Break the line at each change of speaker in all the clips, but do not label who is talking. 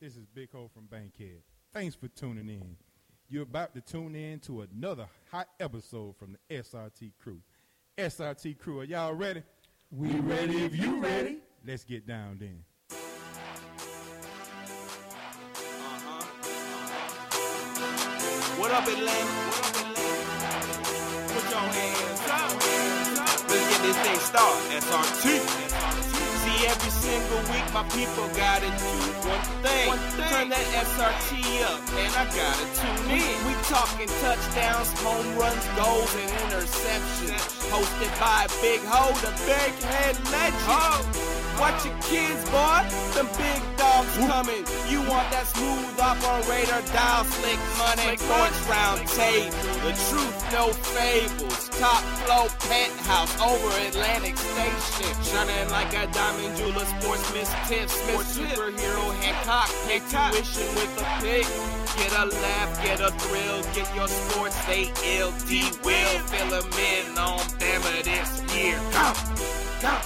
This is Big Ho from Bankhead. Thanks for tuning in. You're about to tune in to another hot episode from the SRT crew. SRT crew, are y'all ready?
We ready if you ready.
Let's get down then.
What up, Atlanta? Put your hands up. Let's get this thing started. SRT. See, every single week my people gotta do one thing. Turn that SRT up, and I gotta tune in. We talking touchdowns, home runs, goals, and interceptions. Hosted by Big Ho, the big head legend. Watch your kids, boy. Them big dogs coming. You want that smooth operator, dial Slick Money. Sports round table. The truth, no fables. Top flow penthouse over Atlantic Station. Shining like a diamond jeweler. Sportsman Tiff Smith. Superhero Hancock. Pay tuition with a pick. Get a laugh, get a thrill. Get your sports day ill. D-Will. Fill them in on them of this year. Go, go.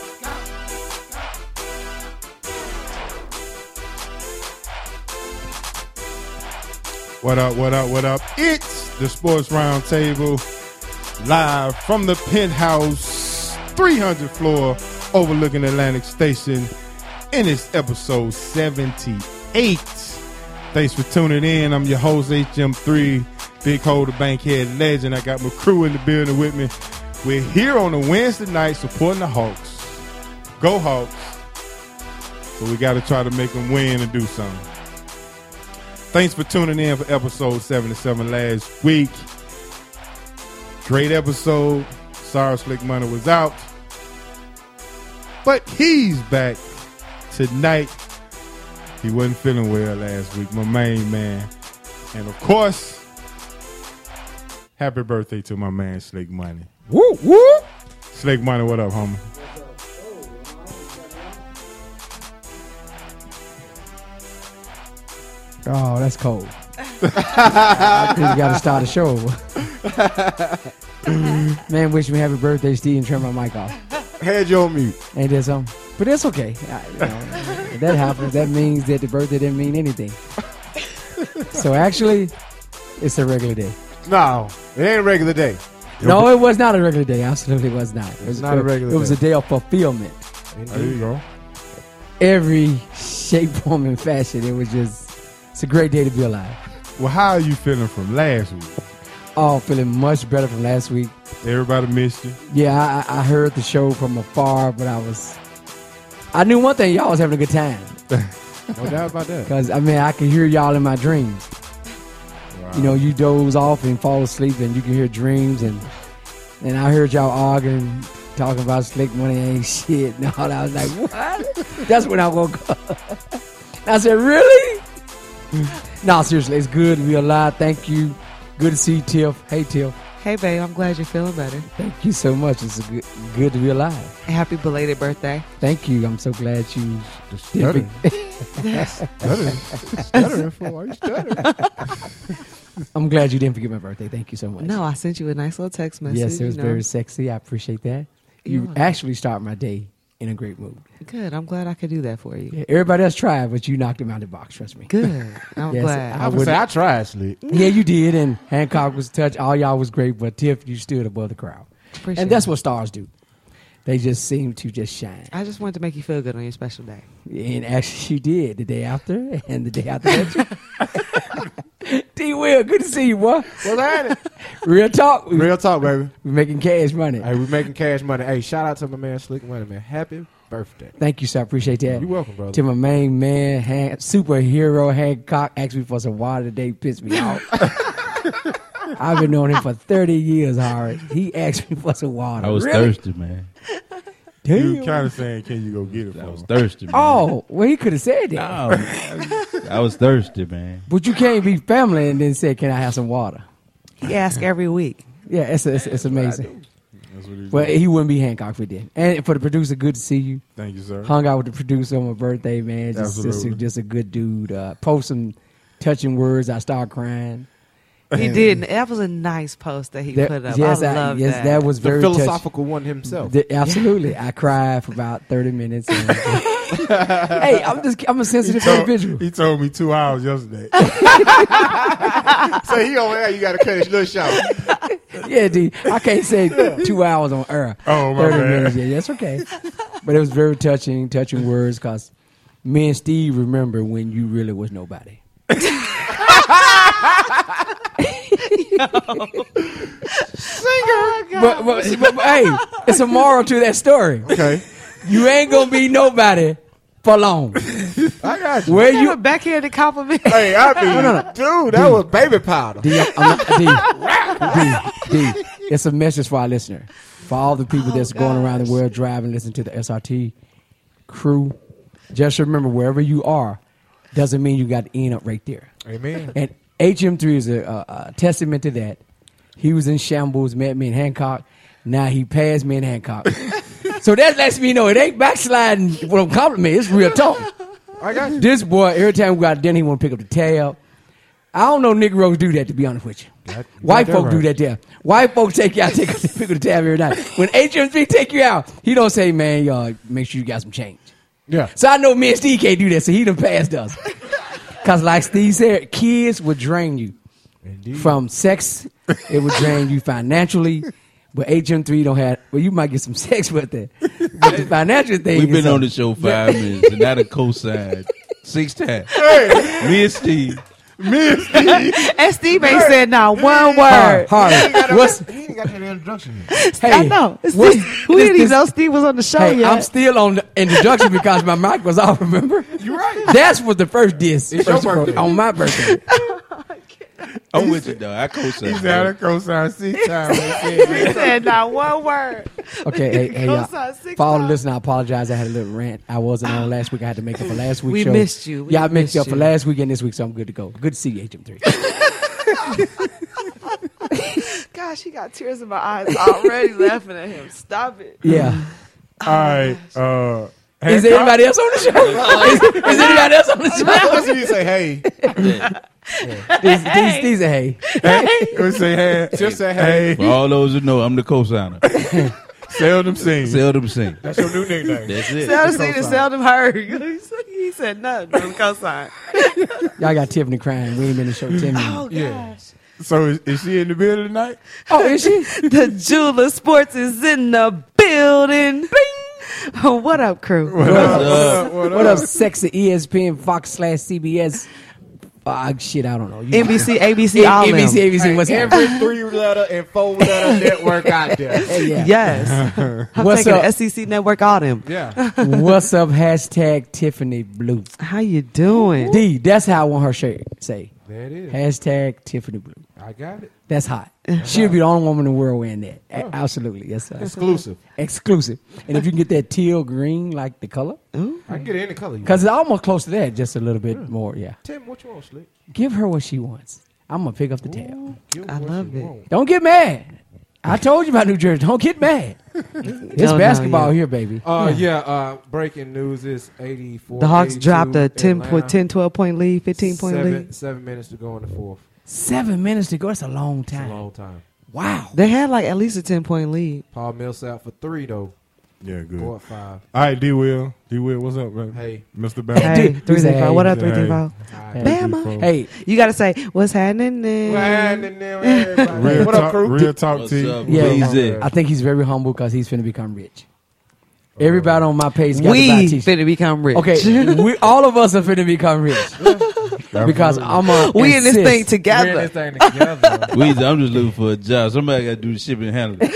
What up, what up, what up? It's the Sports Roundtable, live from the penthouse, 300th floor, overlooking Atlantic Station, and it's episode 78. Thanks for tuning in. I'm your host, HM3, Big Ho, the Bankhead legend. I got my crew in the building with me. We're here on a Wednesday night supporting the Hawks. Go Hawks. So we got to try to make them win and do something. Thanks for tuning in for episode 77 last week. Great episode. Sorry Slick Money was out. But he's back tonight. He wasn't feeling well last week, my main man. And of course, happy birthday to my man Slick Money.
Woo, woo.
Slick Money, what up, homie?
Oh, that's cold. I think you got to start the show over. Man, wish me happy birthday, Steve, and turn my mic off.
Had you on mute.
Ain't that something? But that's okay. If that happens, that means that the birthday didn't mean anything. So actually, it's a regular day.
No, it ain't a regular day.
No, it was not a regular day. Absolutely was not. It was
not a regular day.
It was a day of fulfillment.
There you go.
Every shape, form, and fashion. It was just... It's a great day to be alive.
Well, how are you feeling from last week?
Oh, feeling much better from last week.
Everybody missed you?
Yeah, I heard the show from afar, but I knew one thing, y'all was having a good time.
No doubt about that.
Because, I could hear y'all in my dreams. Wow. You know, you doze off and fall asleep and you can hear dreams. And I heard y'all arguing, talking about Slick Money ain't shit and all that. I was like, what? That's when I woke up. I said, really? No, seriously, it's good to be alive. Thank you. Good to see you, Tiff. Hey, Tiff.
Hey, babe. I'm glad you're feeling better.
Thank you so much. It's good to be alive.
Happy belated birthday.
Thank you. I'm so glad you
stuttering.
Yes.
Stuttering for why you stuttering?
I'm glad you didn't forget my birthday. Thank you so much.
No, I sent you a nice little text message.
Yes, it was very sexy. I appreciate that. You actually start my day in a great mood.
Good. I'm glad I could do that for you.
Yeah, everybody else tried, but you knocked him out of the box. Trust me.
Good. I'm glad.
I would say I tried, Slick.
Yeah, you did. And Hancock was touched. All y'all was great, but Tiff, you stood above the crowd.
Appreciate
and that's
it.
what stars do. They just seem to just shine.
I just wanted to make you feel good on your special day.
And actually, you did the day after and the day after that. D-Will, good to see you, boy.
What's happening?
Real talk.
Real talk, baby.
We're making cash money.
Hey, we're making cash money. Hey, shout out to my man Slick Money, man. Happy birthday.
Thank you, sir. I appreciate that.
You're welcome, brother.
To my main man, superhero Hancock, asked me for some water today. Pissed me off. I've been knowing him for 30 years, Howard. He asked me for some water.
I was thirsty, man.
You were kind of saying, can you go get it for
I was
me?
thirsty, man.
Oh, well, he could have said that.
No, I was thirsty, man.
But you can't be family and then say, can I have some water?
He asks every week.
Yeah, it's amazing.
That's what he's
Well,
doing.
he wouldn't be Hancock if we did. And for the producer, good to see you.
Thank you, sir.
Hung out with the producer on my birthday, man. Just a good dude. Post some touching words. I start crying.
He did. That was a nice post that he put up.
Yes,
I love that.
that was
The
very
philosophical one himself.
Absolutely. I cried for about 30 minutes. And Hey, I'm a sensitive individual.
He told me 2 hours yesterday.
So he over there, you got to cut his little shot.
Yeah, D. I can't say 2 hours on air.
Oh, my
30
bad.
minutes. Yeah, that's okay. But it was very touching words because me and Steve remember when you really was nobody. But hey, it's a moral to that story.
Okay.
You ain't gonna be nobody for long.
I got you.
Where
You
you?
a backhanded compliment.
Hey, I mean, dude, that was baby powder.
D, it's a message for our listener, for all the people that's going around the world driving, listening to the SRT crew. Just remember, wherever you are, doesn't mean you got to end up right there.
Amen.
And HM3 is a testament to that. He was in shambles, met me in Hancock. Now he passed me in Hancock. So that lets me know it ain't backsliding when I'm complimenting. It's real talk.
I got you.
This boy, every time we got to dinner, he want to pick up the tab. I don't know Negroes do that, to be honest with you. White
that
folk
right.
do that there. White folks take you out, pick up the tab every night. When HM3 take you out, he don't say, man, y'all make sure you got some change.
Yeah.
So I know me and Steve can't do that, so he done passed us. Because like Steve said, kids would drain you.
Indeed.
From sex, it would drain you financially. But HM3 don't have, well, you might get some sex with it. But the financial thing
We've
is
been on the show 5 minutes, and now the co-sign 6 times. Me and Steve.
And Steve ain't said not one word.
Hard. What's,
He ain't got that introduction yet.
hey,
I know.
what's-
We didn't
this-
even know Steve was on the show
Hey,
yet.
I'm still on the introduction because my mic was off, remember?
You right.
That's what the first diss.
It's your
first
birthday.
on my birthday.
I'm with you, though. I co-sign.
He's out of co-sign 6 times.
He said not one word.
Okay, hey, y'all.
Co-sign 6
For all the
times.
listeners, I apologize. I had a little rant. I wasn't on last week. I had to make up for last week's
We
show.
missed you. We
Yeah, I missed
missed
you up for
you.
last week and this week, so I'm good to go. Good to see you, HM3.
Gosh, he got tears in my eyes already laughing at him. Stop it.
Yeah.
All right.
Is there anybody else on the show? Is anybody else on the show?
That's when you say, hey.
These are hey.
Let's say hey.
Just say hey.
For all those who know, I'm the co-signer.
Seldom seen.
Seldom sing.
That's your new nickname.
That's it.
Seldom seen and seldom heard. He said nothing on the cosign.
Y'all got Tiffany crying. We ain't been in the show 10 minutes.
Oh, gosh.
So is she in the building tonight?
Oh, is she?
The Jeweler Sports is in the building. Bing. What up, crew?
What up?
What up, sexy ESPN, Fox/CBS? Shit, I don't know. You
NBC, ABC, all them.
NBC, ABC, what's
Every
happening?
3-letter and 4-letter network out there.
Yeah.
Yes. I'm
What's
taking
up?
the SEC network, all them.
Yeah.
What's up? Hashtag Tiffany Blue.
How you doing?
D, that's how I want her shirt. Say.
There it is.
Hashtag Tiffany Blue.
I got it.
That's hot. She'll be the only woman in the world wearing that. Absolutely. Yes, sir.
Exclusive.
Exclusive. And if you can get that teal green, like the color,
I can get any color you want.
because it's almost close to that, just a little bit more. Yeah.
Tell me what you want, Slick.
Give her what she wants. I'm going to pick up the tab.
Give me
I
what
love
you
it.
want.
Don't get mad. I told you about New Jersey. Don't get mad. It's
No,
basketball
yeah.
here, baby.
Breaking news is 84.
The Hawks
82,
dropped a 10,
Atlanta.
12 point lead, 15 point lead.
7 minutes to go in the fourth.
7 minutes to go. That's a long
It's a
time.
long time.
Wow.
They had like at least a 10 point lead.
Paul Millsap for 3, though.
Yeah, good.
Go
All
at 5.
right, D-Will. D-Will, what's up, man?
Hey.
Mr. Bama.
Hey,
Hey,
dude,
335. What up,
Hey.
335?
Hey.
Bama.
Hey,
You got to say, what's happening there?
What happening there, everybody?
Real
What
talk,
up, crew?
real talk
What's
to you.
up?
Yeah,
Easy.
I think he's very humble because he's finna become rich. Everybody on my page got to buy
We
t-shirts.
finna become rich.
Okay, we all of us are finna become rich because I'm a
We in this thing
We're in
together.
this thing together.
Weezy, I'm just looking for a job. Somebody got to do the shipping and handling.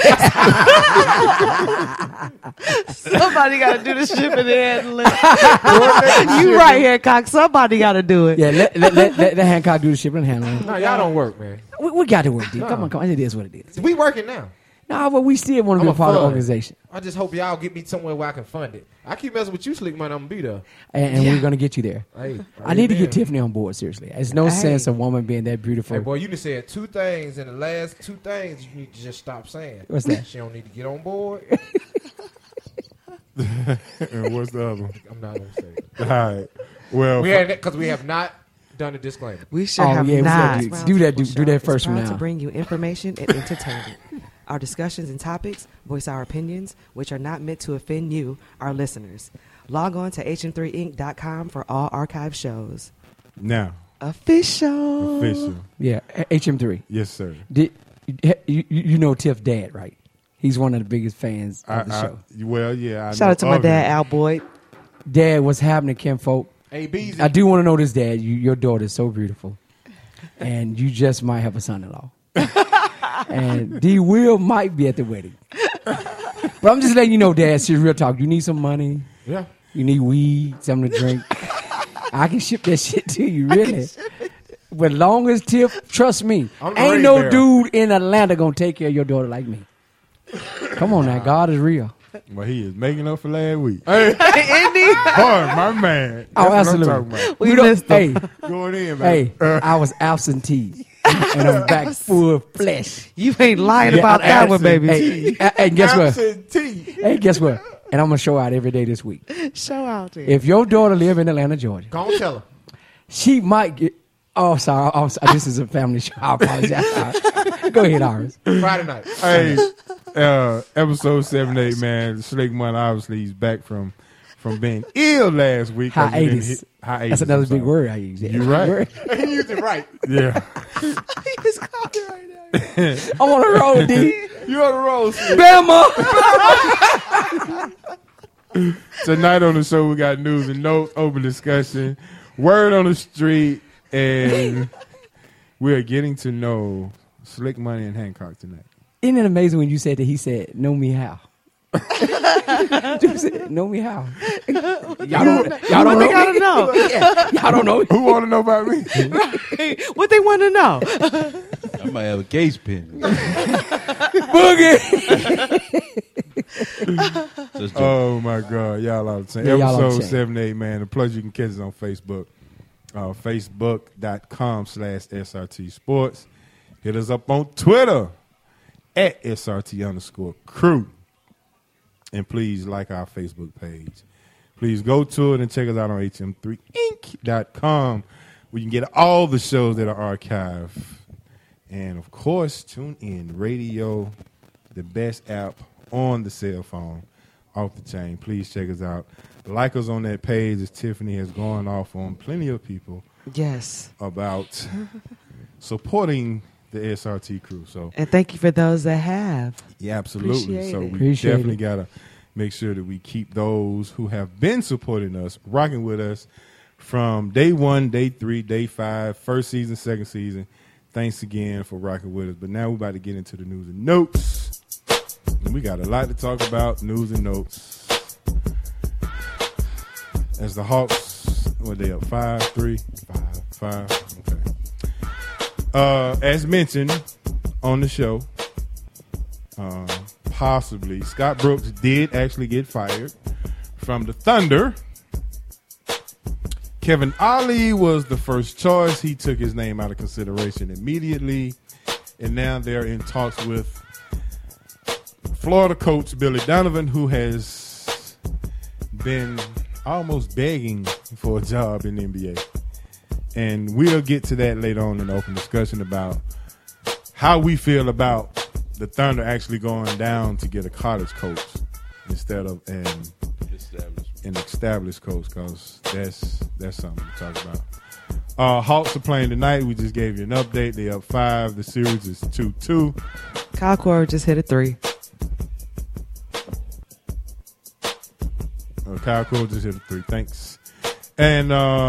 Somebody got to do the shipping and handling. You right here, Cox. Somebody got to do it.
Yeah, let Hancock do the shipping and handling.
No, y'all don't work, man.
We got to work, D. Come on. It is what it is.
We working now.
No, but we still want to be
I'm
a part of the
fun.
organization.
I just hope y'all get me somewhere where I can fund it. I keep messing with you, Slick Money. I'm going to be there.
And we're going to get you there.
Hey,
I need to
amen.
get Tiffany on board, seriously. There's no
Hey.
sense of woman being that beautiful.
Hey, boy, you just said 2 things, and the last 2 things you need to just stop saying.
What's that?
She don't need to get on board.
And what's the other one?
I'm not going to say it.
All right. Well,
Because we have not done a disclaimer.
We should
Oh,
have
yeah, we
not.
gotta do that. Do that first from
Proud
now.
to bring you information and entertainment. Our discussions and topics voice our opinions, which are not meant to offend you, our listeners. Log on to hm3inc.com for all archive shows.
Now,
Official.
Yeah, HM3.
yes, sir.
You know Tiff's dad, right? He's one of the biggest fans of the show.
Well, yeah. I
Shout
know
out to my
of
dad,
him.
Al Boyd.
Dad, what's happening, kinfolk?
Hey, Beezy.
I do want to know this, Dad. Your daughter is so beautiful, and you just might have a son-in-law. And D Will might be at the wedding. But I'm just letting you know, Dad. Serious real talk. You need some money.
Yeah.
You need weed, something to drink. I can ship that shit to you, really. But long as Tiff, trust me,
I'm the
ain't
Ray
no
Bear.
dude in Atlanta gonna take care of your daughter like me. Come on now, God is real.
Well, he is making up for last week.
Indy.
Boy, my man.
Oh,
That's what I'm
absolutely.
talking about.
We
You know-
missed him.
hey,
Going in, man.
hey, I was absentee, and I'm back full of flesh.
You ain't lying
Yeah,
about
I'm
that one,
absent.
baby.
Hey, and guess what?
Absentee.
Hey, guess what? And I'm gonna show out every day this week.
Show out there.
If your daughter live in Atlanta, Georgia,
Go on, tell her.
she might get. Oh, sorry. This is a family show. I apologize. Go ahead, Iris.
Friday night.
Hey, episode 78, man. Slick Money, obviously, he's back from being ill last week. 'cause we didn't
Hiatus.
hit- hiatus.
That's another
I'm sorry.
big word I use.
You right.
He used it right.
Yeah.
He's calling right now.
I'm on the road, D.
You on the road, Slick.
Bama.
Tonight on the show, we got news and notes, open discussion, word on the street, and we are getting to know Slick Money and Hancock tonight.
Isn't it amazing when you said that he said, know me how? Dude said, know me how? Y'all don't
What
know
they
me?
gotta know?
Yeah, y'all don't know me.
Who want to know about me?
What they want to know?
I might have a case pen.
Boogie.
Just joking.
Oh, my God. Y'all out of time.
Yeah, y'all out of
Episode
time.
78, man. And plus, you can catch us on Facebook. Facebook.com/SRT Sports. Hit us up on Twitter at SRT_crew. And please like our Facebook page. Please go to it and check us out on hm3inc.com where you can get all the shows that are archived. And, of course, tune in radio, the best app on the cell phone, off the chain. Please check us out. Like us on that page as Tiffany has gone off on plenty of people
Yes.
about supporting the SRT crew. So,
And thank you for those that have.
yeah, absolutely.
Appreciate
So
it.
we
Appreciate
definitely
it.
got to make sure that we keep those who have been supporting us, rocking with us from day 1, day 3, day 5, first season, second season. Thanks again for rocking with us. But now we're about to get into the news and notes. And we got a lot to talk about, news and notes. As the Hawks, what they up? 5-3? 5. Okay. As mentioned on the show, possibly Scott Brooks did actually get fired from the Thunder. Kevin Ollie was the first choice. He took his name out of consideration immediately, and now they're in talks with Florida coach Billy Donovan, who has been almost begging for a job in the NBA. And we'll get to that later on in the open discussion about how we feel about the Thunder actually going down to get a college coach instead of an established coach, because that's something to talk about. Hawks are playing tonight. We just gave you an update. They up 5. The series is 2-2.
Kyle Korver just hit a 3.
Kyle Cole just hit a 3. Thanks. And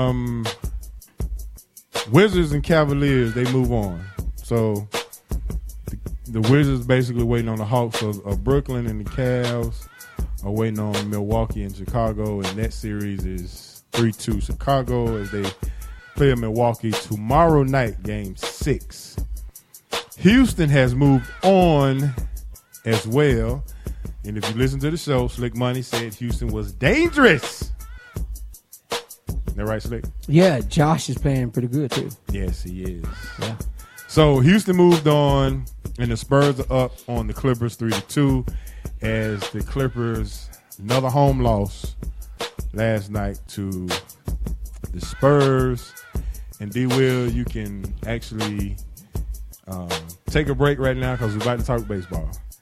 Wizards and Cavaliers, they move on. So the Wizards basically waiting on the Hawks of Brooklyn, and the Cavs are waiting on Milwaukee and Chicago, and that series is 3-2 Chicago as they play Milwaukee tomorrow night, game 6. Houston has moved on as well. And if you listen to the show, Slick Money said Houston was dangerous. Is that right, Slick?
Yeah, Josh is playing pretty good, too.
Yes, he is.
Yeah.
So Houston moved on, and the Spurs are up on the Clippers 3-2 as the Clippers, another home loss last night to the Spurs. And D-Will, you can actually take a break right now because we're about to talk baseball.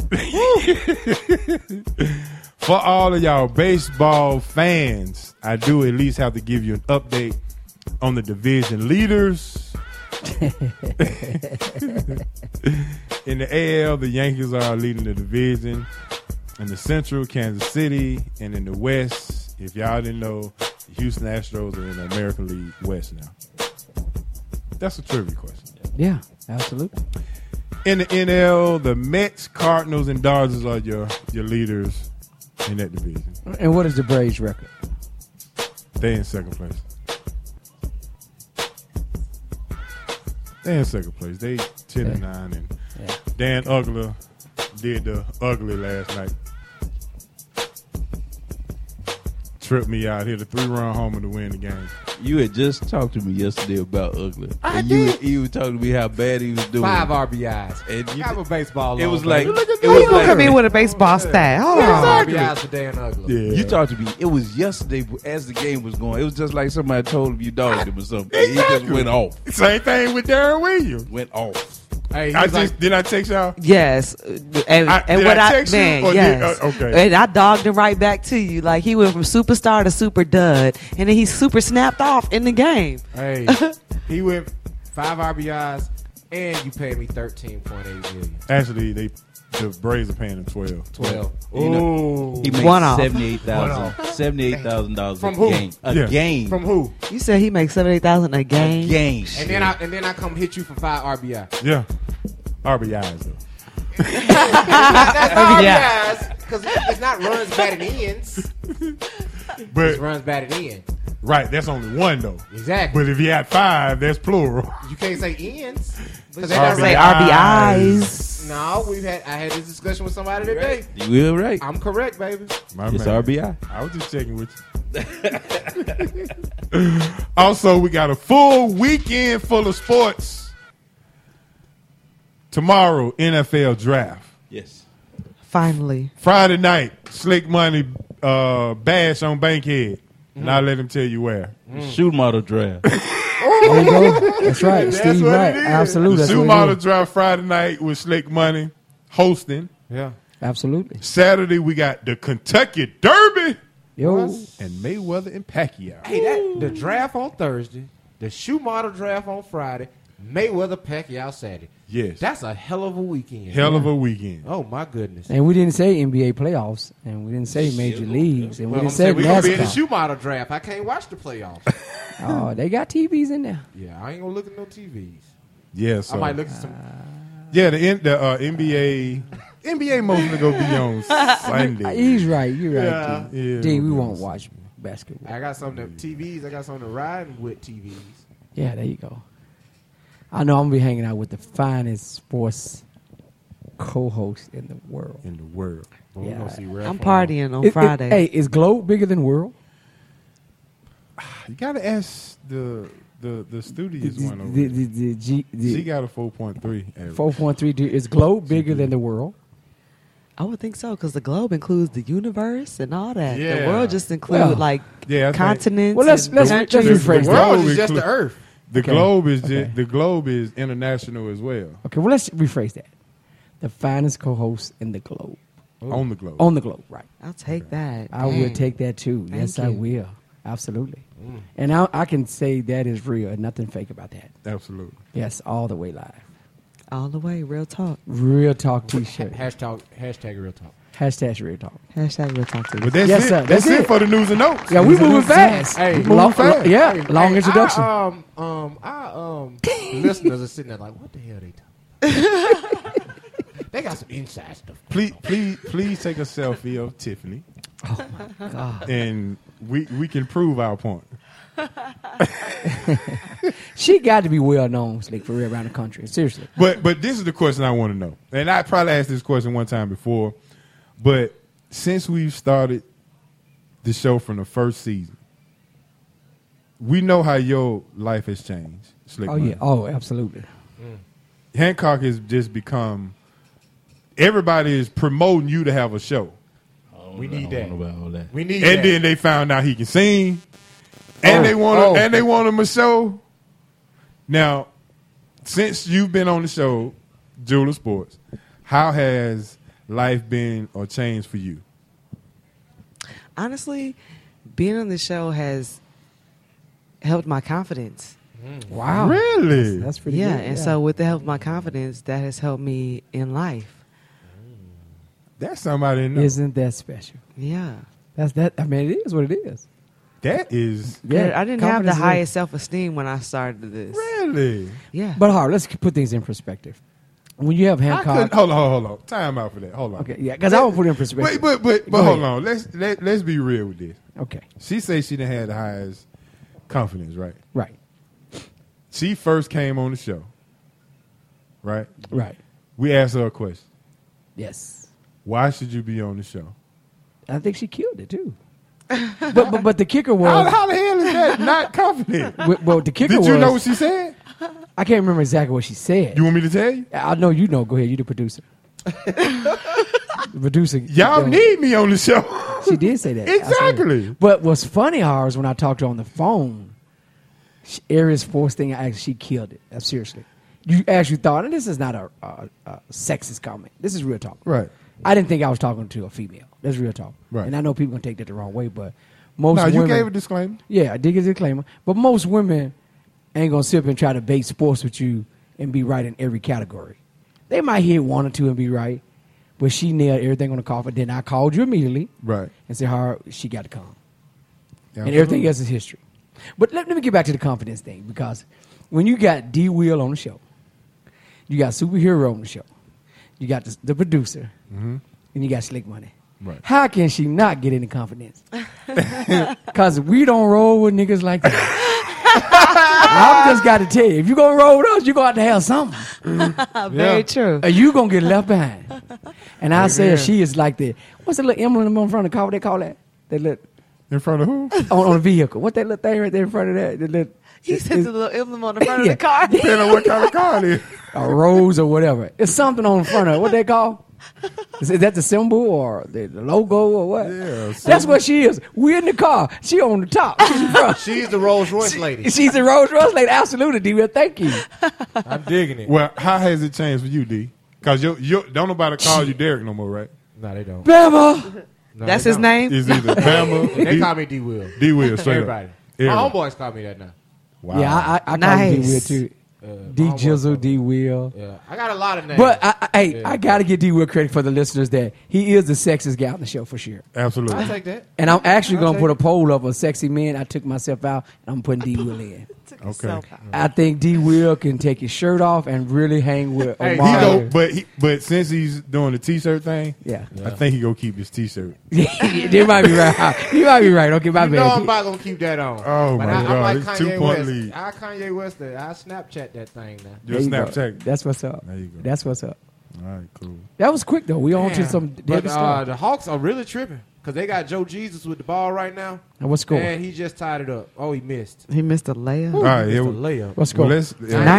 For all of y'all baseball fans, I do at least have to give you an update on the division leaders. In the AL, the Yankees are leading the division. In the Central, Kansas City. And in the West, if y'all didn't know, the Houston Astros are in the American League West now. That's a trivia question.
Yeah, absolutely.
In the NL, the Mets, Cardinals, and Dodgers are your leaders in that division.
And what is the Braves record?
They in second place. They in second place. They 10-9, and Dan Ugler did the ugly last night. Tripped me out, hit a 3-run homer to win the game.
You had just talked to me yesterday about Ugly.
I
and
did.
You were talking to me how bad he was doing.
5 RBIs.
And you,
I'm a baseball.
it was
lover,
like
baby.
it
How
was
you gonna come in
like
with a baseball stat? Hold on.
5 RBIs for Dan Ugly.
Yeah.
you talked to me. It was yesterday as the game was going. It was just like somebody told him you dogged him or something. He just went off.
Same thing with Darren Williams.
Went off.
Hey, he
I
was like,
just did I text y'all?
Yes, and
did
what
I
I
text you,
man,
or did-
yes,
okay.
and I dogged him right back to you. Like he went from superstar to super dud, and then he super snapped off in the game.
hey, he went 5 RBIs, and you paid me $13.8 million.
Actually, the Braves are paying him 12.
12.
You know, he makes
One off.
$78,000
From
a
who?
game. A
Yeah.
game.
From who?
You said he makes $78,000 a game.
game.
And then I come hit you for 5 RBIs.
Yeah. RBIs though.
That's
Yeah.
RBIs because it's not runs batted ins.
But
It's runs batted in.
right, that's only one though.
Exactly.
But if you had 5, that's plural.
You can't say ins. Because
Don't say RBIs.
No, I had this discussion with somebody today.
You were right.
I'm correct, baby.
My
It's
man.
RBI.
I was just checking with you. Also, we got a full weekend full of sports. Tomorrow, NFL draft.
Yes.
Finally,
Friday night, Slick Money bash on Bankhead. And I'll let him tell you where.
Shoot model draft.
There you go. That's right. Steve
what
right.
it is.
Absolutely.
The
That's
Shoe
what it
Model
is.
draft Friday night with Slick Money hosting.
Yeah.
Absolutely.
Saturday, we got the Kentucky Derby
Yo.
and Mayweather and Pacquiao.
Hey, the draft on Thursday, the shoe model draft on Friday, Mayweather Pacquiao Saturday.
Yes.
That's a hell of a weekend.
Hell of a weekend.
Oh my goodness.
And we didn't say NBA playoffs, and we didn't say major leagues, and we
Well, I'm
didn't say
saying we're gonna be in the
NASCAR.
shoe model draft. I can't watch the playoffs.
Oh, they got TVs in there.
Yeah, I ain't gonna look at no TVs.
Yeah, so
I might look at some.
yeah, the NBA mostly gonna be on Sunday.
He's right. You're right.
Yeah.
D.
Yeah,
D, we
we'll
won't
be
watch basketball.
I got some of the TVs. I got some of the riding with TVs.
Yeah, there you go. I know I'm gonna be hanging out with the finest sports co-host in the world.
in the world.
Well, we're
Yeah.
gonna see Ralph
I'm
on-
partying on
Hey,
Friday.
is Globe bigger than World?
You gotta ask the studios one over
The,
there. She
the
got a 4.3 average.
4.3. Is Globe bigger than the World?
I would think so because the globe includes the universe and all that.
Yeah.
The world just includes
Well,
like
yeah, I think-
continents.
Well, let's
and
let's
countries.
rephrase
The
that.
world
World is just
include-
the Earth.
The
Okay.
globe is
Okay.
the globe is international as well.
Okay, well let's rephrase that. The finest co-host in the globe.
On the globe.
On the globe, right?
I'll take that.
I will
Dang.
take that too.
Thank
Yes, I
you.
will. Absolutely. And I can say that is real. Nothing fake about that.
Absolutely.
Yes, all the way live.
All the way, real talk.
Real talk T-shirt.
Hashtag real talk.
Hashtag real talk.
Hashtag real talk to
But
you.
that's
Yes,
it.
sir.
That's
That's
it
it.
for the news and notes.
Yeah, we moving fast.
Hey,
We
moving
long,
fast.
Yeah,
Hey,
long
hey,
introduction.
Our listeners are sitting there like, what the hell they talking? They got some inside stuff.
Please take a selfie of Tiffany,
God.
and we can prove our point.
She got to be well known, Slick, for real, around the country. Seriously.
But this is the question I want to know, and I probably asked this question one time before, but since we've started the show from the first season, we know how your life has changed. Slick
Oh
Money.
yeah. Oh, absolutely.
Hancock has just become. Everybody is promoting you to have a show,
We need that.
About all that.
We need
and
that.
then they found out he can sing, and they want him a show. Now, since you've been on the show, Jeweler Sports, how has life been or changed for you?
Honestly, being on the show has helped my confidence.
Wow.
Really?
That's pretty
Yeah,
good.
and so with the help of my confidence, that has helped me in life.
That's somebody I didn't know.
Isn't that special?
Yeah.
That's that. I mean, it is what it is.
That is
Yeah,
I didn't have the
confidence is-
highest self-esteem when I started this.
really.
Yeah.
But hard. Let's put things in perspective. When you have
I
Hancock,
couldn't, hold on. Time out for that. Hold on.
okay, yeah, because I won't put it in perspective.
But
Go
hold
ahead.
on. Let's be real with this.
Okay,
She says she didn't have the highest confidence, right?
right,
She first came on the show, right?
right.
We asked her a question.
Yes,
Why should you be on the show?
I think she killed it too. but the kicker was,
How the hell is that not confident?
well, the kicker
Did
was,
you know what she said?
I can't remember exactly what she said.
You want me to tell you?
I know you know. Go ahead, you the producer. The producer.
Y'all need me on the show.
She did say that.
Exactly.
But what's funny, Hours, when I talked to her on the phone, Ariel's first thing I asked, she killed it. Seriously. You actually thought, and this is not a sexist comment. This is real talk.
Right.
I didn't think I was talking to a female. That's real talk.
Right.
And I know people can take that the wrong way, but most
No,
women.
you gave a disclaimer.
Yeah, I did get a disclaimer. But most women ain't going to sit up and try to bait sports with you and be right in every category. They might hit one or two and be right, but she nailed everything on the coffin. Then I called you immediately
Right.
and said, "Her, she got to come."
Yeah,
And everything else is history. But let me get back to the confidence thing, because when you got D. Will on the show, you got Superhero on the show, you got the producer, and you got Slick Money.
Right.
How can she not get any confidence? Because we don't roll with niggas like that. I've just got to tell you, if you going to roll with us, you're going to have something.
Very true.
Or you going to get left behind. And I said she is like the, what's the little emblem in front of the car? What they call that? That little,
In front of who?
on a vehicle. What that little thing right there in front of that? The little,
He said the little emblem on the front
Yeah.
of the car.
Depending on what kind of car it is.
a rose or whatever. It's something on the front of it. What they call? Is that the symbol or the logo or what?
Yeah,
That's what she is. We're in the car. She on the top. She's in front.
She's the Rolls Royce lady.
She's a Rolls Royce lady. Absolutely, D. Thank you.
I'm digging it.
Well, how has it changed for you, D? Because you don't nobody call you Derek no more, right?
No, they don't.
Bama.
No,
That's
they
his
don't.
name?
It's either Bama,
They call me D. Will.
D. Will, straight
Everybody.
up.
My
Everybody.
homeboys call me that now.
Wow.
Yeah, I call
Nice.
him D. Will too.
My
D.
homeboys
Jizzle,
call
D.
me-
Will.
Yeah, I got a lot of names.
But I
Yeah.
got to give D. Will credit for the listeners that he is the sexiest guy on the show for sure.
Absolutely.
I'll take that.
And I'm actually
I'll
going to
take
put a poll up of sexy men. I took myself out, and I'm putting D. Will in.
Okay.
I think D. Will can take his shirt off and really hang with
Hey,
Omar.
He go, but since he's doing the T-shirt thing,
Yeah.
I think he gonna keep his T-shirt.
They might be right. You might be right. Okay, my
You know I'm
bad.
about gonna keep that on.
Oh,
But
my
I'm
God,
like
it's
Kanye
2-point
West.
lead.
I Kanye West. I Snapchat that thing now.
Your
There you go.
Snapchat.
That's what's up.
There you go.
That's what's up.
All right, cool.
That was quick though. We on to
Damn.
some
But
David stuff.
the Hawks are really tripping because they got Joe Jesus with the ball right now,
And what's score?
and he just tied it up. Oh, he missed.
He missed a layup.
All right,
Missed
here
a
we,
layup.
What's
well,
score?
let's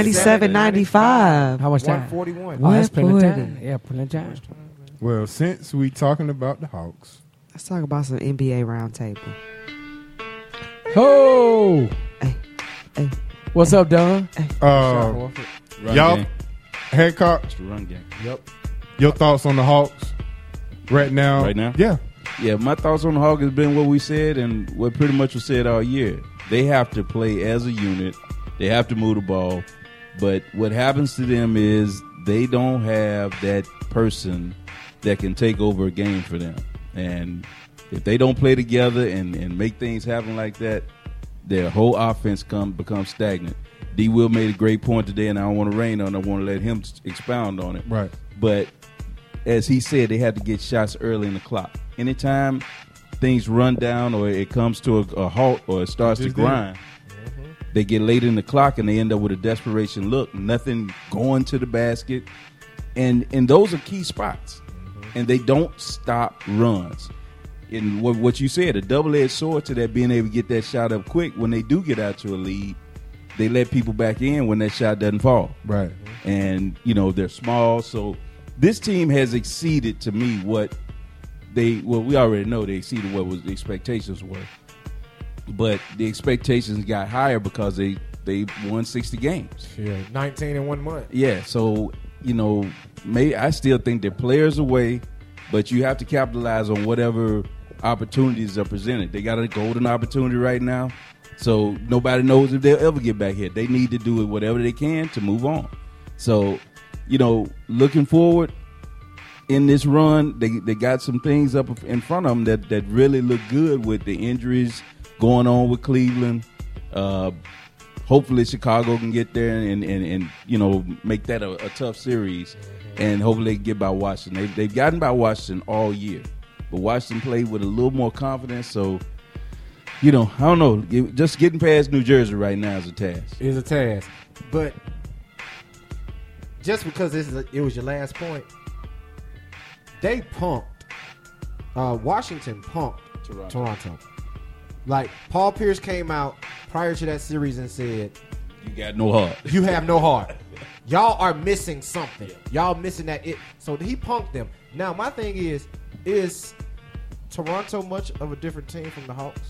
97-95.
How much time?
141.
Oh, that's plenty of
140.
time. Yeah, plenty of time.
well, since we talking about the Hawks,
Let's talk about some NBA roundtable.
Oh,
Hey,
what's up, Don?
y'all
Game.
Hancock,
It's the run game.
Yep.
your thoughts on the Hawks right now?
Right now?
Yeah.
Yeah, my thoughts on the Hawks has been what we said and what pretty much was said all year. They have to play as a unit. They have to move the ball. But what happens to them is they don't have that person that can take over a game for them. And if they don't play together and make things happen like that, their whole offense becomes stagnant. D. Will made a great point today, and I don't want to rain on it. I want to let him expound on it.
Right.
But as he said, they had to get shots early in the clock. Anytime things run down or it comes to a halt or it starts to
Just did.
grind, they get late in the clock and they end up with a desperation look, nothing going to the basket. And those are key spots. And they don't stop runs. And what you said, a double-edged sword to that, being able to get that shot up quick. When they do get out to a lead, they let people back in when that shot doesn't fall.
Right.
And, they're small. So this team has exceeded, to me, what we already know they exceeded what the expectations were. But the expectations got higher because they won 60 games.
Yeah, 19 in 1 month.
Yeah, so, maybe I still think their players away. but you have to capitalize on whatever opportunities are presented. They got a golden opportunity right now, so nobody knows if they'll ever get back here. They need to do it whatever they can to move on. So, looking forward in this run, they got some things up in front of them that really look good with the injuries going on with Cleveland. Hopefully Chicago can get there and make that a tough series, and hopefully they can get by Washington. They've gotten by Washington all year, but Washington played with a little more confidence. So, I don't know. Just getting past New Jersey right now is a task.
It's a task, but just because it was your last point, they punked. Washington punked Toronto. Like, Paul Pierce came out prior to that series and said,
"You got no heart.
You have no heart. Y'all are missing something. Y'all missing that it." So he punked them. Now, my thing is Toronto much of a different team from the Hawks?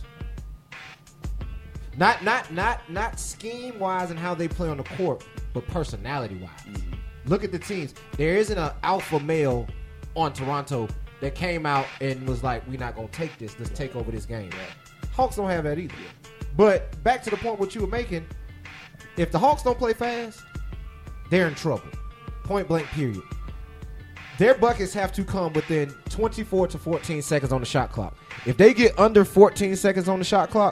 Not scheme wise and how they play on the court, but personality wise. Look at the teams. There isn't an alpha male on Toronto that came out and was like, "We're not gonna take this. Let's take over this game." Hawks don't have that either. But back to the point what you were making, if the Hawks don't play fast, they're in trouble. Point blank, period. Their buckets have to come within 24 to 14 seconds on the shot clock. If they get under 14 seconds on the shot clock,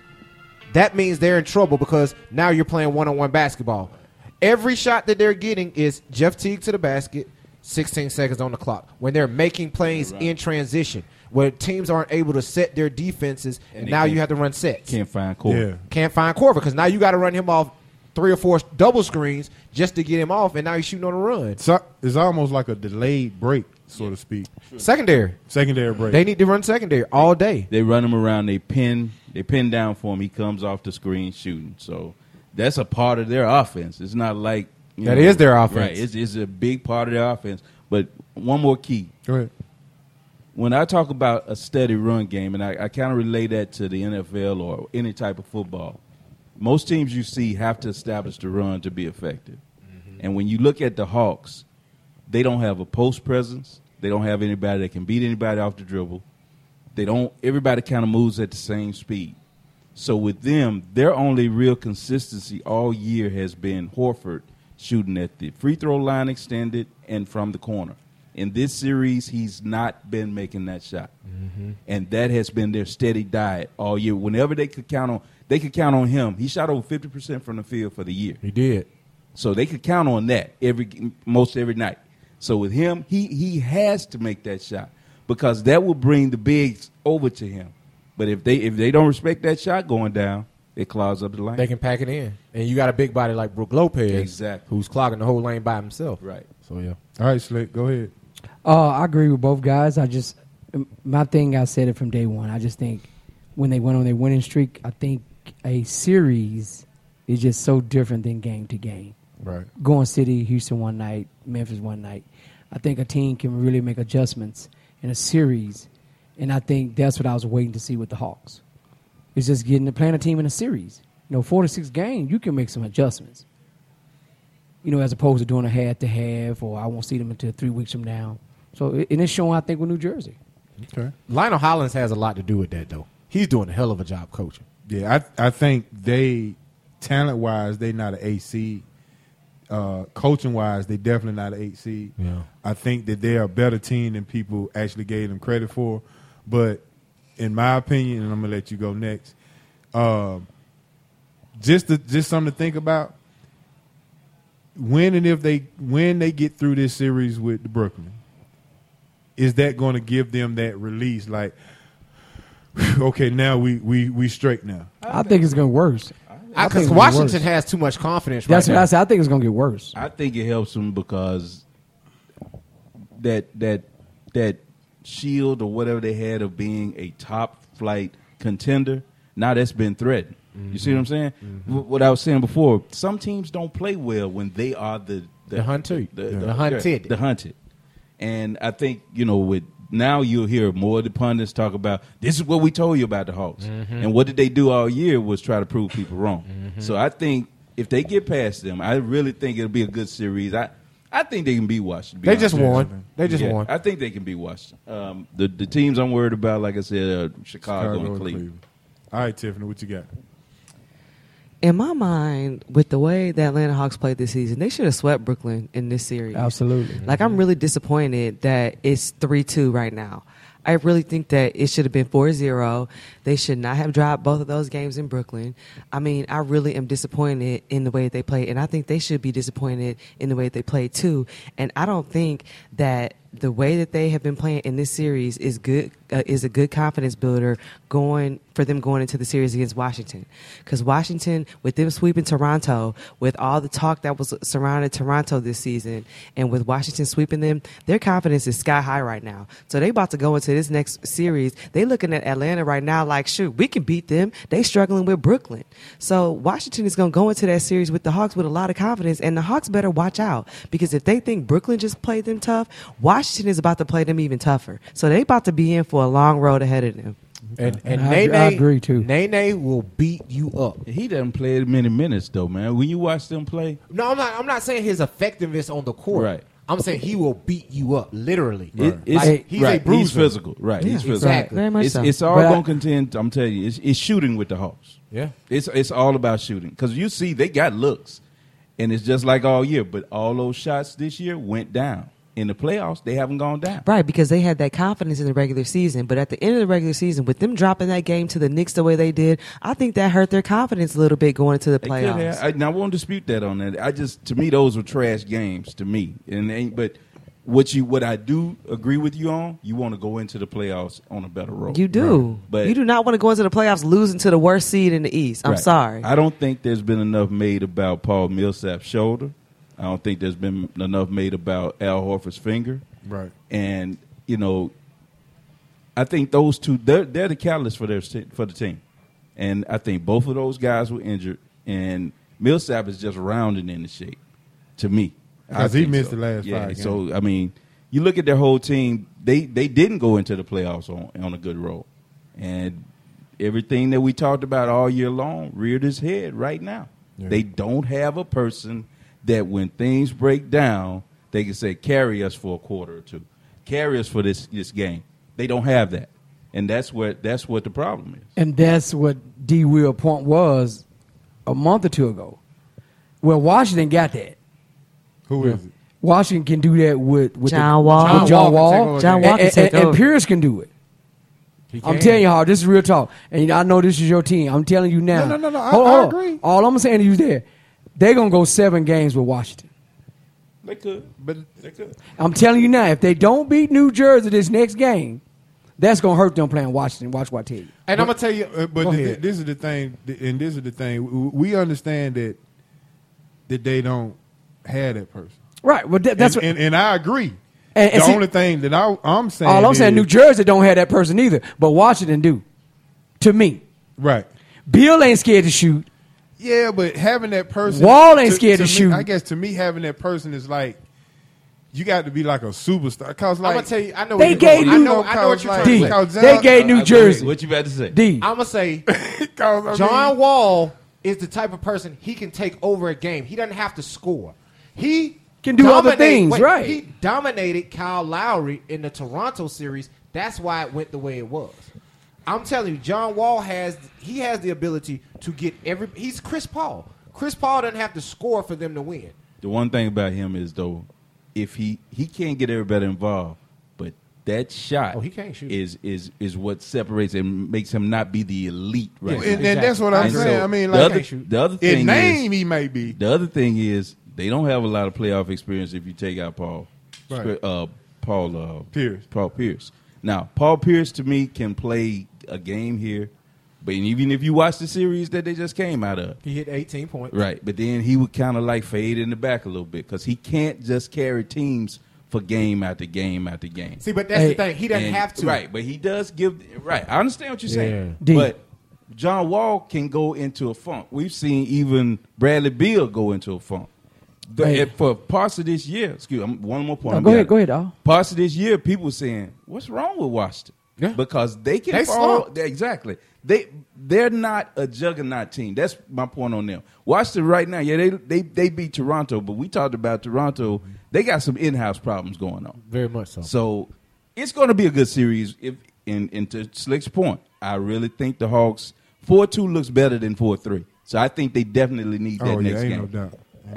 that means they're in trouble because now you're playing one-on-one basketball. Every shot that they're getting is Jeff Teague to the basket, 16 seconds on the clock. When they're making plays in transition, where teams aren't able to set their defenses, and now you have to run sets.
Can't find Korver.
Yeah.
Can't find Korver because now you got to run him off 3 or 4 double screens just to get him off, and now he's shooting on the run.
So it's almost like a delayed break, so to speak.
Secondary
break.
They need to run secondary all day.
They run him around. They pin down for him. He comes off the screen shooting. So that's a part of their offense. It's not like
That is their offense.
Right. It's a big part of their offense. But one more key.
Go ahead.
When I talk about a steady run game, and I kind of relate that to the NFL or any type of football, most teams you see have to establish the run to be effective. And when you look at the Hawks, they don't have a post presence. They don't have anybody that can beat anybody off the dribble. Everybody kind of moves at the same speed. So with them, their only real consistency all year has been Horford shooting at the free throw line extended and from the corner. In this series, he's not been making that shot. And that has been their steady diet all year. Whenever they could count on him. He shot over 50% from the field for the year.
He did. So
they could count on that most every night. So with him, he has to make that shot because that will bring the bigs over to him. But if they don't respect that shot going down, it clogs up the lane.
They can pack it in. And you got a big body like Brook Lopez.
Exactly.
Who's clogging the whole lane by himself.
Right.
So, yeah.
All right, Slick, go ahead.
I agree with both guys. My thing, I said it from day one. I just think when they went on their winning streak, I think a series is just so different than game to game.
Right.
Going City, Houston one night, Memphis one night. I think a team can really make adjustments in a series, and I think that's what I was waiting to see with the Hawks. It's just playing a team in a series. 4 to 6 games, you can make some adjustments. As opposed to doing a half-to-half, or I won't see them until 3 weeks from now. So, and it's showing, I think, with New Jersey.
Okay.
Lionel Hollins has a lot to do with that, though. He's doing a hell of a job coaching.
Yeah, I think talent-wise, they not an 8 seed. Coaching-wise, they definitely not an 8 seed.
Yeah.
I think that they're a better team than people actually gave them credit for. But in my opinion, and I'm going to let you go next, just something to think about, when they get through this series with the Brooklyn, is that going to give them that release? Like, okay, now we straight now.
I think it's going to get worse.
Because Washington has too much confidence right
That's
now.
what I said. I think it's going to get worse.
I think it helps them because that shield or whatever they had of being a top flight contender, now that's been threatened. You see what I'm saying? What I was saying before, some teams don't play well when they are the
hunted.
The hunted. And I think, with now you'll hear more of the pundits talk about, this is what we told you about the Hawks. And what did they do all year was try to prove people wrong. So I think if they get past them, I really think it'll be a good series. I I think they can beat Washington.
They just won. They just
Yeah,
won.
I think they can beat Washington. The teams I'm worried about, like I said, Chicago and Cleveland.
All right, Tiffany, what you got?
In my mind, with the way the Atlanta Hawks played this season, they should have swept Brooklyn in this series.
Absolutely.
Like, I'm really disappointed that it's 3-2 right now. I really think that it should have been 4-0. They should not have dropped both of those games in Brooklyn. I mean, I really am disappointed in the way they played, and I think they should be disappointed in the way they played too. And I don't think that the way that they have been playing in this series is good. Is a good confidence builder going into the series against Washington, because Washington, with them sweeping Toronto, with all the talk that was surrounding Toronto this season, and with Washington sweeping them, their confidence is sky high right now. So they about to go into this next series. They looking at Atlanta right now like, shoot, we can beat them. They struggling with Brooklyn. So Washington is going to go into that series with the Hawks with a lot of confidence, and the Hawks better watch out, because if they think Brooklyn just played them tough, Washington is about to play them even tougher. So they about to be in for a long road ahead of them.
And
I
Nene,
agree, too.
Nene will beat you up.
He doesn't play many minutes though, man. When you watch them play,
No, I'm not saying his effectiveness on the court.
Right.
I'm saying he will beat you up, literally.
it's
he's
right.
a bruiser.
He's physical, right?
Yeah,
He's physical.
exactly.
Very much
It's,
so.
it's all
But
going to contend. I'm telling you, it's shooting with the Hawks.
Yeah.
It's all about shooting, because you see they got looks, and it's just like all year. But all those shots this year went down. In the playoffs, they haven't gone down.
Right, because they had that confidence in the regular season. But at the end of the regular season, with them dropping that game to the Knicks the way they did, I think that hurt their confidence a little bit going into the
They could
playoffs.
have. I won't dispute that on that. To me, those were trash games to me. But what I do agree with you on, you want to go into the playoffs on a better road.
You do.
Right. But
you do not want to go into the playoffs losing to the worst seed in the East. I'm
Right.
sorry.
I don't think there's been enough made about Paul Millsap's shoulder. I don't think there's been enough made about Al Horford's finger.
Right.
And, I think those two, they're the catalyst for the team. And I think both of those guys were injured, and Millsap is just rounding into shape, to me.
Because
I
he
think
missed
so.
the last
Yeah,
5 games.
so, I mean, you look at their whole team, they didn't go into the playoffs on a good roll. And everything that we talked about all year long reared its head right now.
Yeah.
They don't have a person that when things break down, they can say, carry us for a quarter or two. Carry us for this game. They don't have that. And that's what the problem is.
And that's what D. Will point was a month or two ago. Well, Washington got that.
Who is it?
Washington can do that with
John Wall.
with John Wall.
John Wall can take
and
over.
Pierce can do it.
He
I'm
can.
telling you, how this is real talk. And I know this is your team. I'm telling you now.
No.
Hold
I
on.
agree.
All I'm saying to you there, they're going to go 7 games with Washington.
They could.
But
They could.
I'm telling you now, if they don't beat New Jersey this next game, that's going to hurt them playing Washington. Watch what I tell you.
And I'm going to tell you.
but
go
this
ahead.
is the thing, and this is the thing. We understand that they don't have that person.
Right. Well, that's what.
And I agree.
And
the
see,
only thing that I'm saying,
all I'm saying,
is-
New Jersey don't have that person either, but Washington do. To me,
right?
Bill ain't scared to shoot.
Yeah, but having that person,
Wall ain't scared to
me,
shoot.
I guess to me, having that person is like you got to be like a superstar. Cause
I'm
like
going to tell you. I know
They
where you're
gave
going.
you-
I know what you're
like-
trying to
D.
say.
Cause
They gave New
Go ahead.
Jersey.
What you about to say?
D.
I'm going to say
cause, I mean,
John Wall is the type of person he can take over a game. He doesn't have to score. He
Can do other things, right.
He dominated Kyle Lowry in the Toronto series. That's why it went the way it was. I'm telling you, John Wall has the ability to get he's Chris Paul. Chris Paul doesn't have to score for them to win.
The one thing about him is, though, if he can't get everybody involved, but that shot
he can't shoot.
is what separates and makes him not be the elite right
and,
now.
and that's what I'm
And
saying.
so
I mean,
the
like
other
in
thing
name
is,
he may be.
the other thing is they don't have a lot of playoff experience if you take out Paul.
Right. Pierce.
Paul Pierce. Now, Paul Pierce to me can play a game here, but even if you watch the series that they just came out of,
He hit 18 points.
right? But then he would kind of like fade in the back a little bit because he can't just carry teams for game after game after game.
See, but that's
Hey,
the thing. He doesn't
And-
have to.
Right, but he does give. Right, I understand what you're saying.
Yeah.
D.
But John Wall can go into a funk. We've seen even Bradley Beal go into a funk.
Hey.
For parts of this year, one more point.
No,
I'm
go
got
ahead,
it.
go ahead, dog.
Parts of this year, people were saying, "What's wrong with Washington?
Yeah.
because they can
They
fall.
slumped.
Exactly. They're not a juggernaut team. That's my point on them. Washington right now, yeah, they beat Toronto, but we talked about Toronto. They got some in-house problems going on.
Very much so.
So it's going to be a good series. If and to Slick's point, I really think the Hawks 4-2 looks better than 4-3. So I think they definitely need that next
ain't
game.
no doubt.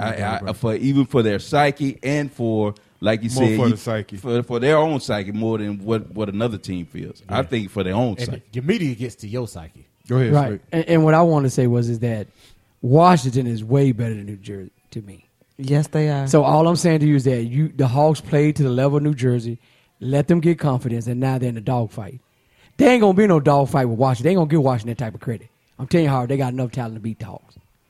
For their psyche and for, like you
More
said,
for the psyche.
for their own psyche more than what another team feels. I think for their own
and
psyche.
your media gets to your psyche.
Go ahead,
Right.
Slick.
And what I want to say is that Washington is way better than New Jersey to me.
Yes, they are.
So all I'm saying to you is that the Hawks played to the level of New Jersey, let them get confidence, and now they're in a dogfight. There ain't gonna be no dogfight with Washington. They ain't gonna give Washington that type of credit. I'm telling you how they got enough talent to beat the Hawks.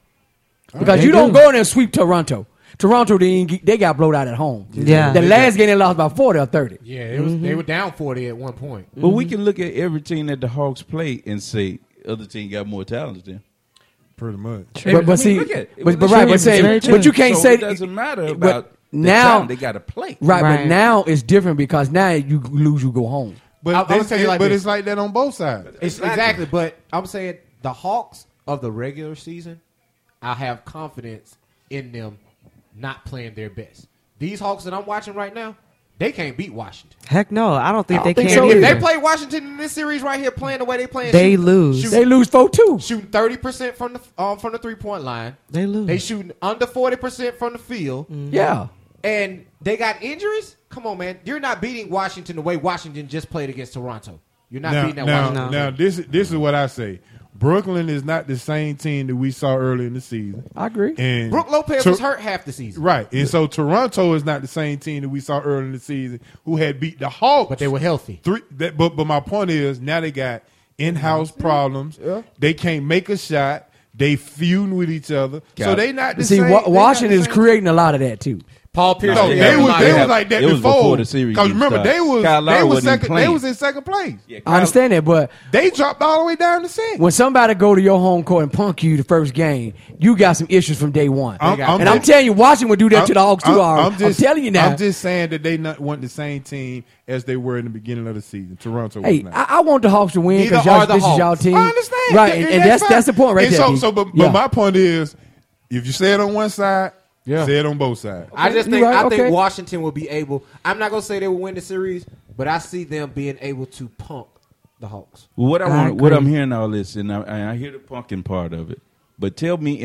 Because you don't go in there and sweep Toronto. Toronto, they got blowed out at home.
Yeah.
The last game they lost by 40 or 30.
Yeah, it was. They were down 40 at one point.
But we can look at every team that the Hawks play and say other team got more talent than them.
Pretty much.
But see,
look at it.
but
It's
right,
true.
but say,
Very
but you can't
So
say
it doesn't matter
but
about the
now.
talent. They got to play.
Right, but
Right.
now it's different because now you lose, you go home.
But
I'll tell you like this.
it's like that on both sides.
Exactly. But I'm saying the Hawks of the regular season, I have confidence in them not playing their best. These Hawks that I'm watching right now, they can't beat Washington.
Heck no, I don't think
I
they
don't think
can
so
either.
If they play Washington in this series right here, playing the way they playing,
They lose.
They lose 4-2.
shooting 30% from the 3-point line.
They lose.
They shooting under 40% from the field,
Yeah.
and they got injuries. Come on, man, you're not beating Washington the way Washington just played against Toronto. You're not beating that Washington.
Now, this is what I say. Brooklyn is not the same team that we saw early in the season.
I agree.
And
Brook Lopez was hurt half the season,
Right. And so Toronto is not the same team that we saw early in the season who had beat the Hawks.
but they were healthy.
But my point is now they got in-house problems.
Yeah.
They can't make a shot. They feuding with each other. So they not the
See,
same. they not
Washington
the
is
same.
creating a lot of that too.
Paul Pierce.
No,
Yeah,
they was
have-
like that
it was before the series
Because
even
remember,
started. Kyle Lowry
they was
wasn't even
second. They
playing.
was in second place.
Yeah,
I understand that, but
They dropped all the way down to six.
when somebody go to your home court and punk you the first game, you got some issues from day one.
I'm
I'm telling you, Washington would do that to the Hawks too. I'm telling you now.
I'm just saying that they not want the same team as they were in the beginning of the season. Toronto was
Hey,
not.
I want the Hawks to win
Neither
because
are the
this is y'all
Hawks.
team.
I understand.
Right? And that's the point right
and
there.
So,
D.
but
Yeah.
my point is, if you say it on one side,
Yeah.
say it on both sides.
I just
You
think
right,
I think
okay.
Washington will be able. I'm not gonna say they will win the series, but I see them being able to punk the Hawks.
Well, what
I
what
agree.
I'm hearing all this, and I hear the punking part of it. But tell me,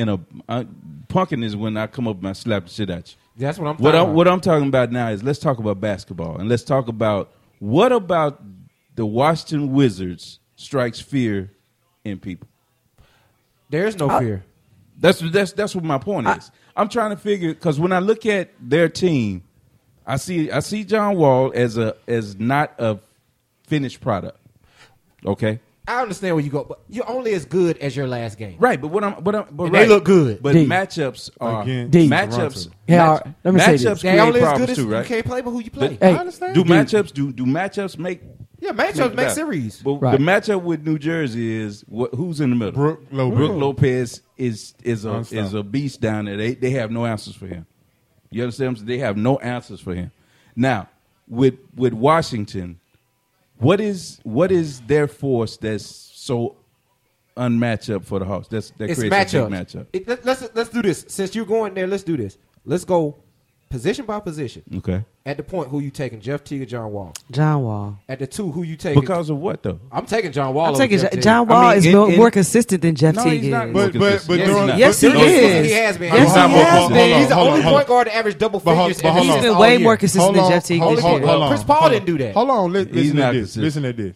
punking is when I come up and I slap the shit at you.
That's what I'm talking about.
What I'm talking about now is let's talk about basketball and let's talk about what about the Washington Wizards strikes fear in people.
There's no fear.
That's what my point is. I'm trying to figure because when I look at their team, I see John Wall as not a finished product. Okay.
I understand where you go, but you're only as good as your last game.
Right, but
And they look good.
But
D.
matchups are
Again,
D.
matchups.
Yeah, let me say this.
matchups
They
create
only as
problems
good as
too,
you
right?
can't play, but who you play.
Hey,
I understand.
Do
D.
matchups do matchups make
Matchups make
that?
series.
But
Right.
the matchup with New Jersey is who's in the middle?
Brook Lopez.
Brook Lopez is
Unstoppable.
a beast down there. They have no answers for him. You understand? What I'm saying? They have no answers for him. Now with Washington, what is their force that's so unmatched up for the Hawks? That
It's
creates a
matchup.
big matchup.
Let's do this. Since you're going there, let's do this. Let's go position by position.
Okay.
At the point, who you taking? Jeff Teague or John Wall?
John Wall.
At the two, who you taking?
Because of what though?
I'm taking John Wall.
I'm
over
taking
Jeff Teague.
John Wall
I mean,
is
in-
more consistent than Jeff
No,
Teague
he's not.
is.
But
Yes,
during
he's not.
Yes, he
but-
is.
He has been.
Yes,
Hold on,
he
hold
has
on,
been.
He's the
Hold on,
only
hold on.
point guard to average double
But hold-
figures.
but hold
every
on.
He's
season
been
all
way
year.
more consistent than Jeff Teague this year.
Chris Paul didn't do that.
Hold on.
He's
Listen
not
to this.
consistent.
Listen to this.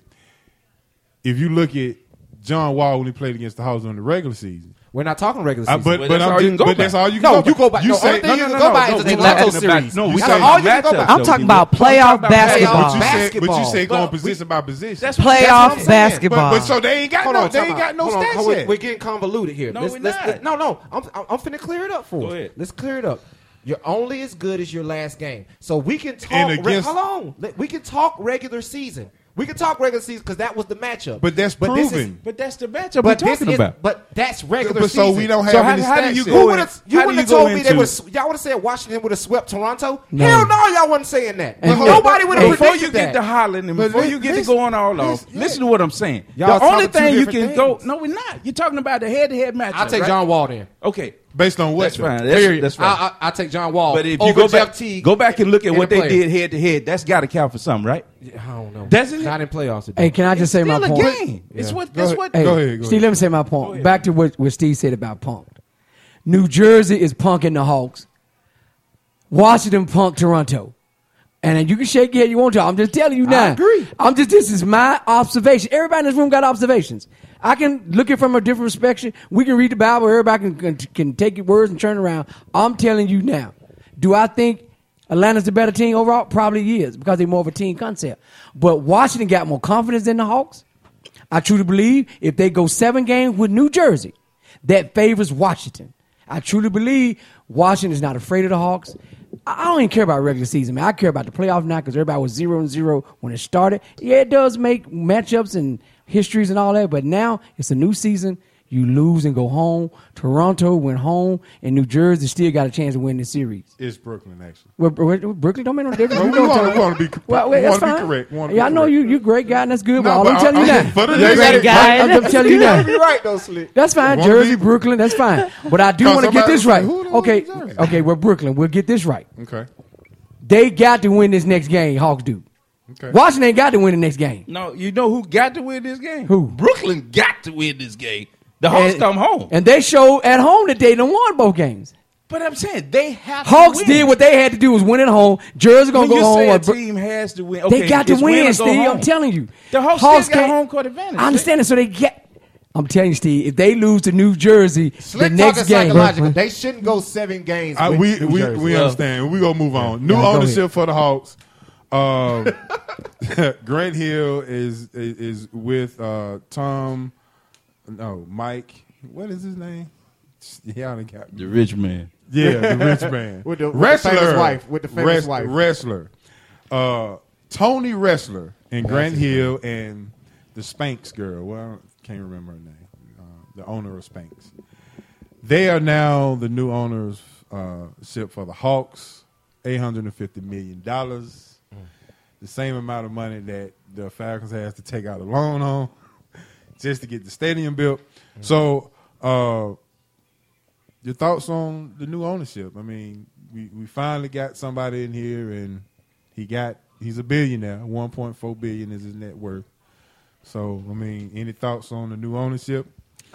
If you look at John Wall when he played against the Hawks in the regular season,
We're not talking regular season.
but
that's all you can go
but that's
by.
all you can
No,
go by.
you go by.
You
The
say
only thing you can go by is the
we
Toronto
talking about-
series.
no, we
You
That's
say
all you can go
matchups,
by.
I'm
though.
talking
We
about
talking
playoff
about
basketball.
But you
Basketball.
say going
But
position by position.
That's
That's what
Playoff
I'm saying.
basketball.
But so they ain't got
Hold
no
on,
they
time
ain't
out.
got no
Hold on,
stats
we're,
yet.
we're getting convoluted here.
No,
Let's-
we're
let's-
not.
No, I'm finna clear it up for
Go
us.
ahead.
Let's clear it up. You're only as good as your last game. So we can talk.
And against-
Hold on. We can talk regular season. We can talk regular season because that was the matchup.
But that's
this is-
proven.
But that's the matchup we're talking about.
But that's regular
But
season.
so we don't have
So
any
how do
stats
you
yet.
go
You
in-
would have
how do you go
told me they
into-
was y'all would have said Washington would have swept Toronto.
No.
Hell no, y'all wasn't saying that.
And
Nobody would have
Before
predicted
you get
that.
to hollering and
But
before you get to going all off, listen to what I'm saying.
Y'all
The only
talking two
thing you
different
can go,
things.
no, we're not. You're talking about the head-to-head matchup.
I'll take
right?
John Wall then.
Okay,
Based on what?
that's
though?
fine.
Period.
That's fine.
I'll take John Wall.
But if you
over
go back,
Jeff Teague
go back and look at
in
what
the
they
playoffs.
did head-to-head, that's got to count for something, right?
I don't know.
Doesn't it?
Not in playoffs.
Hey, can I just say my
Still a
point?
game. It's
Yeah.
what.
Go
That's
ahead.
what.
Hey,
Go ahead, go
Steve,
ahead.
let me say my point. Back to what Steve said about Punk. New Jersey is punking the Hawks. Washington punked Toronto. And then you can shake your head you want to. I'm just telling you now.
I agree.
This is my observation. Everybody in this room got observations. I can look at it from a different perspective. We can read the Bible. Everybody can take your words and turn around. I'm telling you now. Do I think Atlanta's the better team overall? Probably is because they're more of a team concept. But Washington got more confidence than the Hawks. I truly believe if they go 7 games with New Jersey, that favors Washington. I truly believe Washington is not afraid of the Hawks. I don't even care about regular season, man. I care about the playoff now because everybody was 0-0 when it started. Yeah, it does make matchups and histories and all that, but now it's a new season. You lose and go home. Toronto went home, and New Jersey still got a chance to win the series.
It's Brooklyn, actually.
Well, Brooklyn don't make no difference.
Well,
You know what I'm
we
talking
want to be,
about. Well, that's
be
fine.
correct. Want to
Yeah,
be
I know
correct.
you're a great guy, and that's good.
No,
but all
but
I'm telling you
I'm-
now.
for the
I'm
next
great
guy.
I'm telling you now.
You're right, though, Slick.
That's fine.
Wanna
Jersey,
be-
Brooklyn, that's fine. But I do
Cause
want to get
somebody
this
was
right.
like, who the hell
Okay,
is Jersey?
okay, we're Brooklyn. We'll get this right.
Okay.
They got to win this next game, Hawks do.
Okay.
Washington ain't got to win the next game.
No, you know who got to win this game?
Who?
Brooklyn got to win this game. The Hawks
And-
come home.
And they showed at home that they done won both games.
But I'm saying they have
Hawks
to win.
did what they had to do was win at home. Jersey going
When
to
you
go
say
home.
a team has to win, okay,
They got to
it's
win,
or go
Steve.
home.
I'm telling you.
The Hawks still got
can't-
home court advantage.
I understand it. So they get. I'm telling you, Steve, if they lose to New Jersey
Slick
the next
talking
game.
psychological. They shouldn't go 7 games. With
We
New Jersey.
we understand. We gonna move on. New
Yeah, go
ownership
ahead.
for the Hawks. Grant Hill is with Mike. What is his name? Yeah, got
The rich man.
yeah, the rich man
With the
wrestler,
famous wife, with the famous wife.
wrestler, Tony Wrestler and Grant Hill and the Spanx girl. Well, I can't remember her name. The owner of Spanx. They are now the new owners for the Hawks. $850 million. The same amount of money that the Falcons has to take out a loan on just to get the stadium built. So, your thoughts on the new ownership? I mean, we finally got somebody in here, and he's a billionaire. $1.4 billion is his net worth. So, I mean, any thoughts on the new ownership?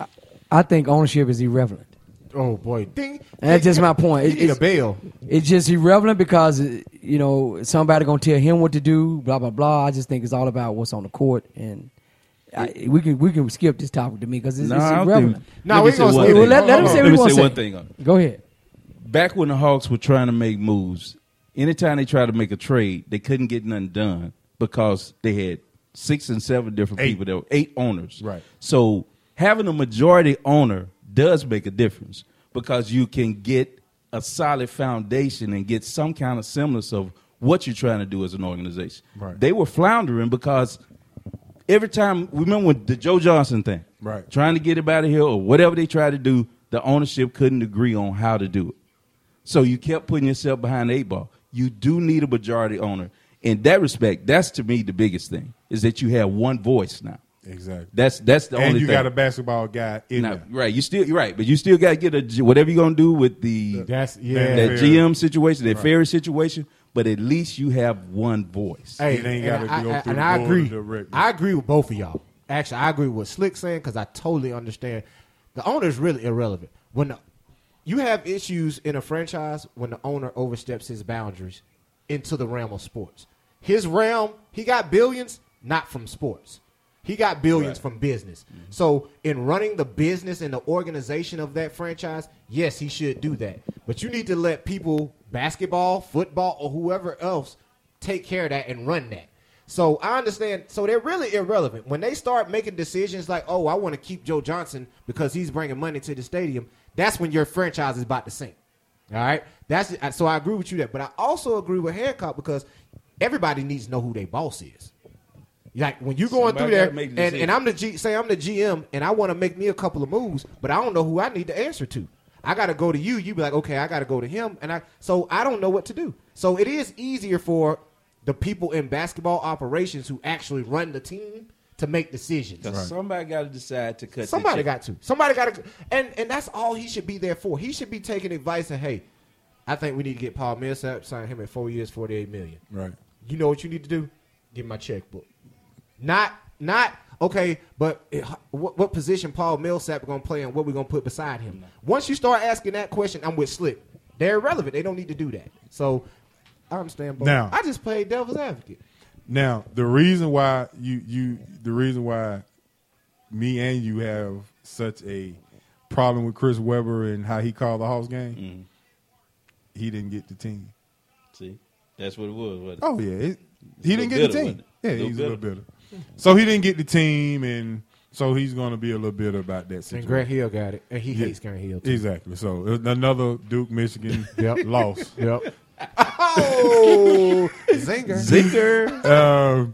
I think ownership is irrelevant.
Oh boy, ding!
And that's just my point.
You need a bail.
It's just irrelevant because somebody gonna tell him what to do. Blah blah blah. I just think it's all about what's on the court, and we can skip this topic to me because it's irrelevant.
No,
Let
we
me say
gonna
one
skip
thing.
it.
Let him say
Let
what he
me
wants
say
to
one
say.
thing on it.
Go ahead.
Back when the Hawks were trying to make moves, anytime they tried to make a trade, they couldn't get nothing done because they had 6 and 7 different people. There were 8 owners.
Right.
So having a majority owner does make a difference because you can get a solid foundation and get some kind of semblance of what you're trying to do as an organization.
Right.
They were floundering because every time, remember with the Joe Johnson thing,
Right.
trying to get him out of here or whatever they tried to do, the ownership couldn't agree on how to do it. So you kept putting yourself behind the 8 ball. You do need a majority owner. In that respect, that's to me the biggest thing, is that you have one voice now.
Exactly.
That's the only thing.
And you got a basketball guy in
Now,
there.
right, you're right, but you still got to get whatever you're going to do with the
That's
that
that
fair.
GM situation, that Ferry situation, but at least you have one voice.
Hey,
It ain't
and
gotta go through
and
the
I
board
agree.
directly.
I agree with both of y'all. Actually, I agree with what Slick's saying because I totally understand. The owner is really irrelevant. You have issues in a franchise when the owner oversteps his boundaries into the realm of sports. His realm, he got billions, not from sports. He got billions from business. Mm-hmm. So in running the business and the organization of that franchise, yes, he should do that. But you need to let people, basketball, football, or whoever else, take care of that and run that. So I understand. So they're really irrelevant. When they start making decisions like, oh, I want to keep Joe Johnson because he's bringing money to the stadium, that's when your franchise is about to sink. All right? So I agree with you there. But I also agree with Hancock because everybody needs to know who their boss is. Like when you going
Somebody
through there,
gotta make the decision.
and I'm the GM, and I want to make me a couple of moves, but I don't know who I need to answer to. I got to go to you. You be like, okay, I got to go to him, so I don't know what to do. So it is easier for the people in basketball operations who actually run the team to make decisions.
Because somebody got to decide to cut.
Somebody got to. Somebody got to. And that's all he should be there for. He should be taking advice and, hey, I think we need to get Paul Millsap, sign him at 4 years, $48 million.
Right.
You know what you need to do? Give my checkbook. Not okay, but what position Paul Millsap going to play and what we're going to put beside him. Once you start asking that question, I'm with Slick. They're irrelevant. They don't need to do that. So I understand both.
Now-
I just played devil's advocate.
Now, the reason why me and you have such a problem with Chris Webber and how he called the Hawks game, he didn't get the team.
See, that's what it was. Wasn't it?
Oh yeah, he didn't
little
get
bitter,
the team.
wasn't it?
Yeah,
Little
he's a little bitter. So he didn't get the team, and so he's going to be a little bitter about that
And
situation.
Grant Hill got it, and he hates Grant Hill too.
Exactly. So another Duke Michigan loss.
Yep. Oh, Zinger.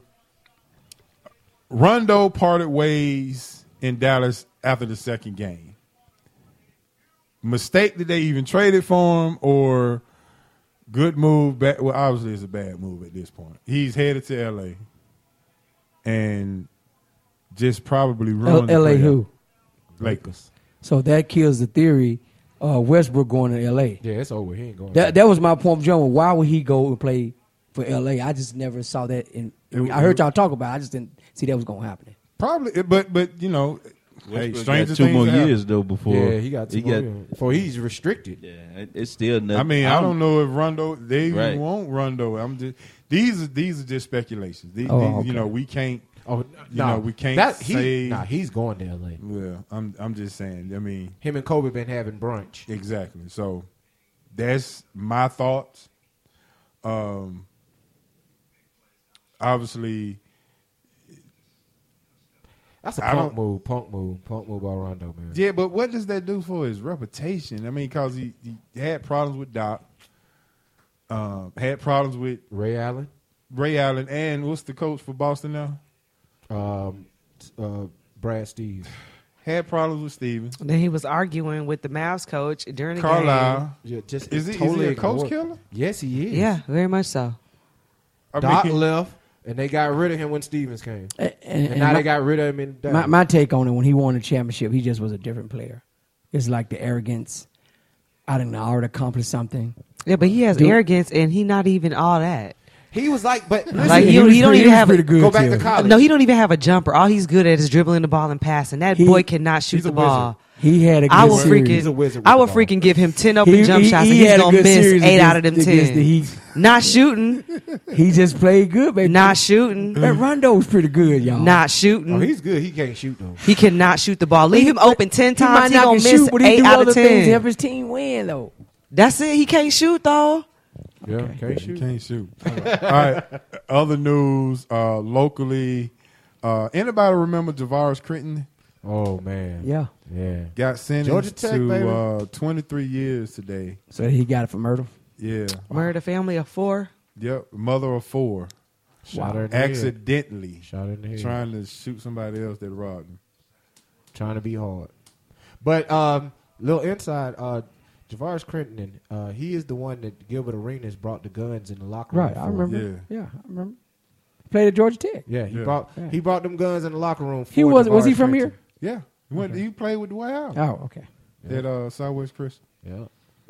Rondo parted ways in Dallas after the second game. Mistake that they even traded for him, or good move? Well, obviously it's a bad move at this point. He's headed to L.A. and just probably ruined
L.A.
the playoff.
who?
Lakers.
So that kills the theory Westbrook going to L.A.
Yeah, it's over. He ain't going.
That was my point, John. Why would he go and play for L.A.? I just never saw that. I heard y'all talk about it. I just didn't see that was going to happen.
Probably, but you know, hey,
Westbrook
stranger
got 2 more
things happen.
years though before.
Yeah, he got 2 more years. Before he's restricted.
Yeah, it's still nothing.
I mean, I don't know if Rondo they
Right.
won't Rondo. I'm just these are just speculations. These,
okay.
you know, we can't.
Oh,
You know, we can't say.
he's going to L.A.
Well, I'm just saying. I mean,
Him and Kobe been having brunch.
exactly. So that's my thoughts. Obviously,
That's a
I
punk
don't-
move by Rondo, man.
yeah. But what does that do for his reputation? I mean, because he had problems with Doc, had problems with
Ray Allen,
Ray Allen, and what's the coach for Boston now?
Brad Stevens.
Had problems with Stevens.
Then he was arguing with the Mavs coach during the game.
Carlisle.
Yeah, just
Is he
totally
a coach
ignored.
killer?
Yes, he is.
Yeah, very much so.
I
Doc
mean,
left, and they got rid of him when Stevens came. And
And
now
my,
they got rid of him in Dallas.
my take on it, when he won the championship, he just was a different player. It's like the arrogance. I don't know, I already accomplished something.
Yeah, but he has
Dude.
arrogance, and he not even all that.
He was like, but
Like,
He
you
was
don't
pretty-
even
he was
have
pretty
a,
good
go back to
too.
college.
no. He don't even have a jumper. All he's good at is dribbling the ball and passing. That
He-
boy cannot shoot
he's
the
a
ball.
He had a good
I will
series.
He's a wizard with
I will
the ball.
freaking give him 10 open jump shots, and he's
had a
gonna
good
miss
series
8 out of them
against
10.
the Heat.
Not shooting,
He just played good, baby.
not shooting,
That Rondo was pretty good, y'all.
not shooting.
Oh, he's good. He can't shoot though.
He cannot shoot the ball. Leave him open 10
He might
times. He
not
gonna
can
miss
shoot, but he
8
do
out
other
of
things to
10.
help his team win, though.
That's it. He can't shoot though.
Yeah, can't
You
shoot.
can't shoot. All right. Other news locally. Anybody remember Javaris Critton?
Oh man.
Yeah.
Yeah.
Got
Georgia
sentenced
Tech,
to
baby.
23 years today.
So he got it for murder.
Yeah.
Murdered a family of 4.
Yep. Mother of 4.
Shot her in the head.
Accidentally
Shot her in the head.
trying to shoot somebody else that robbed him.
Trying to be hard. But little inside, Javaris Critton, he is the one that Gilbert Arenas brought the guns in the locker room.
Right, I
for.
remember.
Yeah.
Yeah, I remember. Played at Georgia Tech.
Yeah,
Yeah.
he brought them guns in the locker room. For
He was he
Javaris
from
Critton.
here?
Yeah. He played with Dwight Howard
Oh, okay.
at Southwest Christian.
Yeah,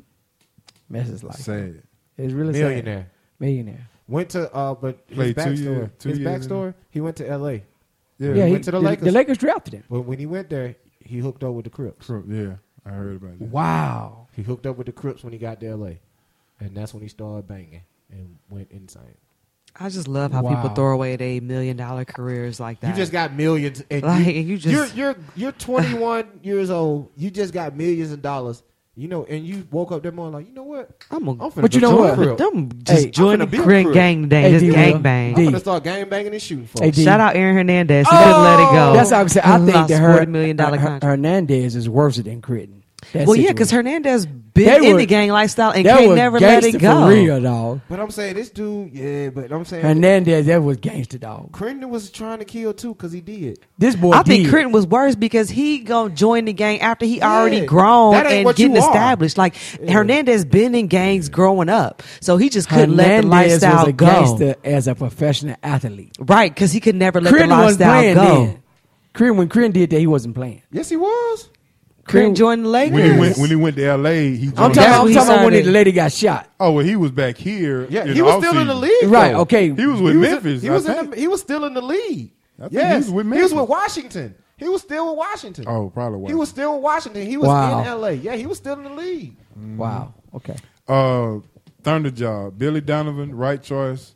Mess his life.
Sad.
It's really
millionaire.
sad. Millionaire.
Went to but his
Played 2
backstory.
years- 2
his
years in
backstory. He went to L.A.
Yeah.
Yeah,
went to the Lakers.
The Lakers drafted him.
But when he went there, he hooked up with the Crips.
Yeah. I heard about that.
Wow.
He hooked up with the Crips when he got to L.A. And that's when he started banging and went insane.
I just love how
Wow.
people throw away their $1 million careers like that.
You just got millions, and
Like, you just-
you're 21 years old. You just got millions of dollars, you know, and you woke up that morning like, you know what?
I'm
finna
But you
go
know
to
what?
the crib.
them
Hey,
just
I'm
join the
finna be a
Crit
crib.
gang today.
Hey,
Just
D-Will.
gang bang.
I'm
D.
gonna start gang banging and shooting folks.
Hey, D.
Shout out Aaron Hernandez. He couldn't let it go.
That's how I'm saying. I think
Lost
that
$40 million contract.
Hernandez is worse than Critton. That
Well, yeah,
situation.
because Hernandez
They
been in
were-
the gang lifestyle and
that
can't
was
never let it
gangster
go.
for real, dog.
But I'm saying this dude, yeah. But I'm saying
Hernandez, that was gangster, dog.
Crittenden was trying to kill too because he did.
This boy,
I think
did.
Critton was worse because he gonna join the gang after he
Yeah,
already grown
that ain't
and
what you
getting
are.
established. Like Hernandez been in gangs growing up, so he just couldn't let the
Hernandez
lifestyle
was a
go.
gangster as a professional athlete.
Right, because he could never let
Critton
the
wasn't
lifestyle
playing
go.
then. Critton, when Critton did that, he wasn't playing.
Yes, he was.
Critton joined the Lakers.
When he went to L.A., he
I'm
joined.
talking,
That's
I'm
when he
talking about when
started.
the lady got shot.
Oh, well, he was back here.
Yeah,
in
he
the
was still in the
offseason.
league.
Right,
though.
okay.
He was with
He was
Memphis.
he was
I
in
think.
the, he was still in the league.
I think
Yes,
he was with
he was
Memphis.
with Washington. He was still with Washington.
Oh, probably.
He was still with Washington. He was
Wow.
in L.A. Yeah, he was still in the league.
Wow. Okay.
Thunder Job. Billy Donovan, right choice,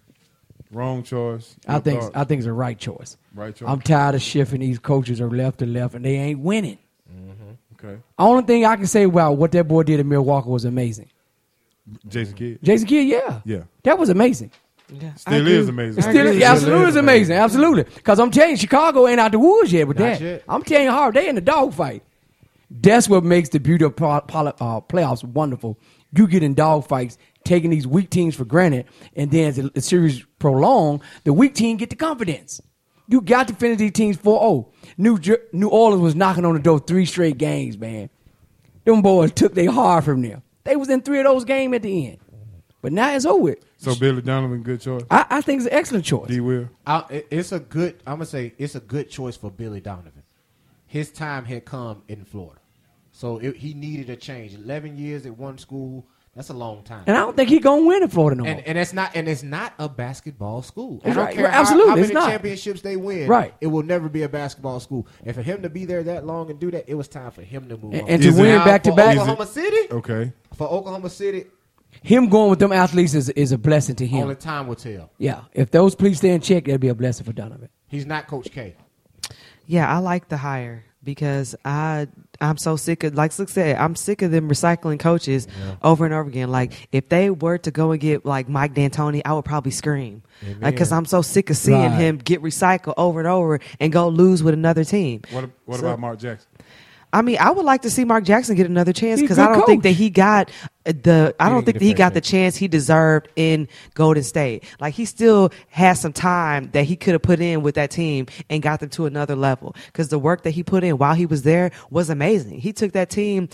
wrong choice.
I
Your
think
thoughts?
it's the right choice.
Right choice.
I'm tired of shifting these coaches are left to left and they ain't winning.
Okay.
Only thing I can say about what that boy did in Milwaukee was amazing.
Jason Kidd.
Jason Kidd, yeah.
Yeah.
That was amazing.
Yeah, I
Still
agree.
is amazing.
I
Still,
agree.
absolutely is amazing. Absolutely. Because I'm telling you, Chicago ain't out the woods yet with
Not
that.
yet.
I'm telling you hard. They in the dogfight. That's what makes the beauty of playoffs wonderful. You get in dogfights, taking these weak teams for granted, and then as the series prolong, the weak team get the confidence. You got to finish these teams 4-0. New Orleans was knocking on the door 3 straight games, man. Them boys took their heart from them. They was in 3 of those games at the end. But now it's over with.
So Billy Donovan, good choice.
I think it's an excellent choice.
D. Will.
It's a good. I'm gonna say it's a good choice for Billy Donovan. His time had come in Florida, so he needed a change. 11 years at one school. That's a long time.
And I don't think he's going to win in Florida no more.
And it's not a basketball school. I
It's
don't
right.
care
Absolutely,
how
it's
many
not.
championships they win.
Right.
It will never be a basketball school. And for him to be there that long and do that, it was time for him to move on.
And to
Is it-
win
Now,
back-to-back,
for Oklahoma City.
Okay.
For Oklahoma City,
him going with them athletes is a blessing to him.
only time will tell.
Yeah, if those please stay in check, that'd be a blessing for Donovan.
He's not Coach K.
Yeah, I like the hire because I'm so sick of, like Slick said, I'm sick of them recycling coaches over and over again. Like if they were to go and get like Mike D'Antoni, I would probably scream, like because I'm so sick of seeing
Right.
him get recycled over and over and go lose with another team.
What
So-
about Mark Jackson?
I mean, I would like to see Mark Jackson get another chance
He's a
because I
good
don't think
coach.
that he got I don't think that he got the
chance.
chance he deserved in Golden State. Like he still has some time that he could have put in with that team and got them to another level. Because the work that he put in while he was there was amazing. He took that team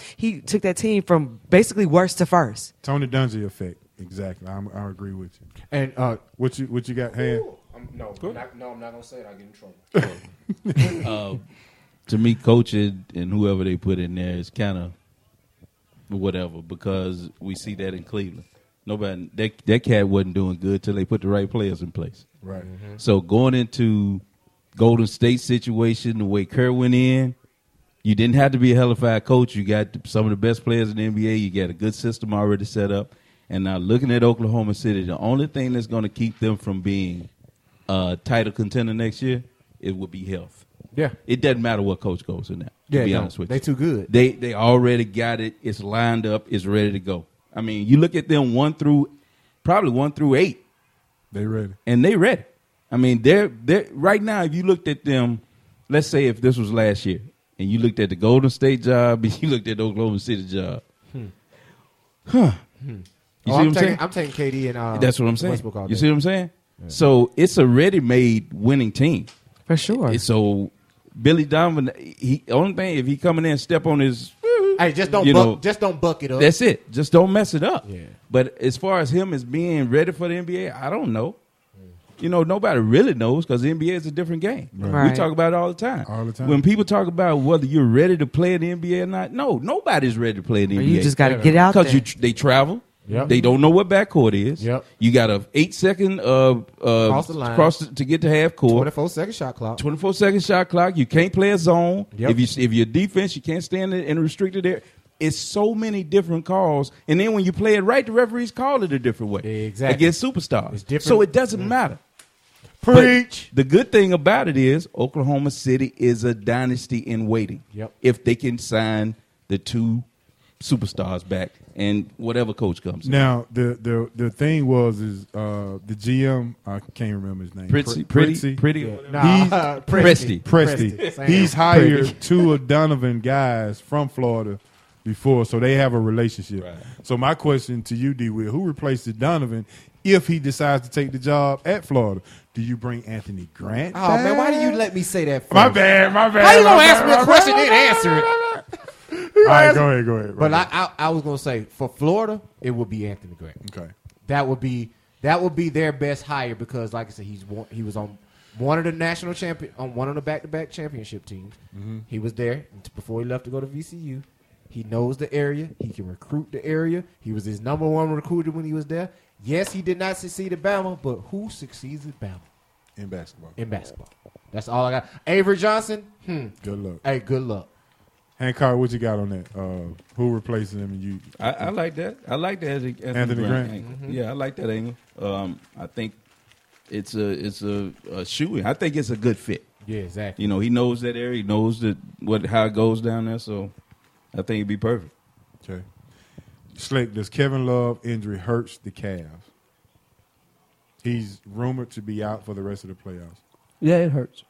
from basically worst to first.
Tony Dungy effect. Exactly. I agree with you.
And
What you got? Hand.
I'm not gonna say it. I'll get in trouble.
To me, coaching and whoever they put in there is kind of whatever because we see that in Cleveland. Nobody that cat wasn't doing good till they put the right players in place.
Right.
So going into Golden State situation, the way Kerr went in, you didn't have to be a hellified coach. You got some of the best players in the NBA. You got a good system already set up. And now looking at Oklahoma City, the only thing that's going to keep them from being a title contender next year, it would be health.
Yeah.
It doesn't matter what coach goes in there, to be honest with you.
They too good.
They already got it. It's lined up. It's ready to go. I mean, you look at them 1 through 8,
They ready.
and they ready. I mean, they're right now. If you looked at them, let's say if this was last year, and you looked at the Golden State job, and you looked at the Oklahoma City job, You see what I'm saying?
I'm taking KD and
That's what I'm saying.
Westbrook all
You
day.
see what I'm saying? So it's a ready-made winning team.
For sure.
So Billy Donovan, only thing if he coming in and step on his,
Hey, just don't
You know,
just don't buck it up.
that's it. Just don't mess it up.
Yeah.
But as far as him as being ready for the NBA, I don't know. You know, nobody really knows because the NBA is a different game.
Right.
We talk about it all the time.
All the time.
When people talk about whether you're ready to play in the NBA or not, no, nobody's ready to play in the NBA.
You just got to get out there.
Because they travel.
Yep.
They don't know what backcourt is.
Yep.
You got a 8-second
Cross the line.
to get to half court.
24-second shot clock.
24-second shot clock. You can't play a zone.
Yep.
If you're defense, you can't stand in a restricted area. It's so many different calls, and then when you play it right, the referees call it a different way.
Exactly.
Against superstars.
It's different.
So it doesn't matter.
Preach.
But the good thing about it is Oklahoma City is a dynasty in waiting.
Yep.
If they can sign the 2 superstars back and whatever coach comes in.
Now the thing is the GM, I can't remember his name.
Pretty.
Nah,
Presti.
Presti.
Same.
He's hired 2 of Donovan guys from Florida before, so they have a relationship.
Right.
So my question to you, D. Will, who replaces Donovan if he decides to take the job at Florida? Do you bring Anthony Grant?
Oh man, why do you let me say that first?
My bad.
How you gonna ask me a question and answer it?
All right, go ahead.
But I was gonna say for Florida, it would be Anthony Grant.
Okay.
That would be their best hire because, like I said, he was on one of the national champion on one of the back-to-back championship teams.
Mm-hmm.
He was there before he left to go to VCU. He knows the area. He can recruit the area. He was his number one recruiter when he was there. Yes, he did not succeed at Bama, but who succeeds at Bama?
In basketball.
In basketball. That's all I got. Avery Johnson,
Good luck.
hey, good luck.
Hancock, what you got on that? Who replaces him? And you?
I like that. I like that as
Anthony Grant.
angle. Yeah, I like that angle. I think it's a shoe-in. I think it's a good fit.
Yeah, exactly.
You know, he knows that area. He knows how it goes down there. So I think it'd be perfect.
Okay. Slick, does Kevin Love injury hurts the Cavs? He's rumored to be out for the rest of the playoffs.
Yeah, it hurts.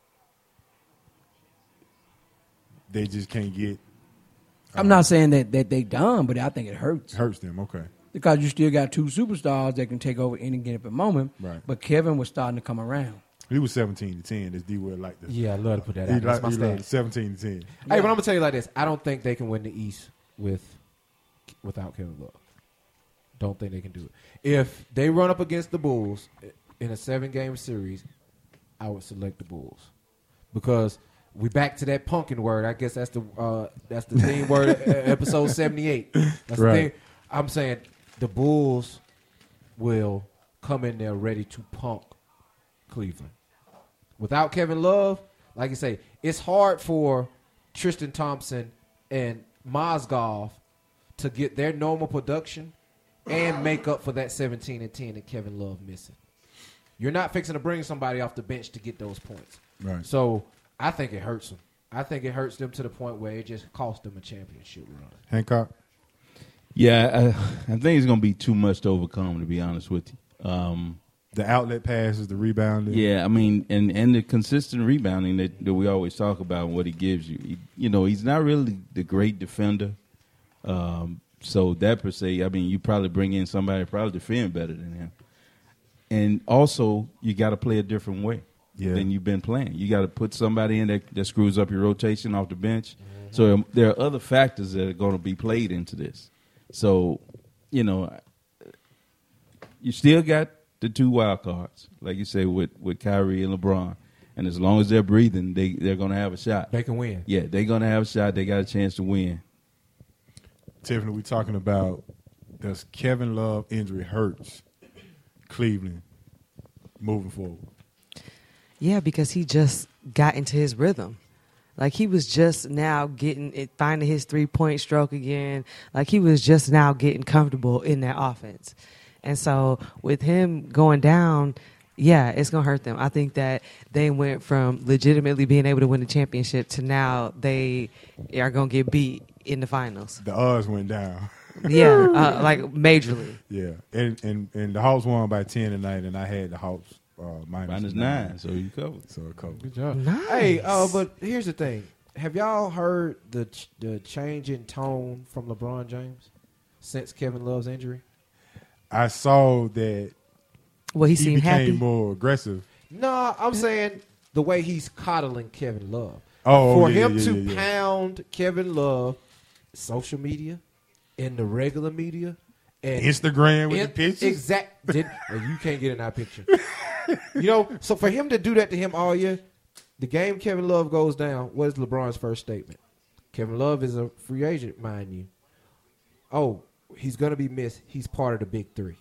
They just can't get.
I'm not saying that they done, but I think it hurts.
Hurts them. Okay.
Because you still got two superstars that can take over any given moment.
Right.
But Kevin was starting to come around.
He was 17-10. As D. Will like this.
Yeah, I love to put that
He
out. That's my
like
stance.
17-10.
Hey, but I'm gonna tell you like this: I don't think they can win the East without Kevin Love. Don't think they can do it. If they run up against the Bulls in a 7-game series, I would select the Bulls because we back to that pumpkin word. I guess that's the theme word. Episode 78. That's the
Right.
thing. I'm saying the Bulls will come in there ready to punk Cleveland. Without Kevin Love, like you say, it's hard for Tristan Thompson and Mozgov to get their normal production and make up for that 17-10 that Kevin Love missing. You're not fixing to bring somebody off the bench to get those points.
Right.
So I think it hurts them. I think it hurts them to the point where it just cost them a championship run.
Hancock.
Yeah, I think it's going to be too much to overcome, to be honest with you.
The outlet passes, the rebounding.
Yeah, I mean, and the consistent rebounding that we always talk about and what he gives you. He's not really the great defender. So that per se, I mean, you probably bring in somebody probably defend better than him. And also, you got to play a different way than you've been playing. You got to put somebody in that screws up your rotation off the bench. Mm-hmm. So there are other factors that are going to be played into this. So, you still got the two wild cards, like you say, with Kyrie and LeBron. And as long as they're breathing, they're going to have a shot.
They can win.
Yeah, they're going to have a shot. They got a chance to win.
Tiffany, we talking about does Kevin Love injury hurts Cleveland moving forward?
Yeah, because he just got into his rhythm. Like he was just now finding his 3-point stroke again. Like he was just now getting comfortable in that offense. And so with him going down, yeah, it's going to hurt them. I think that they went from legitimately being able to win the championship to now they are going to get beat in the finals.
The odds went down.
Yeah, like majorly.
Yeah, and the Hawks won by 10 tonight, and I had the Hawks minus 9.
So you covered.
So it covered.
Good job.
Nice.
Hey, but here's the thing. Have y'all heard the change in tone from LeBron James since Kevin Love's injury?
I saw that
Well, he
he
seemed
became
happy.
more aggressive.
No, I'm saying the way he's coddling Kevin Love.
Oh,
For
yeah,
him
yeah,
to
yeah, yeah.
pound Kevin Love, social media, in the regular media, and
Instagram with the pictures.
You can't get in that picture. So for him to do that to him all year, the game Kevin Love goes down. What is LeBron's first statement? Kevin Love is a free agent, mind you. Oh, he's gonna be missed. He's part of the big three.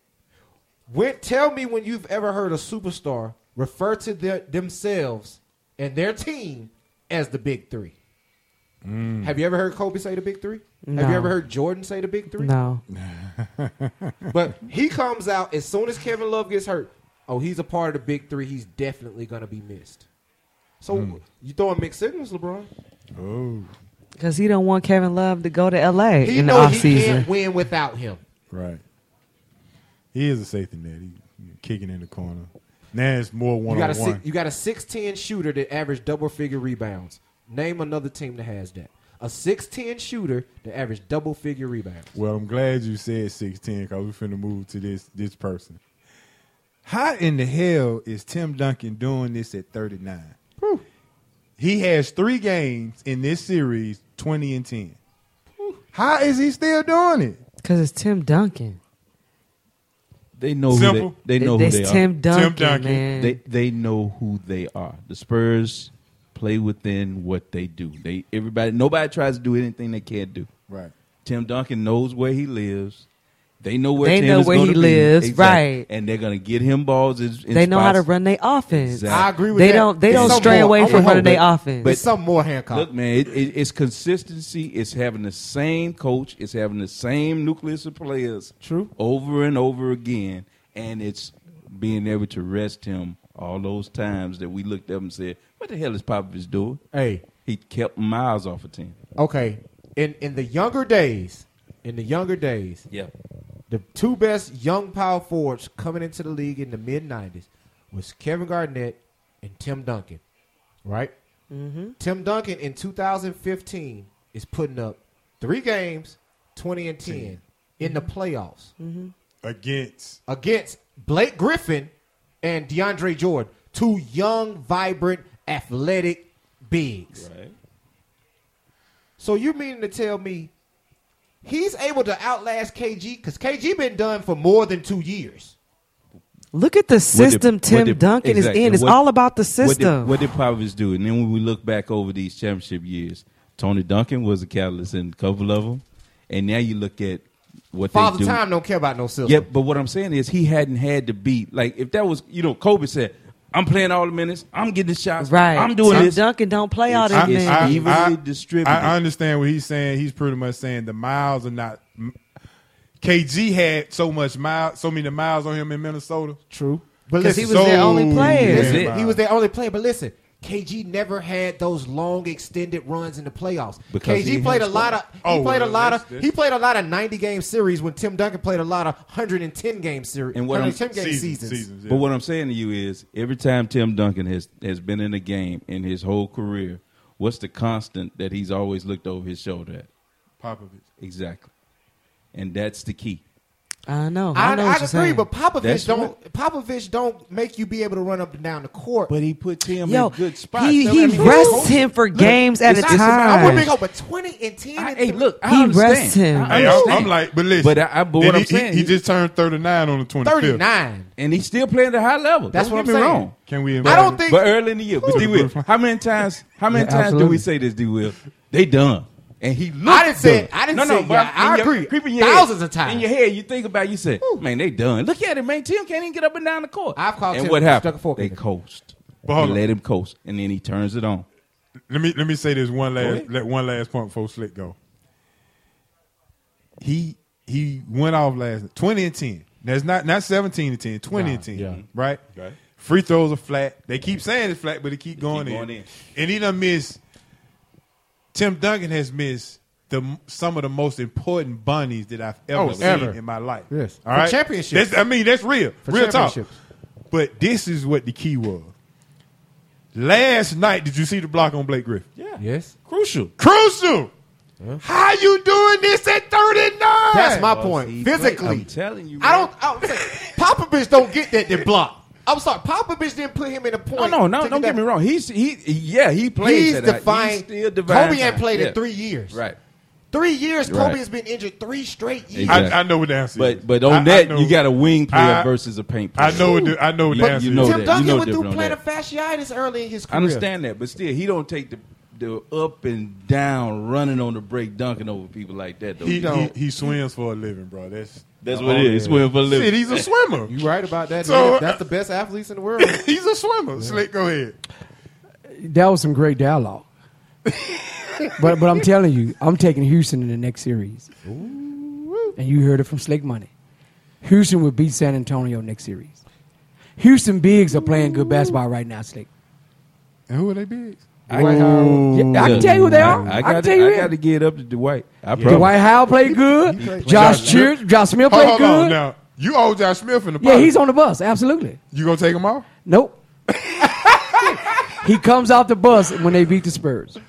Tell me when you've ever heard a superstar refer to themselves and their team as the big three. Have you ever heard Kobe say the big three?
No.
Have you ever heard Jordan say the big three?
No.
But he comes out as soon as Kevin Love gets hurt. Oh, he's a part of the big three. He's definitely going to be missed. So you throwing mixed signals, LeBron.
Oh,
Because he don't want Kevin Love to go to L.A.
He
in the
knows he
offseason.
can't win without him.
right. He is a safety net. He kicking in the corner. Now it's more one-on-one.
You got a 6'10 shooter that averaged double-figure rebounds. Name another team that has that. a 6'10 shooter to average double-figure rebounds.
Well, I'm glad you said 6'10 because we're finna move to this person. How in the hell is Tim Duncan doing this at 39?
Whew.
He has 3 games in this series, 20 and 10. How is he still doing it?
Because it's Tim Duncan.
They know
Simple.
who they know who
It's
they
Tim
are.
Duncan,
Duncan.
man.
They know who they are. The Spurs play within what they do. Nobody tries to do anything they can't do.
Right.
Tim Duncan knows where he lives. They know where
They
Tim
know
is
where
gonna
he
be.
lives,
Exactly.
right.
And they're gonna get him balls. In
They know how to
spots.
run their offense.
Exactly.
I agree with
They
that.
don't. They
It's
don't
something
stray
more.
away
I'm
from
with
running
Hope,
their
but
offense.
It's something more, Hancock.
Look, man, it's consistency. It's having the same coach. It's having the same nucleus of players.
True.
Over and over again, and it's being able to rest him all those times that we looked up and said, "What the hell is Popovich doing?"
Hey,
He kept miles off of team.
okay. In the younger days,
Yeah.
the 2 best young power forwards coming into the league in the mid-'90s was Kevin Garnett and Tim Duncan, right? Mm-hmm. Tim Duncan in 2015 is putting up 3 games, 20 and 10 in the playoffs against Blake Griffin and DeAndre Jordan, 2 young, vibrant, athletic bigs.
Right.
So you meaning to tell me he's able to outlast KG? Because KG been done for more than 2 years.
Look at the system Tim Duncan is in. It's all about the system.
What did Popovich do? And then when we look back over these championship years, Tony Duncan was a catalyst in a couple of them. And now you look at what
Father
they do.
Time don't care about no system.
Yeah, but what I'm saying is he hadn't had to beat. Like, if that was, Kobe said, I'm playing all the minutes. I'm getting the shots.
Right.
I'm doing
Tim
this.
Duncan don't play all that
It's
minutes.
evenly distributed.
I understand what he's saying. He's pretty much saying the miles are not. KG had so many miles on him in Minnesota.
True. But
Because
listen,
he was their only player.
That's it.
he was their only player. But listen, KG never had those long extended runs in the playoffs.
Because he
KG played
had
a lot of he played a lot of 90-game series when Tim Duncan played a lot of 110-game series
And what I'm-
110-game seasons.
Yeah.
But what I'm saying to you is, every time Tim Duncan has been in a game in his whole career, what's the constant that he's always looked over his shoulder at?
Popovich.
Exactly. And that's the key.
I know.
I
I know what you're
agree,
saying.
but
That's
Popovich don't make you be able to run up and down the court.
But he puts him
Yo,
in good spots.
he
I mean,
rests him for games at a
I
time.
wouldn't go, but 20 and 10.
Hey, look, I
He
understand.
rests him.
I
Hey,
understand.
I'm like, but listen.
But what
then
I'm saying,
he just turned 39 on the 25th.
39.
and he's still playing at a high level.
That's
Don't
what
get
I'm
me
saying.
wrong.
Can we?
I don't think.
But early in the year, but D. Will, how many times do
absolutely.
we say this, D. Will? They done. And he looked
I didn't say
done.
it. I didn't say it.
but
Yeah, I
in your-
agree.
creep in your
Thousands
head.
of times.
In your head, you think about it, you say, man, they done. Look at it, man. Tim can't even get up and down the court.
I've called
And
Tim
what
stuck a
happened?
fork
They
in it.
coast.
But hold
They
on.
let him coast, and then he turns it on.
Let me say this one
ahead.
last point before Slick go. He went off last 20 and 10. That's not 17 and 10, 20 and 10.
yeah.
Right?
Right.
Free throws are flat. They keep saying it's flat, but they keep going in. And he done missed. Tim Duncan has missed some of the most important bunnies that I've ever seen in my life.
Yes.
All
For
right.
championships.
That's real.
For
real talk.
championships.
But this is what the key was. Last night, did you see the block on Blake Griffin?
Yeah.
Yes.
Crucial.
Crucial. How you doing this at 39?
That's my point.
He
Physically.
played. I'm telling you.
I
man.
don't say, Popovich don't get that block. I'm sorry. Popovich didn't put him in a point.
No,
to
don't get
that.
me wrong. He plays.
He's
at that.
defined.
He's still defined.
Kobe ain't played
Yeah.
in 3 years.
Right.
3 years.
Right.
Kobe has been injured 3 straight years.
Exactly.
I know what the answer is.
But on
I
that,
know-
you got a wing player
I-
versus a paint player.
I know what the answer
you know
is.
Tim
that.
Duncan
You know
went through
different on
plantar
that.
fasciitis early in his
I
career.
understand that, but still, he don't take the up and down running on the break, dunking over people like that. Though.
He swims for a living, bro. That's
what it is. He's swimming for a living.
Shit, he's a swimmer.
You right about that.
So-
man. That's the best athletes in the world.
He's a swimmer. Slick, go ahead.
That was some great dialogue. but I'm telling you, I'm taking Houston in the next series. And you heard it from Slick Money. Houston will beat San Antonio next series. Houston Bigs are playing good basketball right now, Slick.
And who are they bigs?
Dwight Howard. Yeah, I can tell you who they are. I can tell you
I got to get up to Dwight. I promise.
Dwight Howard played good. Josh Smith played
Hold
good.
on now. You owe Josh Smith in the
Yeah,
bottom.
he's on the bus. Absolutely.
You gonna take him off?
Nope. He comes off the bus when they beat the Spurs.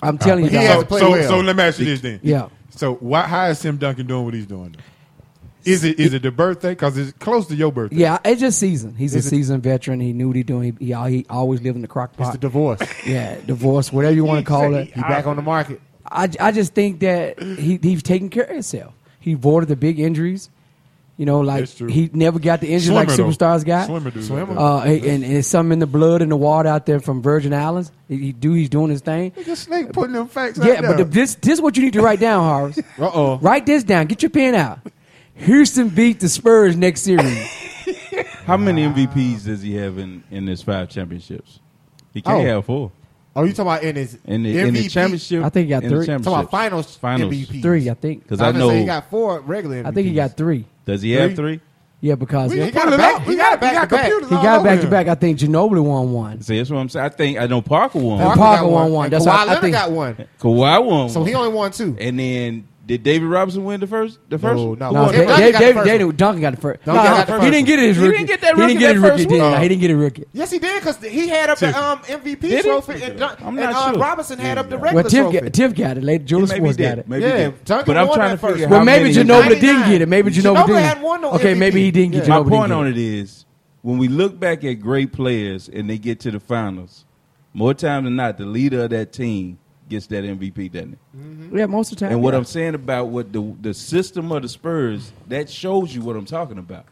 I'm telling you,
He has
dog.
to play well.
So let me ask you this then.
Yeah.
So how is Tim Duncan doing what he's doing? Is it the birthday? Because it's close to your birthday.
Yeah, it's just seasoned. He's a seasoned veteran. He knew what he's doing. He always lived in the crock
It's
pot.
the divorce.
Yeah, divorce, whatever you want to call it.
He back on the market.
I just think that he's taking care of himself. He avoided the big injuries. You know, like
That's true.
he never got the injury like
Swimmer, though.
superstars got.
Swimmer dude.
Swimmer.
And it's something in the blood and the water out there from Virgin Islands. He's doing his thing.
Nigga Snake putting them facts
Yeah,
out there.
but this is what you need to write down, Horace.
Uh-oh.
Write this down. Get your pen out. Houston beat the Spurs next series.
How many MVPs does he have in his 5 championships? He can't have 4.
Oh, you talking about in his
In the
MVP?
championship,
I think he got
in the
3.
Talking about
championships.
finals MVP.
3, I think.
Because
I
I
was gonna say
know.
he got 4 regular MVPs.
I think he got 3.
Does he have 3?
Yeah, because
He
he
got
Pull
it
it
back.
up.
He got it back to back.
computers
got
all
it back
over
to
him.
back. I think Ginobili won one.
See, that's what I'm saying. I know Parker won.
And
one.
Parker won one.
And
That's
Kawhi
what I
Leonard
think.
got one.
Kawhi won.
So he
one.
only won 2.
And then did David Robinson win the first? The first?
No.
Who
No,
won
Tim
the
Duncan
first?
got the first one.
Duncan got the first.
Duncan got the
he
first
didn't get it his
He
rookie.
didn't get that
He
rookie
didn't get
that
his
first
rookie.
one.
He didn't get a rookie.
Yes, he did because he had up the MVP
Did he?
trophy, and
I'm not sure.
Robinson had up the
Well,
regular trophy.
Tiff got it. Later, Julius
Maybe
Sports
he
got
did.
it.
Maybe he
Yeah,
did.
Duncan
But I'm
won
trying
that
to figure
first
out
Well,
how
maybe
many-
Ginobili
99.
didn't get it. Maybe Ginobili
Ginobili
didn't.
hadn't won no
Okay,
MVP.
maybe he didn't get
Yeah.
Ginobili.
My point
didn't
on
get
it is, when we look back at great players and they get to the finals, more times than not, the leader of that team gets that MVP, doesn't it?
Yeah, most of the time.
And what
yeah.
I'm saying about what the system of the Spurs, that shows you what I'm talking about.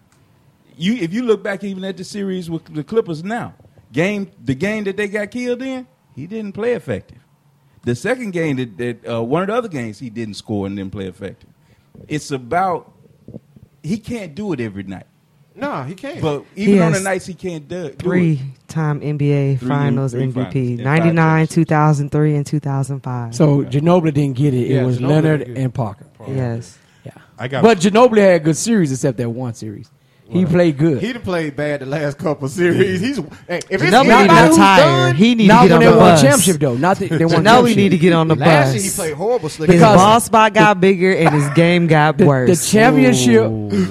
If you look back even at the series with the Clippers now, the game that they got killed in, he didn't play effective. The second game that one of the other games he didn't score and didn't play effective. It's about he can't do it every night.
No, he can't.
But even on the
has
nights he can't do it.
3-time NBA
Three
Finals
finals,
MVP,
and
99,
5
2003, and 2005.
So Ginobili didn't get it.
Yeah,
It was
Ginobili
Leonard
didn't get it.
and Parker.
yes.
Yeah.
I got
But Ginobili had a good series except that one series. He played good.
he done played bad the last couple of series. He's hey, if it's
Ginobili need
anybody
to
who's
retire.
done,
He need to
Not
get
when
on
they
the
won a
bus.
championship though. Not that they won.
Ginobili need to get on the
last
bus.
year he played horrible. Slick.
His
Because-
ball spot got bigger and his game got
the
worse.
championship.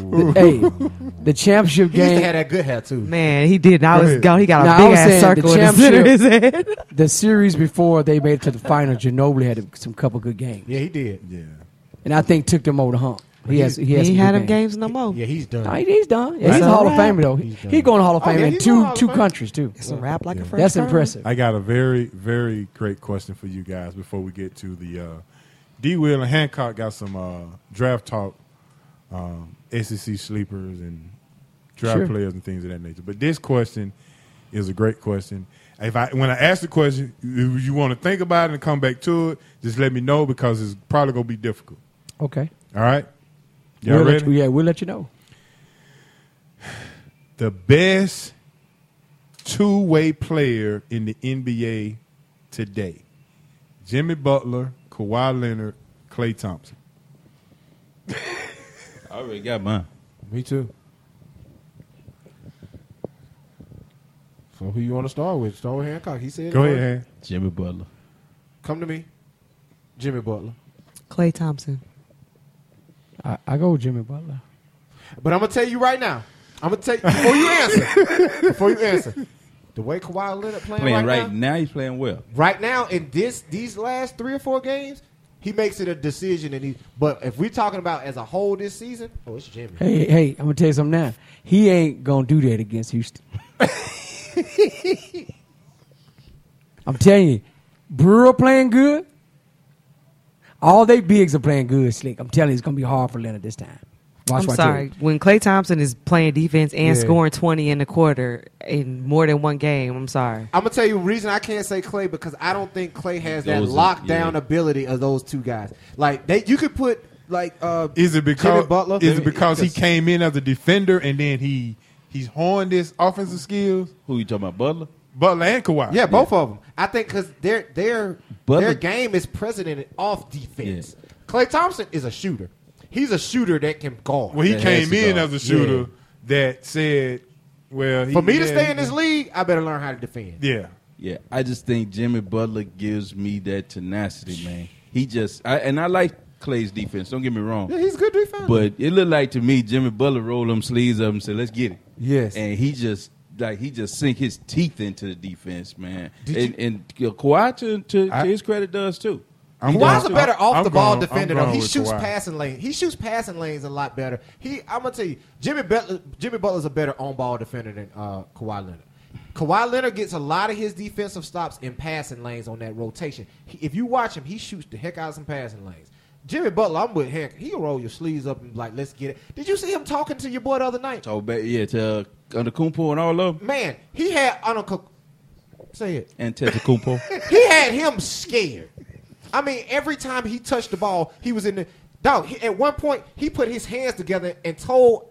The championship
he used to
game.
have that good hair too.
Man, he did. Now it's
ahead.
gone. He got
Now,
a
I
big
was
ass
saying
circle
the
in the center of his
championship-
head.
The series before they made it to the final, Ginobili had some couple good games,
Yeah, he did.
yeah.
and I think took them over the hump. He has. He
He
has.
ain't
some
had
good
them games no more.
Yeah, he's done.
No, he's done. Yeah,
That's
he's a
a
Hall of
wrap.
Famer though.
He's done.
He's going to Hall of
Oh,
Fame
yeah,
in
he's going to Hall
two
of Fame.
countries too.
It's a rap like a first
That's
term.
impressive.
I got a very, very great question for you guys before we get to the D. Will and Hancock got some draft talk, SEC sleepers and draft
Sure.
players and things of that nature. But this question is a great question. When I ask the question, if you want to think about it and come back to it, just let me know because it's probably going to be difficult.
Okay.
All right? Y'all
We'll
ready?
we'll let you know.
The best two-way player in the NBA today. Jimmy Butler, Kawhi Leonard, Klay Thompson.
I already got mine.
Me too. So who you want to start with? Start with Hancock. He said.
Go
it
ahead,
first.
Han.
Jimmy Butler.
Come to me. Jimmy Butler.
Klay Thompson.
I go with Jimmy Butler.
But I'm gonna tell you right now. I'm gonna tell you before you answer. Before you answer, the way Kawhi Leonard
Playing
right now,
he's playing well.
right now in these last 3 or 4 games, he makes it a decision. But if we're talking about as a whole this season, it's Jimmy.
Hey, I'm gonna tell you something now. He ain't gonna do that against Houston. I'm telling you, Brewer playing good. All they bigs are playing good, Slick. I'm telling you, it's gonna be hard for Leonard this time. Watch
I'm
what I tell
sorry.
you.
When Klay Thompson is playing defense and
Yeah.
scoring 20 in a quarter in more than one game, I'm sorry.
I'm gonna tell you the reason I can't say Klay because I don't think Klay has that
Those are-
lockdown
yeah.
ability of those two guys. Like you could put like
Is it because
Jimmy Butler?
is it because he
Because-
came in as a defender and then he's honed his offensive skills?
Who you talking about, Butler?
Butler and Kawhi.
Yeah, both of them. I think because their
Butler-
game is predicated off defense. Klay Thompson is a shooter. He's a shooter that can guard.
Well, he
That
came
has to
in
go.
as a shooter that said, "Well,
For me to stay in this league, I better learn how to defend.
yeah."
Yeah, I just think Jimmy Butler gives me that tenacity, man. He just I like Klay's defense. Don't get me wrong,
Yeah, he's a good defender.
but it looked like to me Jimmy Butler rolled them sleeves up and said, "Let's get it."
Yes.
and he just he just sink his teeth into the defense, man. And Kawhi, to his credit, does too.
Kawhi's a better off the ball
going-
defender
I'm
though.
going
He
with
shoots
Kawhi.
passing lanes. He shoots passing lanes a lot better. I'm gonna tell you, Jimmy Butler's a better on ball defender than Kawhi Leonard. Kawhi Leonard gets a lot of his defensive stops in passing lanes on that rotation. If you watch him, he shoots the heck out of some passing lanes. Jimmy Butler, I'm with Hank. He'll roll your sleeves up and like, let's get it. Did you see him talking to your boy the other night?
To Antetokounmpo and all of them.
Man, he had say it.
Antetokounmpo.
He had him scared. I mean, every time he touched the ball, he was in the dog. At one point, he put his hands together and told,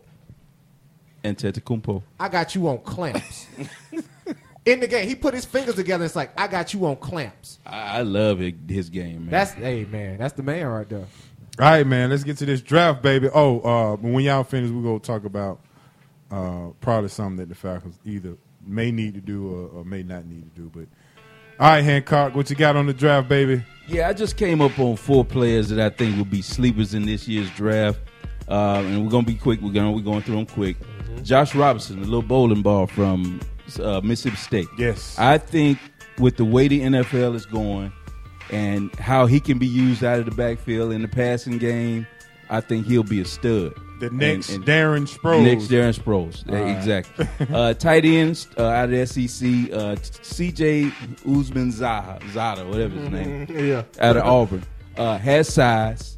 Antetokounmpo.
"I got you on clamps." In the game, he put his fingers together. It's like, "I got you on clamps."
I love his game, man.
That's the man right there.
All right, man. Let's get to this draft, baby. When y'all finish, we're gonna talk about probably something that the Falcons either may need to do or may not need to do. But all right, Hancock, what you got on the draft, baby?
Yeah, I just came up on 4 players that I think will be sleepers in this year's draft, and we're gonna be quick. We're going through them quick. Josh Robinson, the little bowling ball from Mississippi State.
Yes.
I think with the way the NFL is going and how he can be used out of the backfield in the passing game, I think he'll be a stud.
The next
And
Darren Sproles.
Next Darren Sproles. Exactly. Tight ends out of the SEC, CJ Uzman-Zada, whatever his name, out of Auburn. Has size.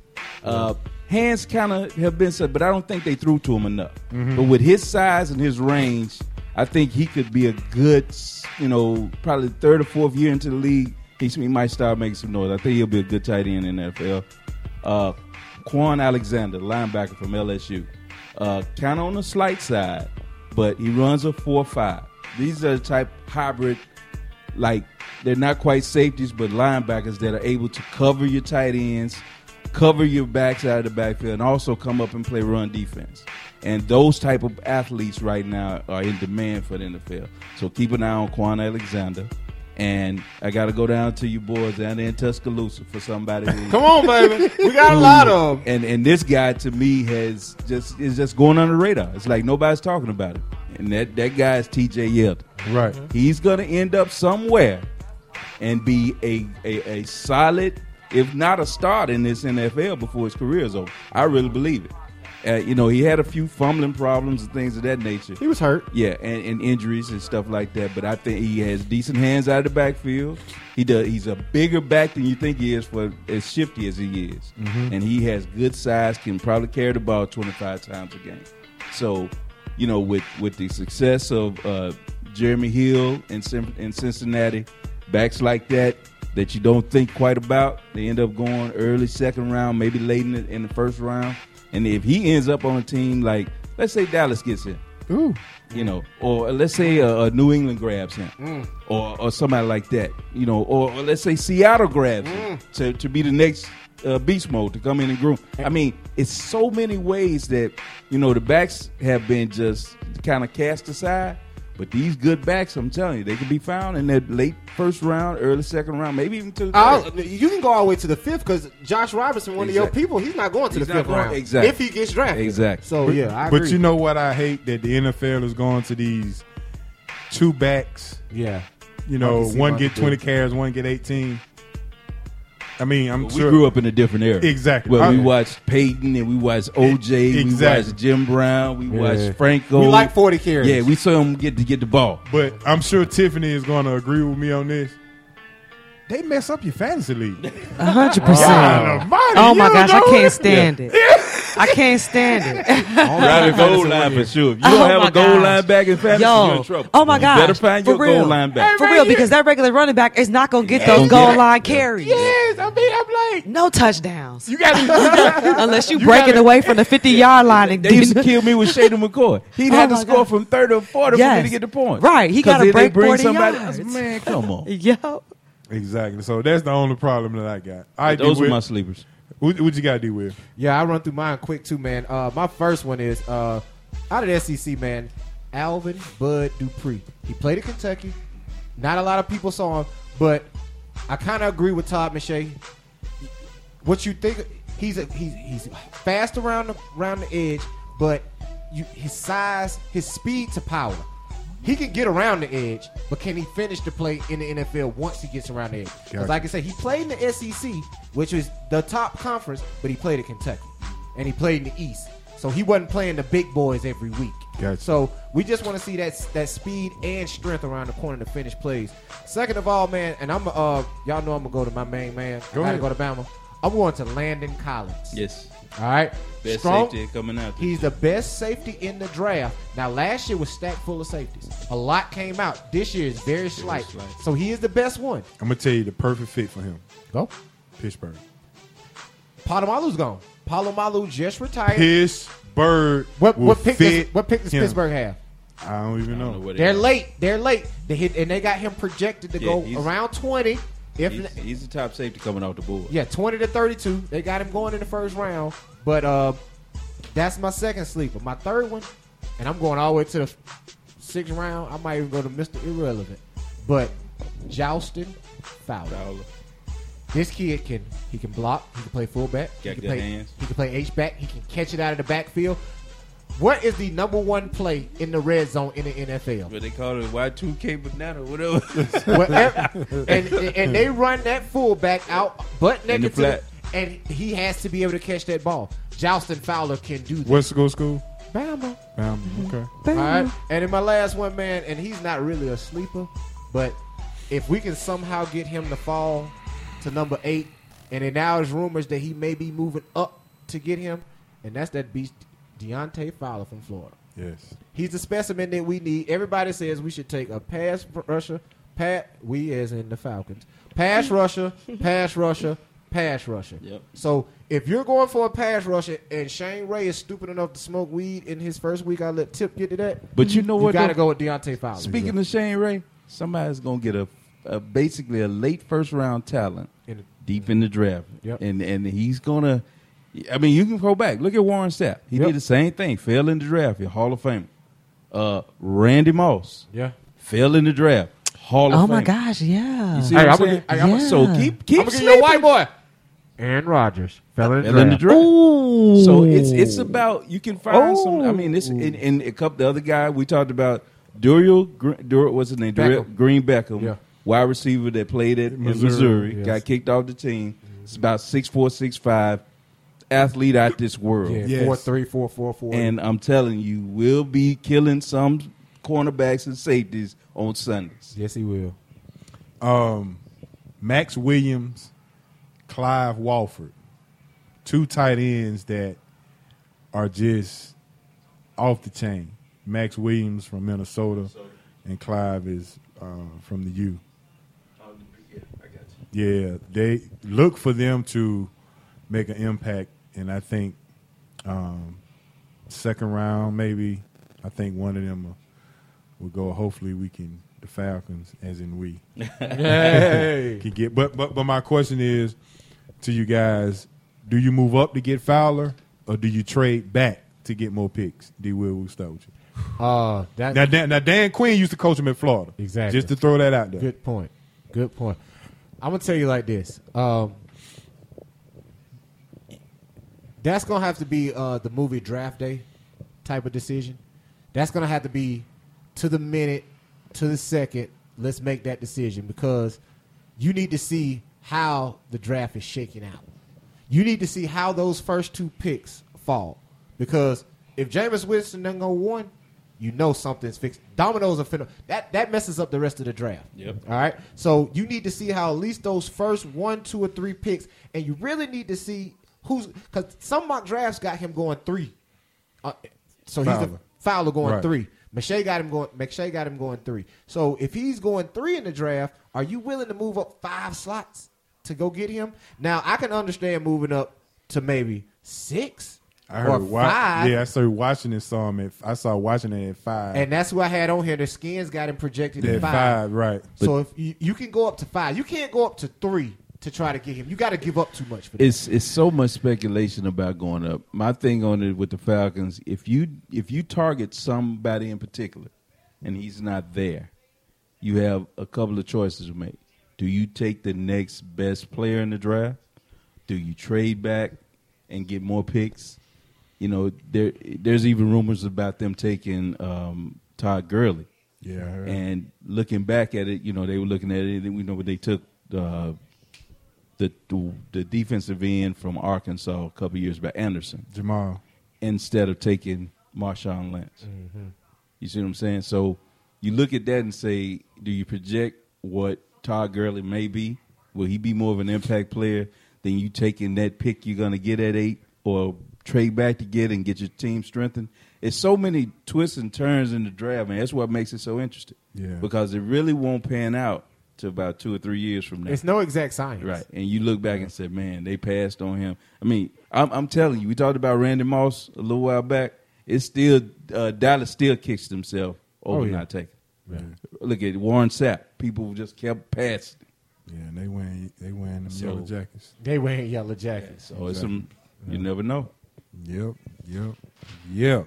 Hands kind of have been set, but I don't think they threw to him enough. But with his size and his range, I think he could be a good, probably 3rd or 4th year into the league. He might start making some noise. I think he'll be a good tight end in the NFL. Quan Alexander, linebacker from LSU. Kind of on the slight side, but he runs a 4.5. These are the type hybrid, like they're not quite safeties, but linebackers that are able to cover your tight ends, cover your backs out of the backfield, and also come up and play run defense. And those type of athletes right now are in demand for the NFL. So keep an eye on Quan Alexander. And I got to go down to you boys down there in Tuscaloosa for somebody who
Come on, baby. We got a lot of them.
and this guy to me is just going under the radar. It's like nobody's talking about it. And that guy is TJ Yeldon.
Right.
He's going to end up somewhere and be a solid, if not a starter in this NFL before his career is over. I really believe it. He had a few fumbling problems and things of that nature.
He was hurt.
Yeah, and injuries and stuff like that. But I think he has decent hands out of the backfield. He's a bigger back than you think he is for as shifty as he is. And he has good size, can probably carry the ball 25 times a game. So, with the success of Jeremy Hill in Cincinnati, backs like that you don't think quite about, they end up going early 2nd round, maybe late in the 1st round. And if he ends up on a team like, let's say Dallas gets him, or let's say a New England grabs him, or somebody like that, or let's say Seattle grabs him to be the next beast mode to come in and groom. I mean, it's so many ways that the backs have been just kind of cast aside. But these good backs, I'm telling you, they can be found in that late 1st round, early 2nd round, maybe even to the 3rd.
You can go all the way to the 5th because Josh Robinson, one of your people, he's not going to the 5th round.
Exactly.
If he gets drafted.
Exactly.
So, I agree.
But you know what I hate? That the NFL is going to these 2 backs.
Yeah.
One get 20 carries, one get 18. I mean,
We grew up in a different era.
Exactly.
Where we watched Peyton and we watched OJ,
Exactly.
we watched Jim Brown, we watched Franco.
We like 40 carries.
Yeah, we saw him get the ball.
But I'm sure Tiffany is going to agree with me on this. They mess up your fantasy league.
100%.
Almighty,
Oh my
you
gosh, I
know
can't
it.
stand it. I can't stand it.
Drive a goal line for sure. If you don't have
my
a goal
gosh.
line back in fantasy, you're in trouble.
Oh my
You
gosh.
better find
For
your
real.
goal line back.
For real, because that regular running back is not going to get those goal line carries.
Yes, I mean, I'm like,
No touchdowns.
you got
Unless you break it away from the 50-yard line and
They used to kill me with Shaden McCoy. He'd have to
my
score
God.
from 30 or 40 for me
Yes.
to get the point.
Right, he
'Cause
gotta
then they
break
bring
40
somebody
yards.
else. Man, come on.
Yo.
Exactly. So that's the only problem that I got. All right,
Those are
D-Will.
my sleepers.
What you got to do with?
Yeah, I'll run through mine quick too, man. My first one is out of the SEC, man, Alvin Bud Dupree. He played at Kentucky. Not a lot of people saw him, but I kind of agree with Todd McShay. What you think? He's fast around the edge, but his size, his speed to power. He can get around the edge, but can he finish the play in the NFL once he gets around the edge?
Gotcha.
Because like I said, he played in the SEC, which is the top conference, but he played at Kentucky. And he played in the East. So he wasn't playing the big boys every week.
Gotcha.
So we just want to see that speed and strength around the corner to finish plays. Second of all, man, and I'm y'all know I'm gonna go to my main man.
Go
I gotta
ahead.
go to Bama. I'm going to Landon Collins.
Yes.
All right.
Best
Strong-
safety coming out.
He's the best safety in the draft. Now, last year was stacked full of safeties. A lot came out. This year is very slight.
slight.
So he is the best one.
I'm gonna tell you the perfect fit for him.
Go.
Pittsburgh.
Palomalu's gone. Palomalu just retired.
Pittsburgh.
What
will
pick
fit
does
him.
Pittsburgh have?
I don't even
I don't know
know.
what
They're
it is.
late. They're late. They hit, and they got him projected to
Yeah,
go
he's-
around 20.
He's the top safety coming off the board.
Yeah, 20 to 32. They got him going in the first round. But that's my second sleeper. My third one, and I'm going all the way to the sixth round. I might even go to Mr. Irrelevant. But Joustin Fowler.
Fowler.
This kid can block. He can play fullback. He
Got
can
good
play
hands.
He can play H-back. He can catch it out of the backfield. What is the number one play in the red zone in the NFL?
What they call it, Y2K banana, whatever.
and they run that fullback out butt
In the
naked,
flat.
and he has to be able to catch that ball. Joustin Fowler can do that.
What's the school?
Bama.
Okay.
All right. And in my last one, man, and he's not really a sleeper, but if we can somehow get him to fall to number 8, and then now there's rumors that he may be moving up to get him, and that's that beast Deontay Fowler from Florida.
Yes.
He's the specimen that we need. Everybody says we should take a pass rusher, we as in the Falcons, pass rusher, pass rusher, pass rusher.
Yep.
So if you're going for a pass rusher and Shane Ray is stupid enough to smoke weed in his first week, I'll let Tip get to that.
But you know
You
what?
got to
though?
go with Deontay Fowler.
Speaking of Shane Ray, somebody's gonna get a basically a late first round talent
In-
deep in the draft,
Yep.
and he's gonna. I mean, you can go back. Look at Warren Sapp. He
Yep.
did the same thing. Fell in the draft. He's Hall of Famer. Randy Moss
Yeah.
fell in the draft. Hall of
Oh
Famer.
my gosh, yeah.
You see
Hey,
what I'm
I'm
saying?
gonna get-
So
Yeah.
keep
I'm going to give you a
sleeping.
white boy. Aaron Rodgers. Fell in
Fell in the draft.
Ooh.
So it's about you can find some. I mean, this
Ooh.
in a couple. The other guy we talked about, Duriel, what's his name?
Beckham.
Green Beckham,
Yeah.
wide receiver that played at
Missouri,
Missouri,
yes.
got kicked off the team. It's about 6'4", 6'5", athlete out this world.
Yeah,
Yes.
4-3, 4-4-4.
And I'm telling you, we'll be killing some cornerbacks and safeties on Sundays.
yes, he will.
Max Williams, Clive Walford, 2 tight ends that are just off the chain. Max Williams from Minnesota, and Clive is from the U. Yeah, they look for them to make an impact, and I think second round maybe. I think one of them will go. Hopefully, we can. The Falcons, as in we, can get. But my question is to you guys: do you move up to get Fowler, or do you trade back to get more picks? D. Will, we'll start with you. Now, Dan Quinn used to coach him at Florida.
Exactly.
Just to throw that out there.
Good point. Good point. I'm gonna tell you like this. That's gonna have to be the movie Draft Day type of decision. That's gonna have to be to the minute, to the second. Let's make that decision because you need to see how the draft is shaking out. You need to see how those first 2 picks fall because if Jameis Winston doesn't go 1, you know something's fixed. Dominoes are finna. That messes up the rest of the draft.
Yep.
All right. So you need to see how at least those first 1, 2, or 3 picks, and you really need to see who's because some mock drafts got him going 3. So he's the Fowler going
Right.
3. McShay got him going 3. So if he's going 3 in the draft, are you willing to move up 5 slots to go get him? Now I can understand moving up to maybe 6.
I
or
heard.
5.
Yeah, I started watching this. I saw watching it at 5.
And that's who I had on here. The Skins got him projected
at
at 5.
5, right?
So if you can go up to 5, you can't go up to 3 to try to get him. You got to give up too much for that.
It's so much speculation about going up. My thing on it with the Falcons, if you target somebody in particular and he's not there, you have a couple of choices to make. Do you take the next best player in the draft? Do you trade back and get more picks? You know, there's even rumors about them taking Todd Gurley
Yeah. I heard.
And looking back at it, they were looking at it, and we know they took the defensive end from Arkansas a couple years back, Anderson,
Jamal.
instead of taking Marshawn Lynch.
Mm-hmm.
You see what I'm saying? So you look at that and say, do you project what Todd Gurley may be? Will he be more of an impact player than you taking that pick you're going to get at 8 or trade back to get and get your team strengthened? It's so many twists and turns in the draft, man. That's what makes it so interesting.
Yeah.
Because it really won't pan out to about 2 or 3 years from now.
It's no exact science.
Right. And you look back and say, man, they passed on him. I mean, I'm telling you, we talked about Randy Moss a little while back. It's still Dallas still kicks themselves over not taking.
Yeah.
Look at Warren Sapp. People just kept passing.
Yeah, and they wearing them yellow jackets.
They wearing yellow jackets.
So it's some, you never know.
Yep.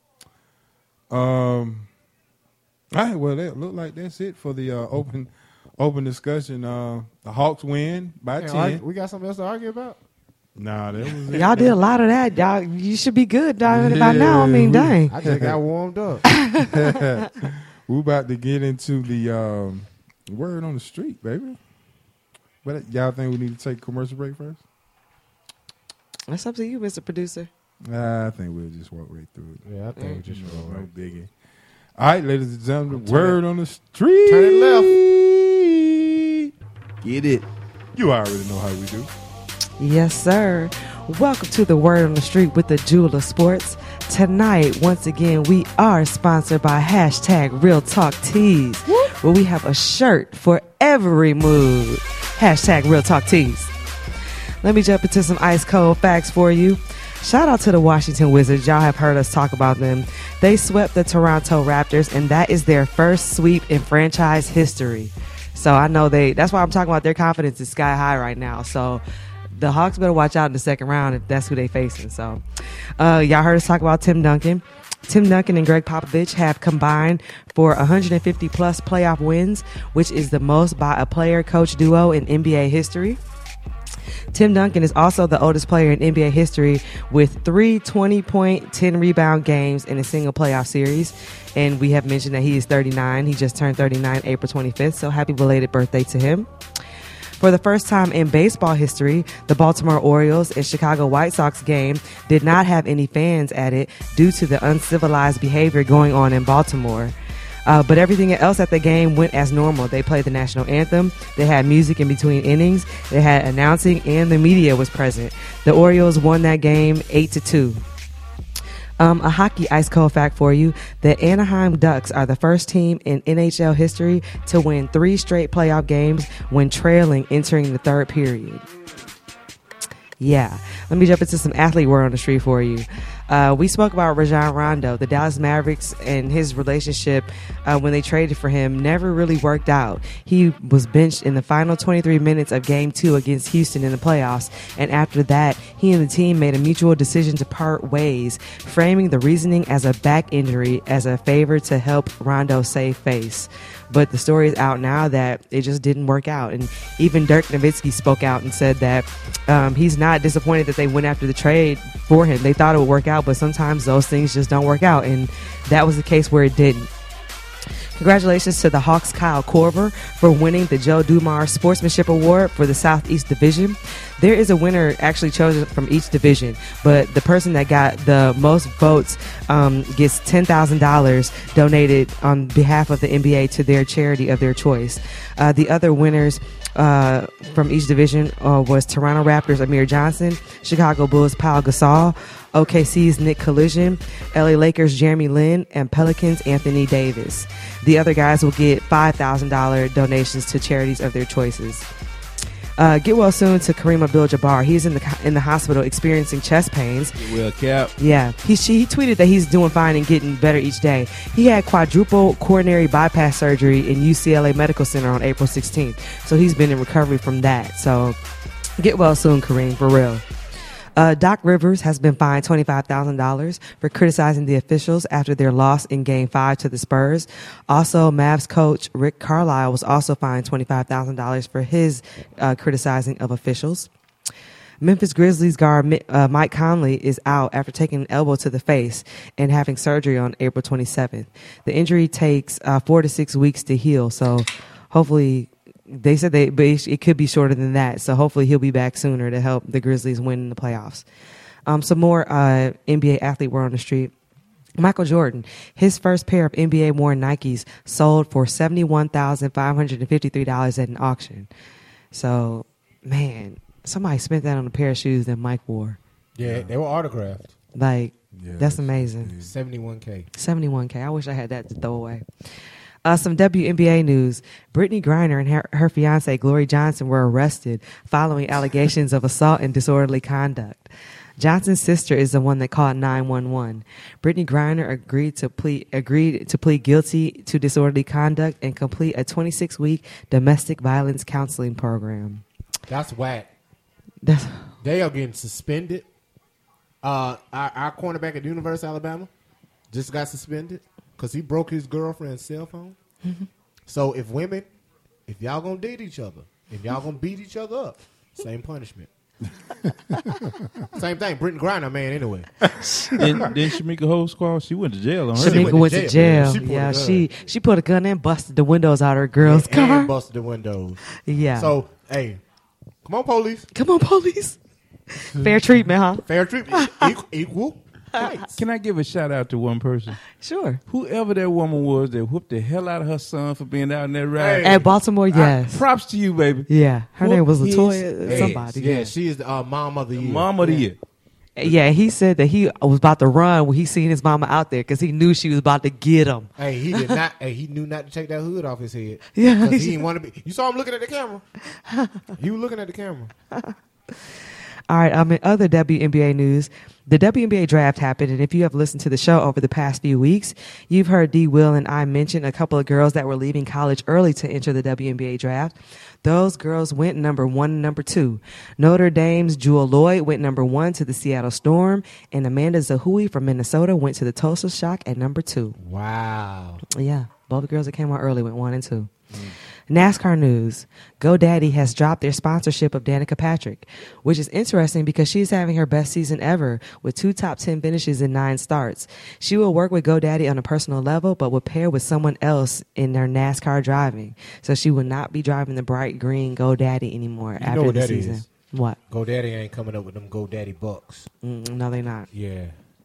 All right, well, that look like that's it for the open discussion. The Hawks win by 10.
We got something else to argue about?
Nah, that was it.
Y'all did a lot of that. Y'all, you should be good by now. I mean, dang.
I just got warmed up.
We're about to get into the word on the street, baby. But y'all think we need to take a commercial break first?
That's up to you, Mr. Producer.
I think we'll just walk right through it.
Yeah, I think we just roll
No
right.
biggie. All right, ladies and gentlemen, word on the street.
Turn it
left.
Get it.
You already know how we do.
Yes, sir. Welcome to the Word on the Street with the Jewel of Sports. Tonight, once again, we are sponsored by hashtag Real Talk Tees, where we have a shirt for every mood. Hashtag Real Talk Tees. Let me jump into some ice cold facts for you. Shout out to the Washington Wizards. Y'all have heard us talk about them. They swept the Toronto Raptors, and that is their first sweep in franchise history. So I know that's why I'm talking about their confidence is sky high right now. So the Hawks better watch out in the second round if that's who they facing. So y'all heard us talk about Tim Duncan. Tim Duncan and Greg Popovich have combined for 150-plus playoff wins, which is the most by a player-coach duo in NBA history. Tim Duncan is also the oldest player in NBA history with 3 20-point, 10-rebound games in a single playoff series. And we have mentioned that he is 39. He just turned 39 April 25th, so happy belated birthday to him. For the first time in baseball history, the Baltimore Orioles and Chicago White Sox game did not have any fans at it due to the uncivilized behavior going on in Baltimore. But everything else at the game went as normal. They played the national anthem. They had music in between innings. They had announcing, and the media was present. The Orioles won that game 8-2. A hockey ice cold fact for you. The Anaheim Ducks are the first team in NHL history to win 3 straight playoff games when trailing entering the third period. Yeah. Let me jump into some athlete word on the street for you. We spoke about Rajon Rondo. The Dallas Mavericks and his relationship when they traded for him never really worked out. He was benched in the final 23 minutes of Game 2 against Houston in the playoffs, and after that, he and the team made a mutual decision to part ways, framing the reasoning as a back injury as a favor to help Rondo save face. But the story is out now that it just didn't work out. And even Dirk Nowitzki spoke out and said that he's not disappointed that they went after the trade for him. They thought it would work out, but sometimes those things just don't work out. And that was the case where it didn't. Congratulations to the Hawks' Kyle Korver for winning the Joe Dumars Sportsmanship Award for the Southeast Division. There is a winner actually chosen from each division, but the person that got the most votes gets $10,000 donated on behalf of the NBA to their charity of their choice. The other winners from each division was Toronto Raptors' Amir Johnson, Chicago Bulls' Pau Gasol, OKC's Nick Collision, LA Lakers' Jeremy Lin, and Pelicans' Anthony Davis. The other guys will get $5,000 donations to charities of their choices. Get well soon to Kareem Abdul-Jabbar. He's in the hospital experiencing chest pains.
Well, Cap.
Yeah, he tweeted that he's doing fine and getting better each day. He had quadruple coronary bypass surgery in UCLA Medical Center on April 16th, so he's been in recovery from that. So get well soon, Kareem, for real. Doc Rivers has been fined $25,000 for criticizing the officials after their loss in Game 5 to the Spurs. Also, Mavs coach Rick Carlisle was also fined $25,000 for his criticizing of officials. Memphis Grizzlies guard Mike Conley is out after taking an elbow to the face and having surgery on April 27th. The injury takes 4 to 6 weeks to heal, so hopefully they said but it could be shorter than that. So hopefully he'll be back sooner to help the Grizzlies win in the playoffs. Some more NBA athlete word on the street. Michael Jordan, his first pair of NBA worn Nikes sold for $71,553 at an auction. So, man, somebody spent that on a pair of shoes that Mike wore.
Yeah, they were autographed.
Like, that's amazing.
$71K.
$71K. I wish I had that to throw away. Some WNBA news. Brittany Griner and her fiance, Glory Johnson, were arrested following allegations of assault and disorderly conduct. Johnson's sister is the one that called 911. Brittany Griner agreed to plead guilty to disorderly conduct and complete a 26-week domestic violence counseling program.
That's whack. They are getting suspended. Our cornerback at the University of Alabama just got suspended because he broke his girlfriend's cell phone. Mm-hmm. So if y'all gonna date each other, if y'all gonna beat each other up, same punishment. Same thing. Brittany Griner, man. Anyway,
then Shamika Holdsclaw, she went to jail on her.
Shamika went to jail. Yeah, she put a gun and busted the windows out of her girl's car.
And busted the windows.
Yeah.
So hey, come on, police.
Come on, police. Fair treatment, huh?
Fair treatment. Equal.
Can I give a shout out to one person?
Sure.
Whoever that woman was that whooped the hell out of her son for being out in that ride.
At Baltimore, yes.
Props to you, baby.
Yeah. Her name was Latoya somebody.
Yeah, she is the mom of the year.
Mom of the year.
Yeah, he said that he was about to run when he seen his mama out there because he knew she was about to get him.
Hey, he did not. He knew not to take that hood off his head.
Yeah.
Because he didn't want to be. You saw him looking at the camera. He was looking at the camera.
All right, in other WNBA news, the WNBA draft happened, and if you have listened to the show over the past few weeks, you've heard D. Will and I mention a couple of girls that were leaving college early to enter the WNBA draft. Those girls went number 1 and number 2. Notre Dame's Jewel Lloyd went number 1 to the Seattle Storm, and Amanda Zahui from Minnesota went to the Tulsa Shock at number 2.
Wow.
Yeah, both the girls that came out early went 1 and 2. NASCAR news. GoDaddy has dropped their sponsorship of Danica Patrick, which is interesting because she's having her best season ever with 2 top 10 finishes and 9 starts. She will work with GoDaddy on a personal level, but will pair with someone else in their NASCAR driving. So she will not be driving the bright green GoDaddy anymore after the season.
Is.
What?
GoDaddy ain't coming up with them GoDaddy bucks.
No, they're not.
Yeah.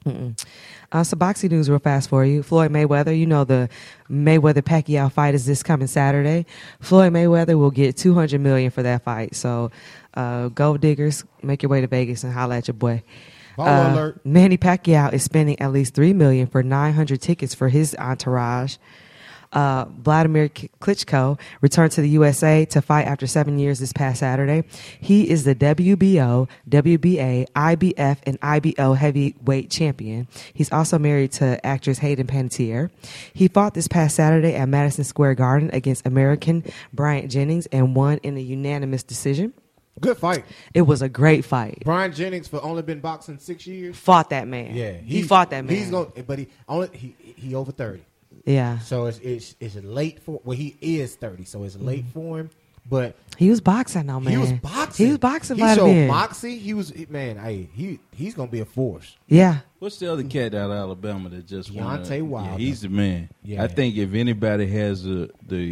So boxing news real fast for you. Floyd Mayweather, you know the Mayweather-Pacquiao fight is this coming Saturday. Floyd Mayweather will get $200 million for that fight. So gold diggers, make your way to Vegas and holla at your boy.
Alert.
Manny Pacquiao is spending at least $3 million for 900 tickets for his entourage. Vladimir Klitschko returned to the USA to fight after 7 years this past Saturday. He is the WBO, WBA, IBF, and IBO heavyweight champion. He's also married to actress Hayden Panettiere. He fought this past Saturday at Madison Square Garden against American Bryant Jennings and won in a unanimous decision.
Good fight.
It was a great fight.
Bryant Jennings for only been boxing 6 years.
Fought that man.
Yeah,
he fought that man.
He's going, but he over 30.
Yeah.
So it's late for. Well, he is 30, so it's late for him. But
he was boxing, though, man.
He was boxing.
He
showed moxie. He was man. Hey, he's gonna be a force.
Yeah.
What's the other cat out of Alabama that just won?
Deontay Wilder.
Yeah, he's the man.
Yeah.
I think if anybody has the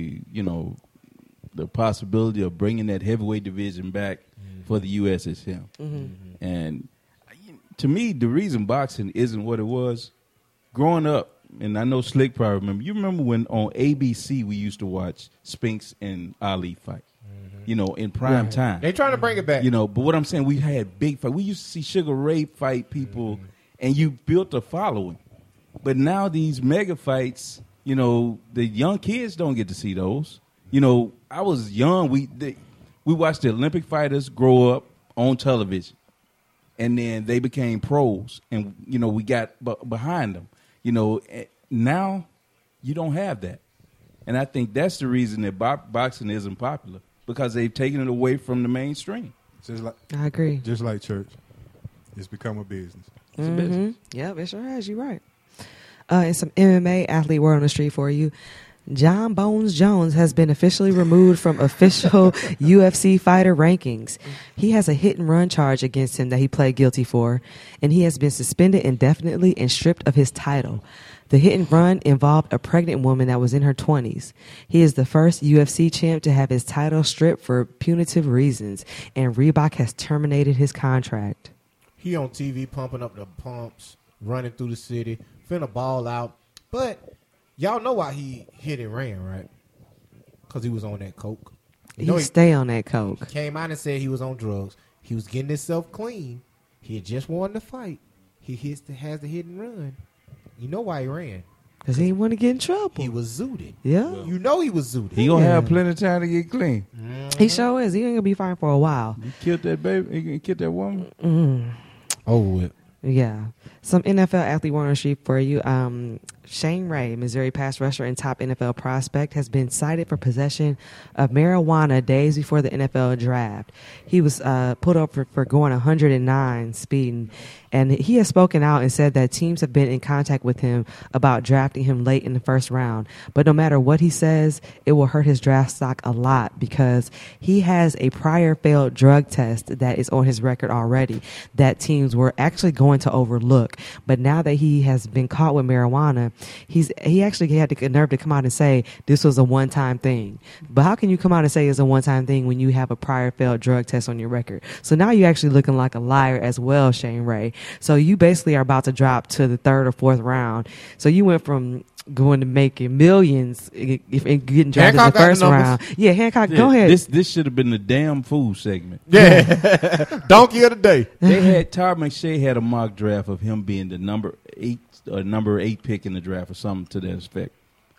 possibility of bringing that heavyweight division back for the U.S., it's him. Mm-hmm. And to me, the reason boxing isn't what it was growing up. And I know Slick probably remember. You remember when on ABC we used to watch Spinks and Ali fight, in prime time.
They're trying to bring it back.
But what I'm saying, we had big fight. We used to see Sugar Ray fight people, and you built a following. But now these mega fights, the young kids don't get to see those. I was young. We watched the Olympic fighters grow up on television, and then they became pros, and we got behind them. Now you don't have that. And I think that's the reason that boxing isn't popular, because they've taken it away from the mainstream.
I agree.
Just like church. It's become a business.
It's a business.
Yeah, it sure has. You're right. And some MMA athlete word on the street for you. John Bones Jones has been officially removed from official UFC fighter rankings. He has a hit and run charge against him that he pled guilty for, and he has been suspended indefinitely and stripped of his title. The hit and run involved a pregnant woman that was in her 20s. He is the first UFC champ to have his title stripped for punitive reasons, and Reebok has terminated his contract.
He on TV pumping up the pumps, running through the city, finna ball out. But y'all know why he hit and ran, right? Because he was on that coke.
He stay on that coke.
Came out and said he was on drugs. He was getting himself clean. He had just won the fight. He has the hit and run. You know why he ran?
Because he didn't want to get in trouble.
He was zooted.
Yeah.
You know he was zooted.
He gonna have plenty of time to get clean.
He sure is. He ain't going to be fine for a while.
He killed that baby. He killed that woman.
Over with.
Yeah. Some NFL athlete word on the street for you. Shane Ray, Missouri pass rusher and top NFL prospect, has been cited for possession of marijuana days before the NFL draft. He was pulled up for going 109 speeding. And he has spoken out and said that teams have been in contact with him about drafting him late in the first round. But no matter what he says, it will hurt his draft stock a lot because he has a prior failed drug test that is on his record already that teams were actually going to overlook. But now that he has been caught with marijuana, he actually had the nerve to come out and say this was a one-time thing. But how can you come out and say it's a one-time thing when you have a prior failed drug test on your record? So now you're actually looking like a liar as well, Shane Ray. So you basically are about to drop to the third or fourth round. So you went from going to making millions if getting drafted in the first round. Yeah, Hancock, go ahead.
This should have been the damn fool segment.
Yeah. Donkey of the day.
They had Todd McShay had a mock draft of him being the number 8 pick in the draft or something to that effect.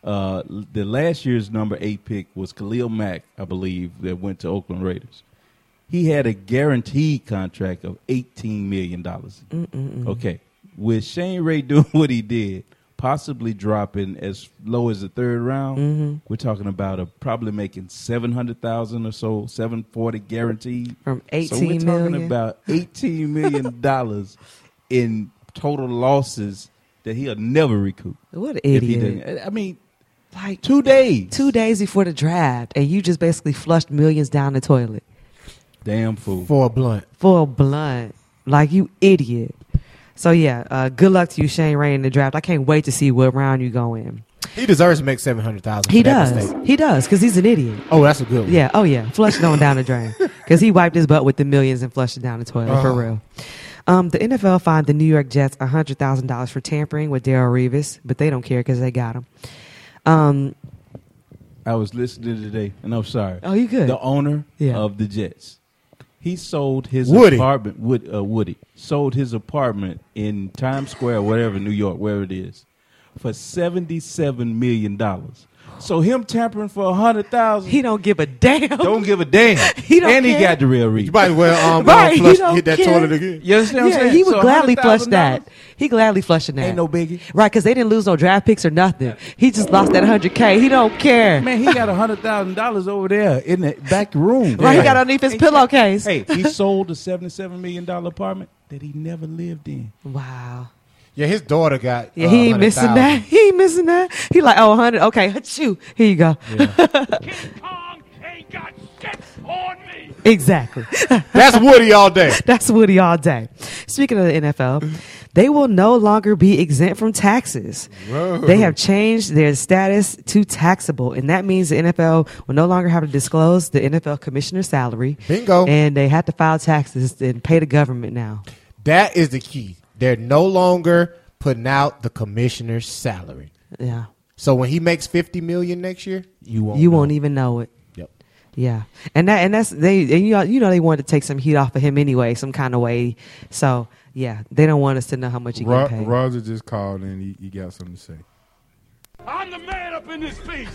The last year's number 8 pick was Khalil Mack, I believe, that went to Oakland Raiders. He had a guaranteed contract of $18 million. Okay. With Shane Ray doing what he did, possibly dropping as low as the third round, we're talking about probably making $700,000 or so, $740 guaranteed.
From $18
so we're
million?
talking about $18 million in total losses that he'll never recoup.
What an
if he
idiot.
didn't. I mean, like 2 days.
2 days before the draft, and you just basically flushed millions down the toilet.
Damn fool.
For a blunt.
For a blunt. Like, you idiot. So, yeah, good luck to you, Shane Ray, in the draft. I can't wait to see what round you go in.
He deserves to make $700,000.
He does. He does, because he's an idiot.
Oh, that's a good one.
Yeah, oh, yeah. Flush it on down the drain. Because he wiped his butt with the millions and flushed it down the toilet, for real. The NFL fined the New York Jets $100,000 for tampering with Darrelle Revis, but they don't care because they got him.
I was listening today, and I'm sorry.
Oh, you good?
The owner
Yeah.
of the Jets. He sold his
Woody.
apartment. Woody sold his apartment in Times Square, whatever, New York, wherever it is, for $77 million. So him tampering for $100,000,
He don't give a damn.
don't give a damn.
He don't
and he
care.
got the real reason.
You might as well
Right,
flush,
he don't
hit that
care.
toilet again.
You understand what I'm
Yeah,
saying?
he would
So
gladly flush
$100,000
that. He gladly flushing that.
Ain't no biggie.
Right, because they didn't lose no draft picks or nothing. He just lost that $100K. He don't care.
Man, he got $100,000 over there in the back room.
Right, he got underneath his pillowcase.
Hey, he sold a $77 million apartment that he never lived in.
Wow.
Yeah, his daughter got.
Yeah, he ain't missing
100,000.
that. He ain't missing that. He like, oh, 100. Okay, shoot. Here you go.
King Kong ain't got shit on me.
Exactly.
That's Woody all day.
That's Woody all day. Speaking of the NFL, they will no longer be exempt from taxes.
Whoa.
They have changed their status to taxable, and that means the NFL will no longer have to disclose the NFL commissioner's salary.
Bingo.
And they have to file taxes and pay the government now.
That is the key. They're no longer putting out the commissioner's salary.
Yeah.
So when he makes $50 million next year, you won't.
You
know.
won't even know it.
Yep.
Yeah, and that's you know they wanted to take some heat off of him anyway, some kind of way. So yeah, they don't want us to know how much he get paid.
Roger just called and he got something to say.
I'm the man up in this piece.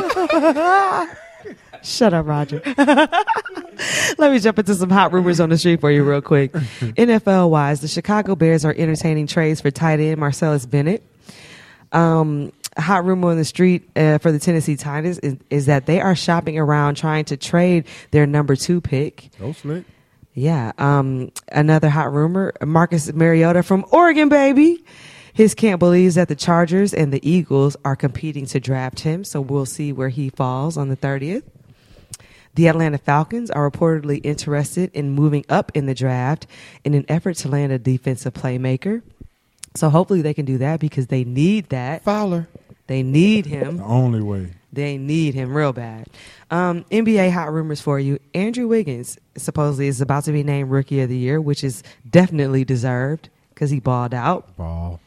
Shut up, Roger. Let me jump into some hot rumors on the street for you real quick. NFL wise, the Chicago Bears are entertaining trades for tight end Marcellus Bennett. Hot rumor on the street for the Tennessee Titans is that they are shopping around trying to trade their number 2 pick.
Oh, slick.
Yeah. Another hot rumor, Marcus Mariota from Oregon, baby. His camp believes that the Chargers and the Eagles are competing to draft him, so we'll see where he falls on the 30th. The Atlanta Falcons are reportedly interested in moving up in the draft in an effort to land a defensive playmaker. So hopefully they can do that because they need that.
Fowler.
They need him.
The only way.
They need him real bad. NBA hot rumors for you. Andrew Wiggins supposedly is about to be named Rookie of the Year, which is definitely deserved because he balled out.
Ball.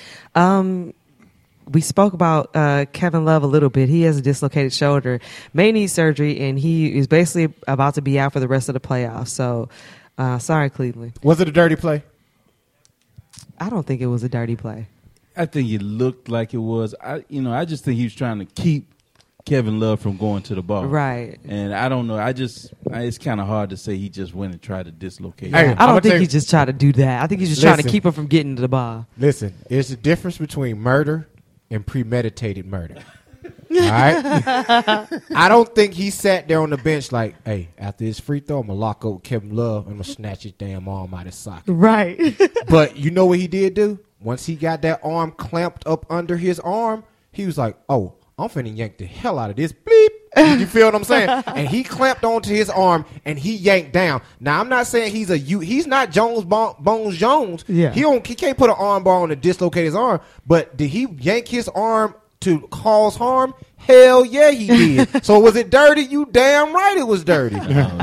We spoke about Kevin Love a little bit. He has a dislocated shoulder, may need surgery, and he is basically about to be out for the rest of the playoffs. So, sorry, Cleveland.
Was it a dirty play?
I don't think it was a dirty play.
I think it looked like it was. I just think he was trying to keep Kevin Love from going to the ball.
Right.
And I don't know. It's kind of hard to say he just went and tried to dislocate.
Hey,
him.
I don't
I'ma
think
tell
he
you-
just tried to do that. I think he's just trying to
Listen.
keep him from getting to the ball.
Listen, there's a difference between murder and premeditated murder. All right? I don't think he sat there on the bench like, hey, after this free throw, I'm going to lock up Kevin Love. I'm going to snatch his damn arm out of his socket.
Right.
But you know what he did do? Once he got that arm clamped up under his arm, he was like, oh, I'm finna yank the hell out of this. Bleep. You feel what I'm saying? And he clamped onto his arm and he yanked down. Now, I'm not saying he's not Bones Jones.
Yeah.
He can't put an arm bar on to dislocate his arm. But did he yank his arm to cause harm? Hell yeah, he did. So was it dirty? You damn right it was dirty.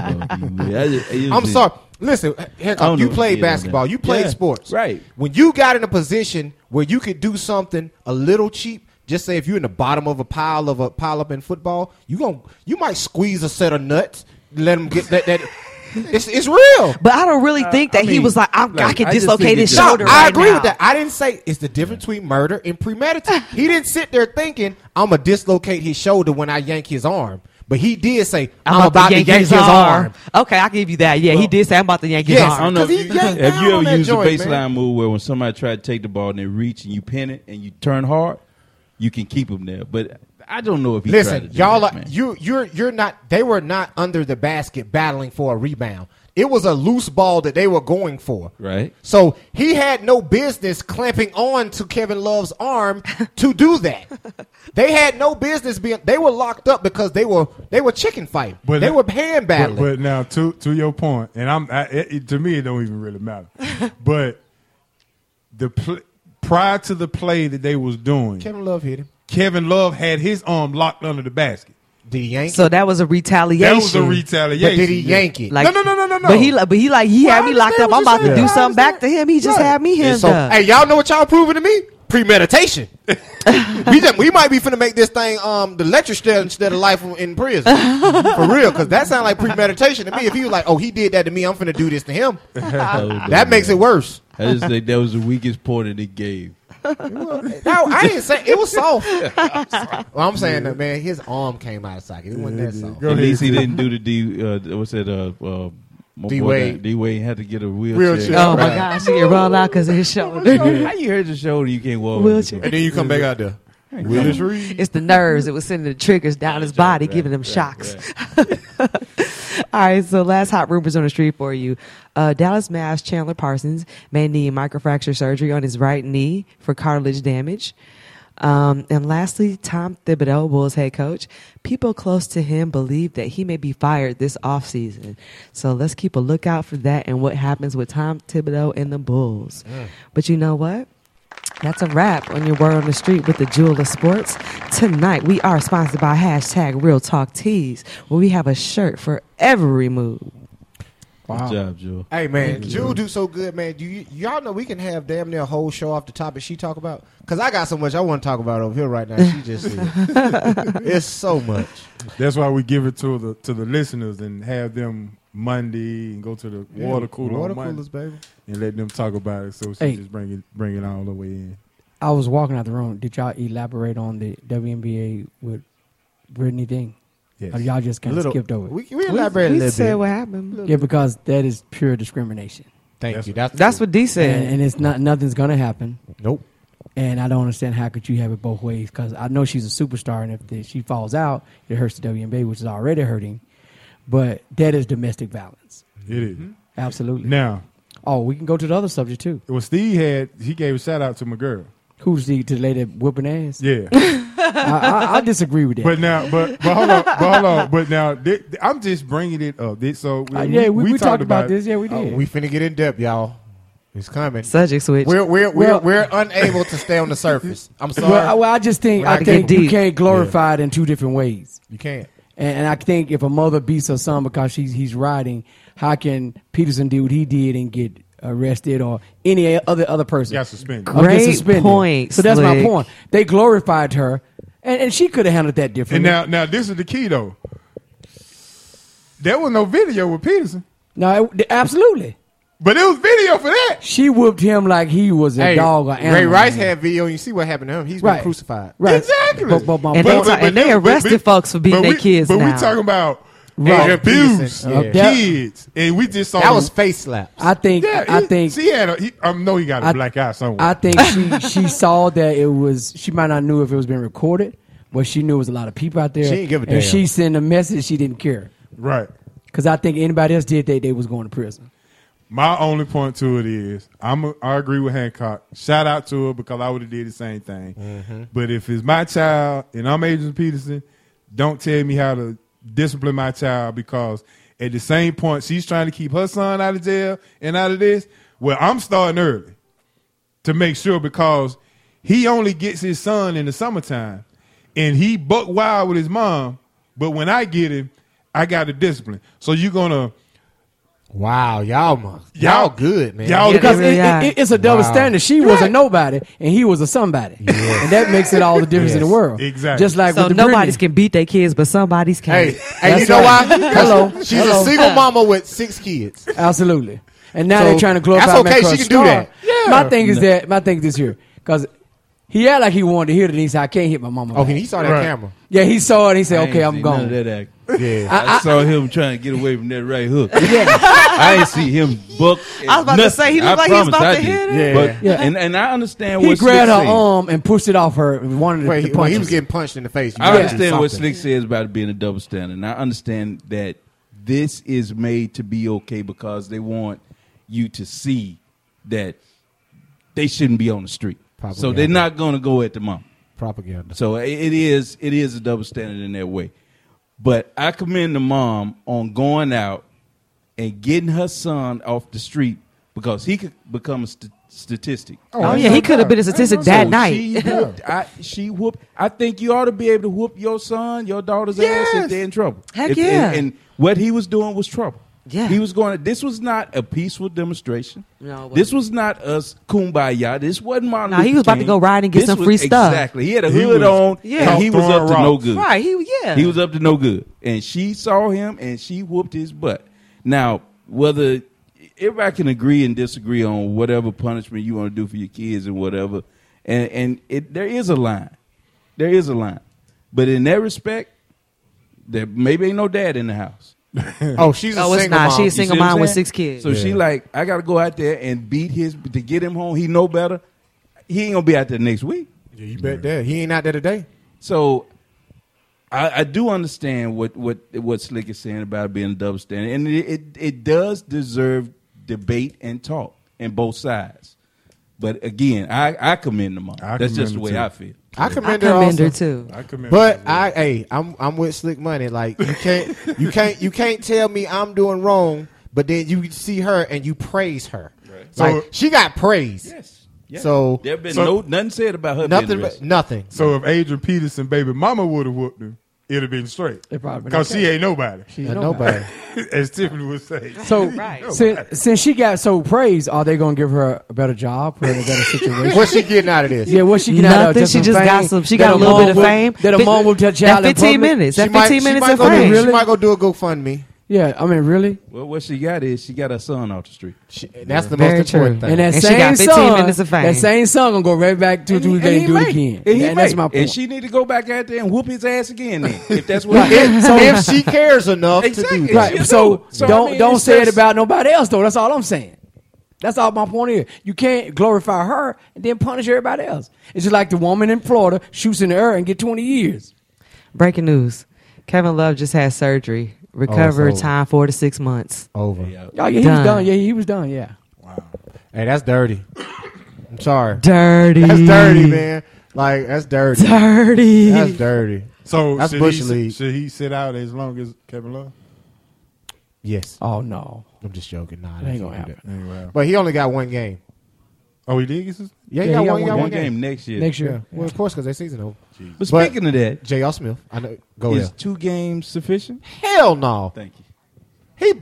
I'm sorry. Listen, Hancock, you played basketball. You played sports.
Right.
When you got in a position where you could do something a little cheap, just say if you're in the bottom of a pile up in football, you might squeeze a set of nuts, let them get that. It's real.
But I don't really think that he was like, I can
I just
dislocate
think
his
it-
shoulder
I
right
agree
now.
with that. I didn't say it's the difference between murder and premeditated. He didn't sit there thinking I'm gonna dislocate his shoulder when I yank his arm. But he did say I'm about to yank his arm.
Okay, I'll give you that. Yeah, he did say I'm about to yank his
Yes.
I don't
arm.
know.
'Cause he yanked
Have
down
you
on
ever
that
used a
joint,
baseline
man.
move where when somebody tried to take the ball and they reach and you pin it and you turn hard, you can keep them there. But I don't know if he tried to
Listen,
do
y'all
that,
are
man.
you're not. They were not under the basket battling for a rebound. It was a loose ball that they were going for.
Right.
So he had no business clamping on to Kevin Love's arm to do that. They had no business being. They were locked up because they were chicken fighting. They were hand battling.
But now to your point, and to me it don't even really matter. But prior to the play that they was doing,
Kevin Love hit him.
Kevin Love had his arm locked under the basket.
Did he yank
So
it?
that was a retaliation.
That was a retaliation.
But did he yank it?
Like,
No.
But he had me locked up. I'm about to do something back to him. He just had me hemmed
So,
up.
hey, y'all know what y'all proving to me? Premeditation. we might be finna make this thing the lecture instead of life in prison. For real, because that sounds like premeditation to me. If he was like, oh, he did that to me, I'm finna do this to him. That makes it worse.
I just think that was the weakest point that he gave.
No, I didn't say it was soft. Well, I'm saying that, man, his arm came out of socket. It wasn't that soft.
Go
At
ahead.
least he didn't do the what's that? My boy,
D-Wade.
D-Wade had to get a wheelchair.
Wheelchair.
Oh my
Right.
gosh, he get rolled out because of his shoulder.
How you hurt your shoulder? You can't walk.
Wheelchair.
And then you come back out there. Willis Reed.
It's the nerves. It was sending the triggers down his body, giving him shocks. All right, so last hot rumors on the street for you. Dallas Mavs Chandler Parsons may need microfracture surgery on his right knee for cartilage damage. And lastly, Tom Thibodeau, Bulls head coach, people close to him believe that he may be fired this offseason. So let's keep a lookout for that and what happens with Tom Thibodeau and the Bulls. But you know what? That's a wrap on your word on the street with the Jewel of Sports. Tonight, we are sponsored by Real Talk Tees, where we have a shirt for every mood.
Good job, Joe.
Hey, man, Jewel do so good, man. Y'all know we can have damn near a whole show off the topic she talk about? Because I got so much I want to talk about over here right now. She just said. It's so much.
That's why we give it to the listeners and have them Monday and go to the water cooler
Water
on Monday
coolers, baby.
and let them talk about it. So she
Hey.
just bring it all the way in.
I was walking out the room. Did y'all elaborate on the WNBA with Brittany Ding?
Yes.
Or y'all just kind of skipped over it?
We elaborated a
We
little
said
bit.
what happened.
Yeah, because that is pure discrimination.
Thank you.
That's what D said.
And it's nothing's going to happen.
Nope.
And I don't understand how could you have it both ways, because I know she's a superstar, and if she falls out, it hurts the WNBA, which is already hurting. But that is domestic violence.
It is.
Absolutely.
Now,
Oh, we can go to the other subject, too.
what Steve he gave a shout out to my girl.
Who's the lady whooping ass?
Yeah.
I disagree with that.
But now, but hold on. But now, I'm just bringing it up. So
we talked about this. Yeah, we did.
We finna get in depth, y'all. It's coming.
Subject switch.
We're unable to stay on the surface. I'm sorry.
Well, I just think
We're not
you
getting deep.
can't glorify it in two different ways.
You can't.
And I think if a mother beats her son because he's riding, how can Peterson do what he did and get arrested or any other person?
Got suspended.
Or get
Great
suspended.
point,
So that's my
Slick.
point. They glorified her, and she could have handled that
And
differently.
now this is the key though. There was no video with Peterson,
No, absolutely.
but it was video for that.
She whooped him like he was a dog or animal.
Ray Rice
man.
had video, and you see what happened to him. He's
Right.
been crucified.
Right.
Exactly.
But my
And
point-
they arrested folks for beating their kids
But we
now.
talking about
Right.
abuse
Peterson,
of
yeah.
kids, and we just saw
That was face slaps.
I think
See, I know he got a black eye somewhere.
I think she saw that it was. She might not knew if it was being recorded, but she knew it was a lot of people out there.
She didn't give a
and
damn.
she sent a message. She didn't care
right.
because I think anybody else did they was going to prison.
My only point to it is I agree with Hancock. Shout out to her because I would have did the same thing.
Mm-hmm.
But if it's my child and I'm Agent Peterson, don't tell me how to discipline my child because at the same point she's trying to keep her son out of jail and out of this. Well, I'm starting early to make sure because he only gets his son in the summertime and he buck wild with his mom. But when I get him, I got to discipline. So you're gonna.
Wow, y'all good, man.
Y'all-
Because
they really are.
it's a double
Wow.
standard. She was a nobody and he was a somebody, and that makes it all the difference in the
Yes.
world.
Exactly.
Just like
So
with the
nobody's
Britneys.
can beat their kids, but somebody's can.
Hey,
That's
you know
right.
why?
Hello.
She's
Hello.
a single mama with 6 kids.
Absolutely. And now
So,
they're trying to glorify
that's okay,
Metro
she can do
Star.
that.
Yeah.
My thing is this here. Because he acted like he wanted to hear it and he said, I can't hit my mama.
Oh,
back.
he saw that
Right.
camera.
Yeah, he saw it and he
I
said,
ain't
okay, I'm
seen none
gone.
of that act.
Yeah.
I saw him trying to get away from that right hook.
Yeah.
I ain't see him buck.
I was about to say, he looked like he was about to hit
it.
But,
Yeah.
and I understand
He
what
grabbed her
Slick said.
arm and pushed it off her and wanted
Wait,
to
when
punch
he was
her.
getting punched in the face. you
I
gotta do
understand what
something.
Slick says about it being a double standard. And I understand that this is made to be okay because they want you to see that they shouldn't be on the street. So
Propaganda.
they're not going to go at the mom.
Propaganda.
So it is a double standard in that way. But I commend the mom on going out and getting her son off the street because he could become a statistic.
Oh, yeah, he could have been a statistic that night.
She whooped. I think you ought to be able to whoop your son, your daughter's ass if they're in trouble.
Heck yeah.
And what he was doing was trouble.
Yeah.
He was going. This was not a peaceful demonstration.
No, it wasn't.
This was not us kumbaya. This wasn't Martin
Nah, he
Luther
was about to
King.
go ride and get
This
some
was-
free stuff.
Exactly. He had a
He
hood
was-
on.
Yeah.
And he was
Throwing
up to no
rocks.
good.
Right,
He was up to no good. And she saw him and she whooped his butt. Now, whether everybody can agree and disagree on whatever punishment you want to do for your kids and whatever, and there is a line. There is a line. But in that respect, there maybe ain't no dad in the house.
Oh, she's a
Oh, it's
single
not.
mom.
She's a
You
single
see what I'm
mom with
saying?
6 kids.
So she like, I got to go out there and beat to get him home. He know better. He ain't going to be out there next week.
Yeah, you bet that. He ain't out there today.
So I do understand what Slick is saying about it being a double standard, and it does deserve debate and talk in both sides. But again, I commend the mom.
I
That's just
commend
the
her
way
too.
I feel.
I
I
commend her
commend her
also.
too.
I commend
But
her.
I'm with Slick Money. Like you can't tell me I'm doing wrong, but then you see her and you praise her.
Right.
Like
So-
she got praise.
Yes. Yeah.
So
There been
So-
nothing said about her.
nothing,
being
but
arrested.
nothing.
So if Adrian Peterson baby mama would have whooped him, it'd have been straight.
It probably been
Because
okay.
she ain't nobody,
She's
Nobody.
as Tiffany would say.
So
Right.
since she got so praised, are they going to give her a better job, put her in a better situation?
What's she getting out of this?
Yeah, what she get out of
Nothing. She
some
just got
fame?
some. She
That
got a little
mom
bit of
would-
fame.
That a mom would touch
That
child in
15
public?
minutes.
She
That
might-
15
she
minutes
might
of
go do-
fame.
Really?
She might go do a GoFundMe.
Yeah, I mean, really.
Well, what she got is she got her son off the street.
That's the
Very
most important
true.
thing.
And that
And she
same
got 15
son,
minutes of fame.
that same son gonna go right back to Tuesday and do it again. And that's my point.
And she need to go back out there and whoop his ass again. Then, if that's what.
if she cares enough
Exactly.
to do that.
Right.
She'll
So,
do it. So, I
don't
mean,
don't
it's
say it
just-
about nobody else though. That's all I'm saying. That's all my point is. You can't glorify her and then punish everybody else. It's just like the woman in Florida shoots in the air and get 20 years.
Breaking news. Kevin Love just had surgery. Recovery
over.
time 4 to 6 months.
Over.
Yeah.
Oh yeah, he was
Done.
done. Yeah, he was done. Yeah.
Hey, that's dirty. I'm sorry.
Dirty.
That's dirty, man. Like, that's dirty.
Dirty.
That's dirty.
So
That's
should
Bush
he,
League.
should he sit out as long as Kevin Love?
Yes.
Oh no,
I'm just joking. Nah,
That ain't gonna happen.
Anyway.
But he only got one game.
Oh, he did? Get his-
Yeah,
Yeah,
he got
he got
one, he got
one
one
One
game.
game next year.
next
Yeah.
year.
Well, of course, because they season over.
But speaking of that,
J.R. Smith. I know. Go
is
there.
2 games sufficient?
Hell no.
Thank you.
He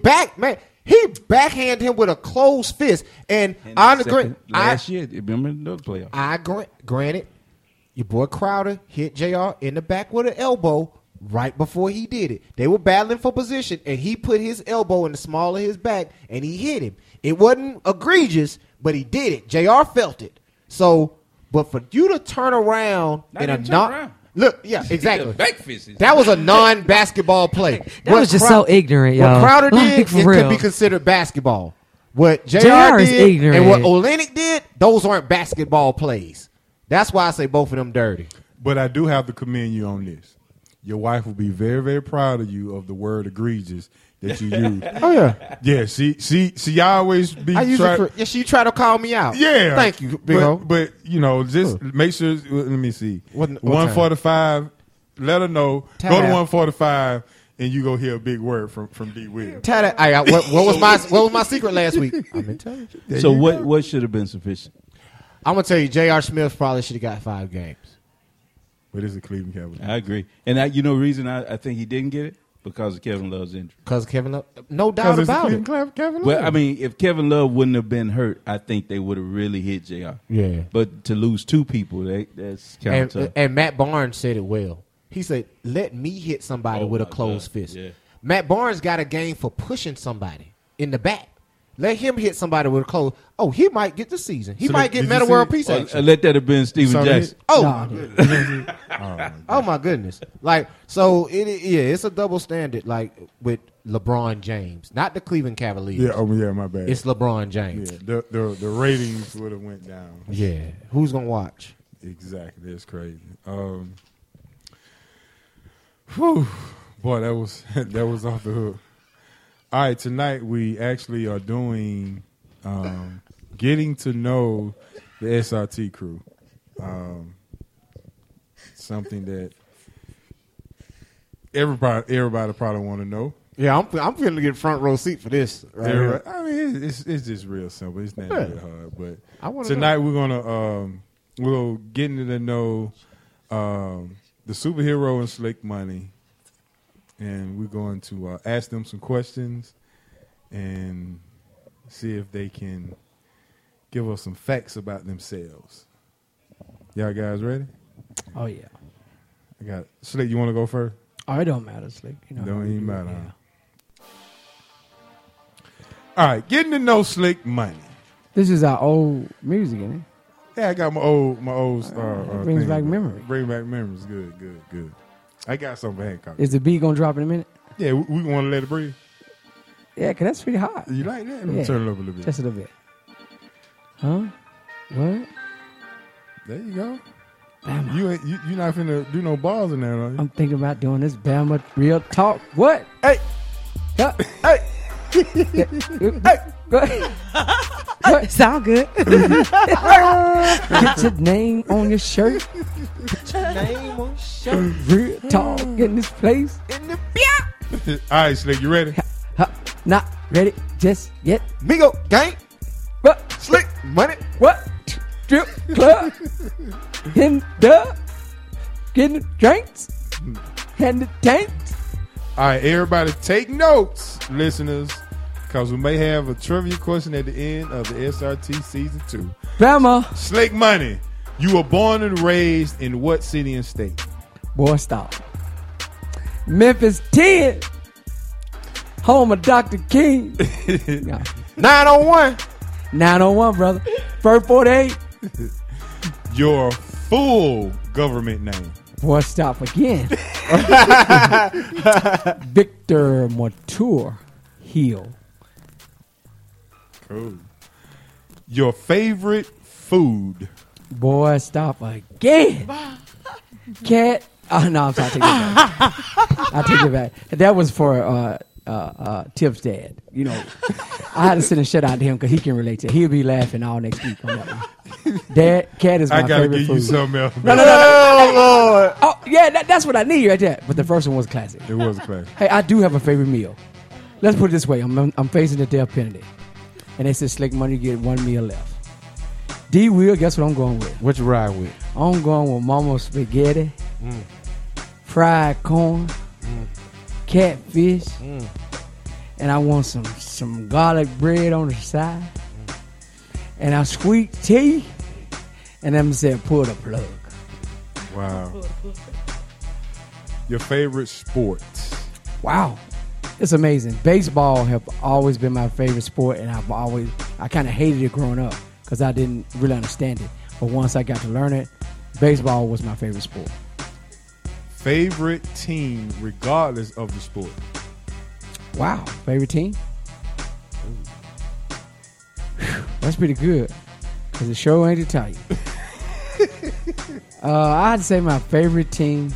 backhanded him with a closed fist. And I agree.
Last year, remember the playoff?
I granted, your boy Crowder hit JR in the back with an elbow right before he did it. They were battling for position, and he put his elbow in the small of his back, and he hit him. It wasn't egregious, but he did it. JR felt it. So, but for you to turn around
Not
in a
even turn
non
around.
look, yeah, exactly.
Back fist.
That was a non-basketball play.
That was just so ignorant, yo.
What Crowder
Like,
did,
for
it
real.
could be considered basketball. What JR
JR is
did
ignorant.
and what Olynyk did, those aren't basketball plays. That's why I say both of them dirty.
But I do have to commend you on this. Your wife will be very, very proud of you of the word egregious that you use.
Oh yeah,
Yeah, she always be
I use
try-
it for. Yeah, she tried to call me out.
Yeah.
Thank you, Big O.
But you know, just make sure. Let me see.
What time?
145. Let her know.
Tap
Go to
out.
145, and you go hear a big word from D. Will.
Tell that. What was my secret last week? I'm gonna tell you.
So what should have been sufficient?
I'm gonna tell you. J.R. Smith probably should have got 5 games.
But it's a Cleveland Cavaliers.
I agree. And the reason I think he didn't get it? Because of Kevin Love's injury.
Because Kevin Love, no doubt
Because it's
about
the
it.
Cleveland Cavaliers.
Well, I mean, if Kevin Love wouldn't have been hurt, I think they would have really hit JR.
Yeah.
But to lose 2 people, that's kind of tough.
And Matt Barnes said it well. He said, "Let me hit somebody
Oh,
with a
my
closed
God.
fist."
Yeah.
Matt Barnes got a game for pushing somebody in the back. Let him hit somebody with a closed. Oh, he might get the season. He
So
might
did
get
you
Meta
see-
World Peace action.
Let that have been Steven
So
Jackson.
Oh,
No,
oh my goodness! Like so, it's a double standard. Like with LeBron James, not the Cleveland Cavaliers.
yeah, my bad.
It's LeBron James.
yeah, the ratings would have went down.
Yeah, who's gonna watch?
Exactly, that's crazy. Whew, boy, that was off the hook. All right, tonight we actually are doing getting to know the SRT crew. Something that everybody probably want to know.
Yeah, I'm feeling to get front row seat for this. Right here.
I mean, it's just real simple. It's not really hard. But
I wanna
tonight we're gonna we'll get into the know the superhero and Slick Money, and we're going to ask them some questions and see if they can give us some facts about themselves. Y'all guys ready?
oh yeah.
I got Slick. You want to go first?
Oh, it don't matter, Slick. You know,
Don't
how we
even
do it,
matter,
yeah.
All right, getting to know Slick Money.
This is our old music, isn't it?
Yeah, I got my old
brings
thing.
back memories.
Bring back memories. Good. I got something for Hancock.
Is the beat gonna drop in a minute?
Yeah, we want to let it breathe.
Yeah, cause that's pretty hot.
You like that? Let me
Yeah.
turn it up a little bit.
Just a little bit. Huh? What?
There you go.
Bama.
You not finna do no balls in there, are you?
I'm thinking about doing this Bama real talk. What?
Hey,
Yeah.
hey,
Hey. What?
Sound good.
Get your name on your shirt.
name on show
Real talk in this place.
in the
All right, Slick, you ready?
Ha, not ready just yet.
Migo gang
What?
Slick Money.
What? Strip club. In the getting the drinks and the tanks.
All right, everybody take notes, listeners, because we may have a trivia question at the end of the SRT Season 2.
Bama.
Slick Money, you were born and raised in what city and state?
Boy, stop. Memphis 10. Home of Dr. King. Yeah.
901.
901, brother. First 48.
Your full government name.
Boy, stop again. Victor Mature Hill.
Cool. Your favorite food.
Boy, stop again. Cat. Oh, no, I'm sorry. I take it back. I take it back. That was for Tip's dad. You know, I had to send a shout out to him because he can relate to it. He'll be laughing all next week on that one. Dad, cat is my
I gotta
favorite
give
food.
you something else.
No. Oh, yeah, that's what I need right there. But the first one was classic.
It was a class.
Hey, I do have a favorite meal. Let's put it this way. I'm facing the death penalty. And they said, Slick Money, you get one meal left. D Will, guess what I'm going with?
What you ride with?
I'm going with Mama's spaghetti, fried corn, catfish, and I want some garlic bread on the side, and a sweet tea, and them said, pull the plug.
Wow. Your favorite sport?
Wow. It's amazing. Baseball have always been my favorite sport, and I kind of hated it growing up because I didn't really understand it. But once I got to learn it, baseball was my favorite sport.
Favorite team, regardless of the sport?
Wow. Favorite team? Whew, that's pretty good because the show ain't to tell you. I'd say my favorite team,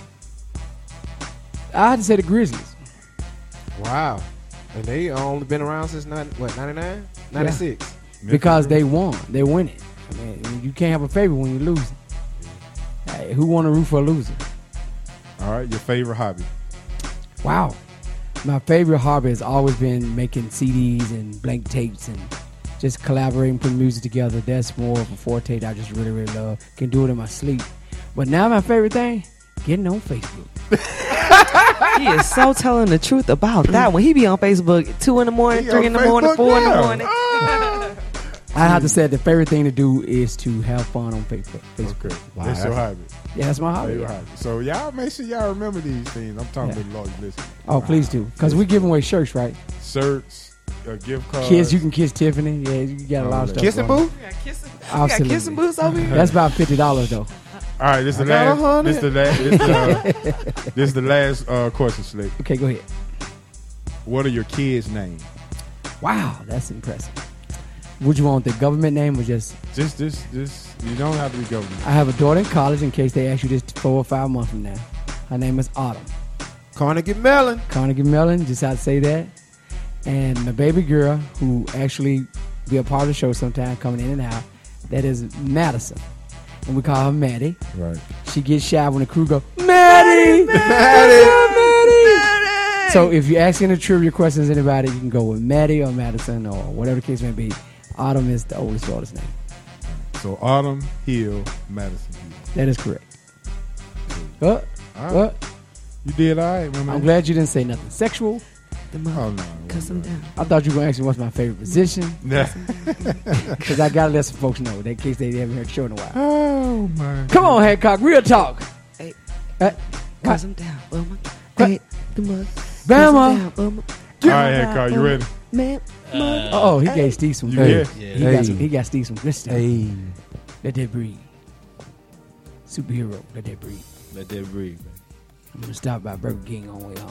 I'd say the Grizzlies.
Wow. And they only been around since 99? 96.
Because they won. They win it. I mean, you can't have a favorite when you lose. Hey, who want to root for a loser?
All right, your favorite hobby?
Wow. My favorite hobby has always been making CDs and blank tapes and just collaborating, putting music together. That's more of a forte that I just really, really love. Can do it in my sleep. But now my favorite thing, getting on Facebook.
He is so telling the truth about that one. He be on Facebook 2 in the morning,
He
3
on
in the morning,
Facebook
4 in the
now.
morning.
I have to say the favorite thing to do is to have fun on Facebook.
Okay. That's your hobby.
Yeah, that's my hobby.
Favorite hobby. So y'all make sure y'all remember these things. I'm talking to the Lord. Listen.
Oh, please do. Because we're giving away shirts, right?
Shirts, gift cards.
Kids, you can kiss Tiffany. Yeah, you got a lot of stuff.
Kissing
going on.
booth?
We got kissing,
Absolutely.
kissing booths over here.
That's about $50 though.
All right, this is the
got
last.
100.
This is the last question, Slick.
Okay, go ahead.
What are your kids' names?
Wow, that's impressive. Would you want the government name or just?
Just. You don't have to be government.
I have a daughter in college. In case they ask you this 4 or 5 months from now, her name is Autumn.
Carnegie Mellon.
Carnegie Mellon. Just had to say that. And my baby girl, who actually be a part of the show sometime, coming in and out. That is Madison, and we call her Maddie.
Right.
She gets shy when the crew go, Maddie, Maddie. So if you're asking the trivia questions, anybody, you can go with Maddie or Madison or whatever the case may be. Autumn is the oldest daughter's name.
So Autumn Hill Madison Hill.
That is correct. What?
All right.
What?
You did all right, my man.
I'm glad you didn't say nothing sexual.
The
Oh
mother,
no.
cuss him down.
I thought you were going to ask me what's my favorite position.
Nah.
Because I got to let some folks know, in case they haven't heard the show in a while.
Oh my.
Come on, Hancock, real talk.
Hey,
What?
cuss him down. Hey, the mother.
Bama.
All right, Hancock, you ready?
Man,
Oh, he gave Steve some
You
good.
here?
He got Steve some good stuff.
Hey,
Let that breathe. Superhero, let that breathe.
let that breathe, man.
I'm going to stop by Burger King on the way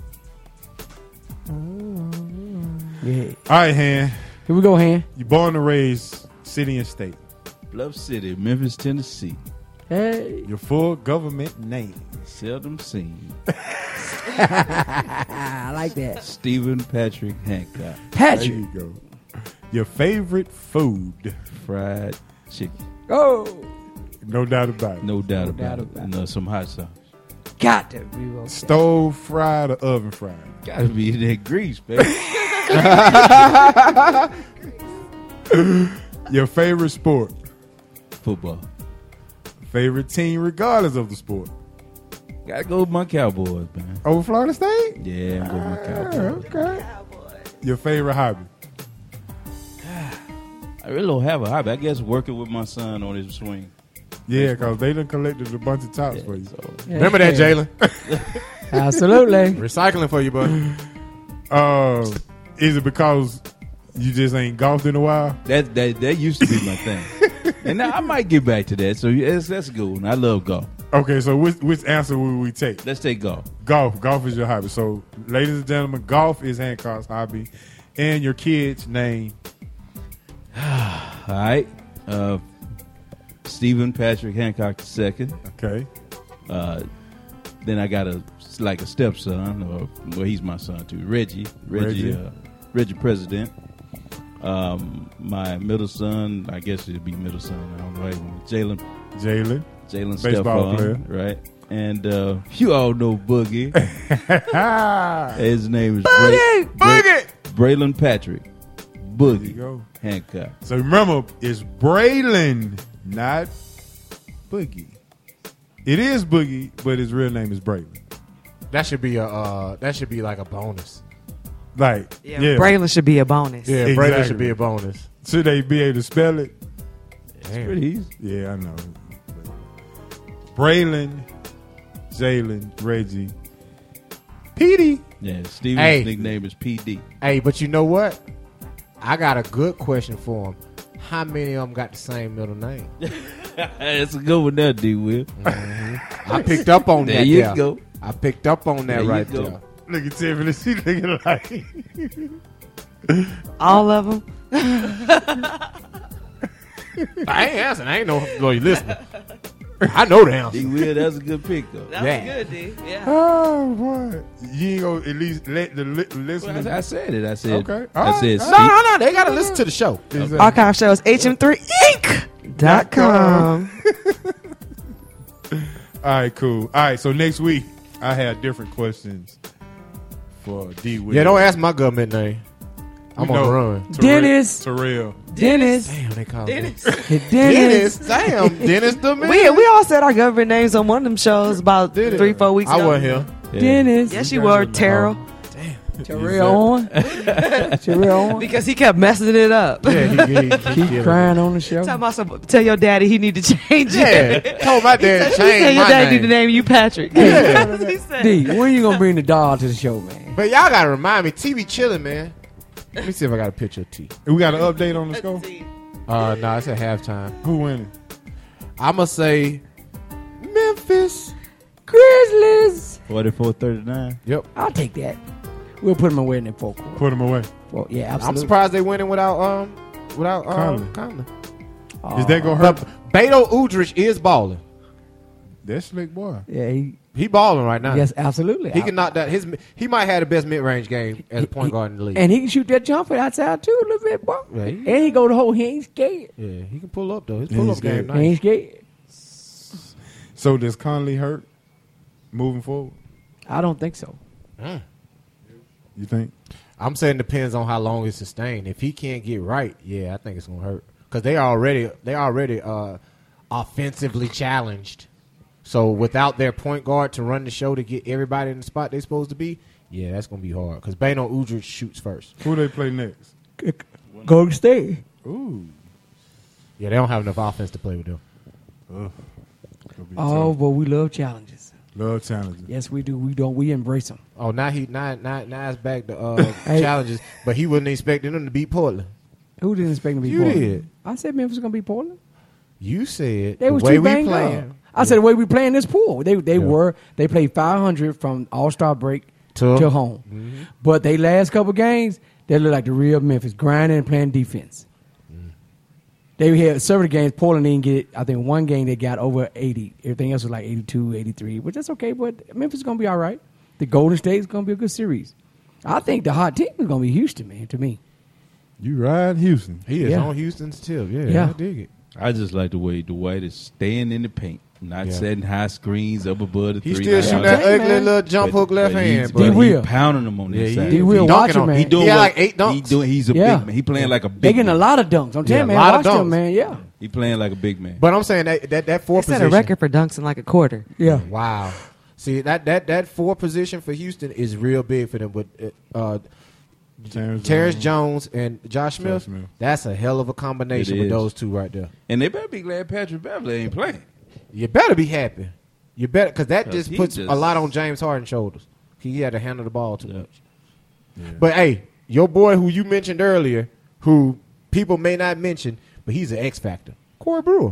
home. Yeah.
All right, Han.
Here we go, Han.
You born and raised city and state.
Bluff City, Memphis, Tennessee.
Hey.
Your full government name.
Seldom seen.
I like that.
Stephen Patrick Hancock.
There
Patrick.
you go. Your favorite food.
Fried chicken.
Oh.
No doubt about it.
No doubt
doubt
about it.
about
And some hot sauce.
Got to be okay.
Stove fried or oven fried?
Gotta be in that grease, baby.
Your favorite sport.
Football.
Favorite team regardless of the sport.
Gotta go with my Cowboys, man.
Over Florida State?
Yeah, I'm going with my Cowboys.
Okay. Your favorite hobby.
I really don't have a hobby. I guess working with my son on his swing.
Yeah, because they done collected a bunch of tops for you.
So,
Remember that, Jalen?
Absolutely.
Recycling for you, buddy.
Is it because you just ain't golfed in a while?
that used to be my thing. And now I might get back to that. So yes, that's a good one. I love golf.
Okay, so which answer will we take?
Let's take golf.
Golf. Golf is your hobby. So, ladies and gentlemen, golf is Hancock's hobby. And your kid's name.
All right. Stephen Patrick Hancock II.
Okay.
Then I got a it's like a stepson, or well, he's my son too. Reggie, President. My middle son, I guess it'd be middle son. I don't know. Jalen
baseball
Stephon,
player,
right? And you all know Boogie. His name is
Boogie.
Braylon Patrick.
There you
Boogie
go.
Hancock.
So remember, it's Braylon, not Boogie. It is Boogie, but his real name is Braylon.
That should be like a bonus.
Like,
Yeah,
yeah.
Braylon should be a bonus.
Yeah,
Exactly.
Braylon should be a bonus.
Should they be able to spell it?
Damn.
Pretty easy.
Yeah, I know. Braylon, Jalen, Reggie, Petey.
Yeah, Steven's
Hey.
nickname is PD.
Hey, but you know what? I got a good question for him. How many of them got the same middle name?
That's a good one there, D. Will.
I picked up on
There
that.
you
there.
go.
I picked up on that
There you
right
go.
there.
Look at Tiffany. She looking like.
All of them.
I ain't answering. I ain't know you listening. I know the answer.
D. Will, that's a good pick, though.
That
Yeah.
was good, D. Yeah.
Oh, what? You ain't gonna at least let the listeners.
I said it. I said.
Okay.
I said.
No. They gotta listen to the show.
Exactly.
Archive shows hm3inc.com.
All right, cool. All right, so next week I have different questions for D.
Yeah, don't ask my government name. I'm on the run.
Dennis.
Terrell.
Dennis.
Damn, they call
Dennis.
Dennis.
Damn, Dennis the man.
We all said our government names on one of them shows about
Did it?
3-4 weeks ago.
I wasn't here.
Yeah.
Dennis.
Yes, you were, Terrell.
Terrell on. Terrell on.
Because he kept messing it up.
Yeah, he
Keep crying on the show.
Tell your daddy he need to change it.
Yeah, told my dad to
He said
change
your
my
daddy need to
name.
name you Patrick.
Yeah.
That's what he said.
D, when you gonna bring the dog to the show, man?
But y'all gotta remind me, T be chilling, man. Let me see if I got a picture of T.
We got an update on the score.
No, it's at halftime.
Who winning?
I'ma say Memphis.
Grizzlies.
44-39.
Yep.
I'll take that. We'll put them away in the full court.
Put him away.
Well, yeah,
I'm
absolutely.
surprised they winning without
Conley.
Conley.
Is that gonna hurt?
But Beto Udrich is balling.
That slick boy.
Yeah,
He balling right now.
yes, absolutely.
He can knock that. He might have the best mid range game as a point guard in the league.
And he can shoot that jumper outside too a little bit, boy.
Yeah,
And he go the whole. He ain't scared.
yeah, he can pull up though. His
Yeah,
pull
he's
up game
scared.
He ain't
nice.
scared.
So does Conley hurt moving forward?
I don't think so.
You think?
I'm saying depends on how long it's sustained. If he can't get right, yeah, I think it's gonna hurt because they already offensively challenged. So without their point guard to run the show to get everybody in the spot they're supposed to be, yeah, that's gonna be hard because Beno Udrich shoots first.
Who they play next?
Golden State.
Ooh.
Yeah, they don't have enough offense to play with them.
Gonna be
Oh,
tough.
but we love challenges.
Love challenges.
Yes, we do. We embrace them.
Oh, now it's back to
Hey.
challenges, but he wasn't expecting them to beat Portland.
Who didn't expect them to be
You
Portland?
did.
I said Memphis was gonna be Portland.
You said
They
the
was
way
too
we
banged
playing.
up. I said the way we playing this pool. They played 500 from All-Star break
To-
to home. But they last couple games, they look like the real Memphis, grinding and playing defense. They had several games. Portland didn't get, I think, one game they got over 80. Everything else was like 82, 83, which that's okay, but Memphis is going to be all right. The Golden State is going to be a good series. I think the hot team is going to be Houston, man, to me.
You ride Houston.
He is
Yeah.
on Houston's tip. Yeah,
Yeah.
I dig it.
I just like the way Dwight is staying in the paint, not
Yeah.
setting high screens up above the
He
three.
still shooting that
Hey,
ugly
man.
little jump hook left hand,
But
D.
bro.
he
Will.
pounding them on
Yeah,
this
he
side.
D. Will,
He
watch
dunking
him,
on-
man.
He doing
He had
what-
like 8 dunks.
He's a
Yeah.
big man. He playing like a big
They getting
man.
a lot of dunks. I'm telling
Yeah,
you, man.
a lot of
Watch them,
dunks.
man. Yeah.
He playing like a big man.
But I'm saying that four
He set
position.
a record for dunks in like a quarter.
Yeah.
Wow. See that 4 position for Houston is real big for them. But Terrence Jones and Josh Smith,
Smith.
that's a hell of a combination
It
with
is.
those two right there.
And they better be glad Patrick Beverly ain't playing.
You better be happy. You better because that
'Cause
just
he
puts
just-
a lot on James Harden's shoulders. He had to handle the ball too
Yeah.
much. But hey, your boy who you mentioned earlier, who people may not mention, but he's an X factor. Corey Brewer.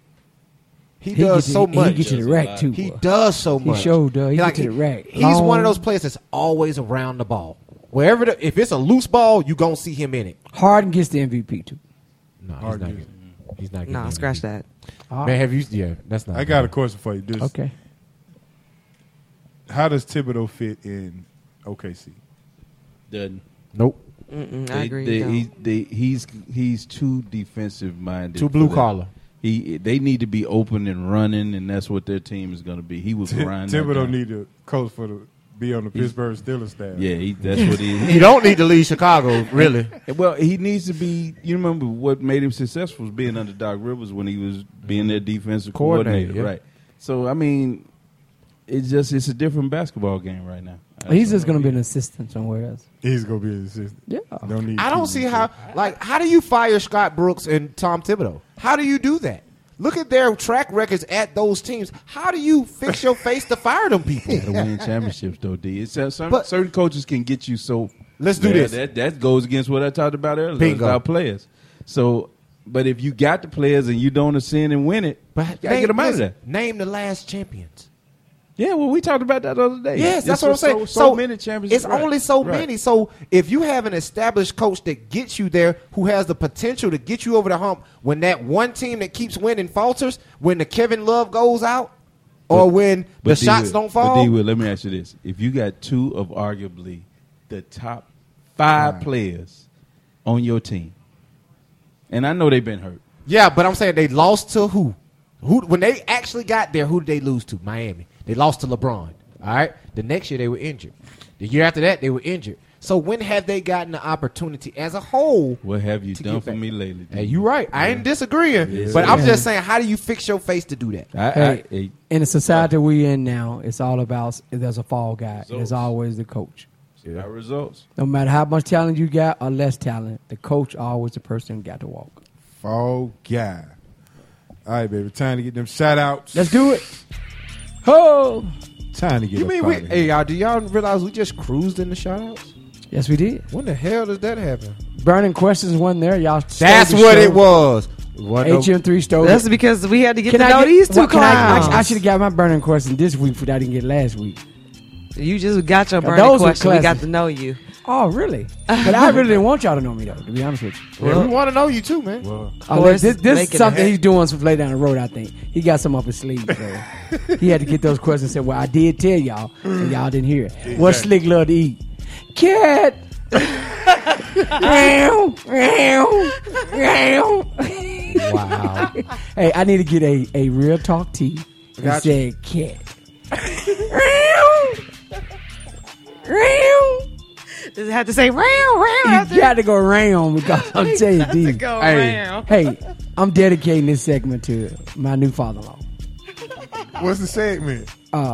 He does so much.
He get to the rack, too.
He
boy.
does so
He
much.
sure does. He
Like,
get to the rack.
He's one
Long.
of those players that's always around the ball. Wherever, if it's a loose ball, you gonna see him in it.
Harden gets the MVP, too.
No,
Harden.
he's not.
Nah, scratch that.
All
Man, have you? Yeah, that's not.
I got a question for you.
Okay.
how does Thibodeau fit in OKC?
Doesn't.
Nope.
I agree.
He's too defensive minded.
Too blue collar.
They need to be open and running, and that's what their team is going to be. He was grinding.
Thibodeau need to coach be on the Pittsburgh Steelers staff.
Yeah, that's what he is.
You don't need to leave Chicago, really.
Well, he needs to be. You remember what made him successful was being under Doc Rivers when he was being their defensive coordinator,
yeah.
right? So I mean, it's a different basketball game right now.
He's just going to be an assistant somewhere else.
He's gonna be an assistant.
Yeah.
I don't see how do you fire Scott Brooks and Tom Thibodeau? How do you do that? Look at their track records at those teams. How do you fix your face to fire them people?
To win championships, though, D. It's,
But-
certain coaches can get you so.
Let's do this.
That goes against what I talked about earlier
Bingo.
about players. So, but if you got the players and you don't ascend and win it, you gotta get them out of there.
Name the last champions.
Yeah, well, we talked about that the other day.
Yes, that's
It's
what I'm saying.
So many championships.
It's only so
Right.
many. So if you have an established coach that gets you there, who has the potential to get you over the hump, when that one team that keeps winning falters, when the Kevin Love goes out, or when the shots don't fall.
But D-Will, let me ask you this: if you got two of arguably the top 5 players on your team, and I know they've been hurt.
Yeah, but I'm saying they lost to who? Who when they actually got there? Who did they lose to? Miami. They lost to LeBron. All right. The next year they were injured. The year after that they were injured. So when have they gotten the opportunity as a whole?
What have you
to
done
get
for
back?
me lately?
Hey, you right. I ain't disagreeing,
Yes,
but
sir.
I'm just saying, how do you fix your face to do that?
Hey, in the society we in now, it's all about there's a fall guy.
Results.
There's always the coach.
Our results.
No matter how much talent you got or less talent, the coach always the person who got to walk.
Fall guy. All right, baby. Time to get them shout outs.
Let's do it. Ho!
Time to get
You
up
mean
out
we?
of here.
Hey, y'all, do y'all realize we just cruised in the shoutouts?
Yes, we did.
When the hell does that happen?
Burning questions wasn't there. Y'all.
That's
stole the
what
show.
it was. What no-
HM3 stole
That's
it.
because we had to get
Can
to
I
know
get,
these two
what, can
clowns.
I should have got my burning question this week, but I didn't get last week.
You just got your
Now,
burning
those are
question. We got
classic.
to know you.
Oh, really? But I really didn't want y'all to know me, though, to be honest with you.
Yeah, we want to know you too, man.
Well,
Oh,
course,
this
make
is
it
something
a-
he's doing some play down the road, I think. He got some up his sleeve. So he had to get those questions and say, well, I did tell y'all, and y'all didn't hear it. What Slick love to eat? Cat. Meow, meow, meow.
Wow.
Hey, I need to get a real talk tea and
Gotcha.
say cat. Meow. Meow.
Does it have to say round, round?
You
after
got to go round because I'm telling you, D.
go
Hey,
round?
hey, I'm dedicating this segment to my new father-in-law.
what's the segment?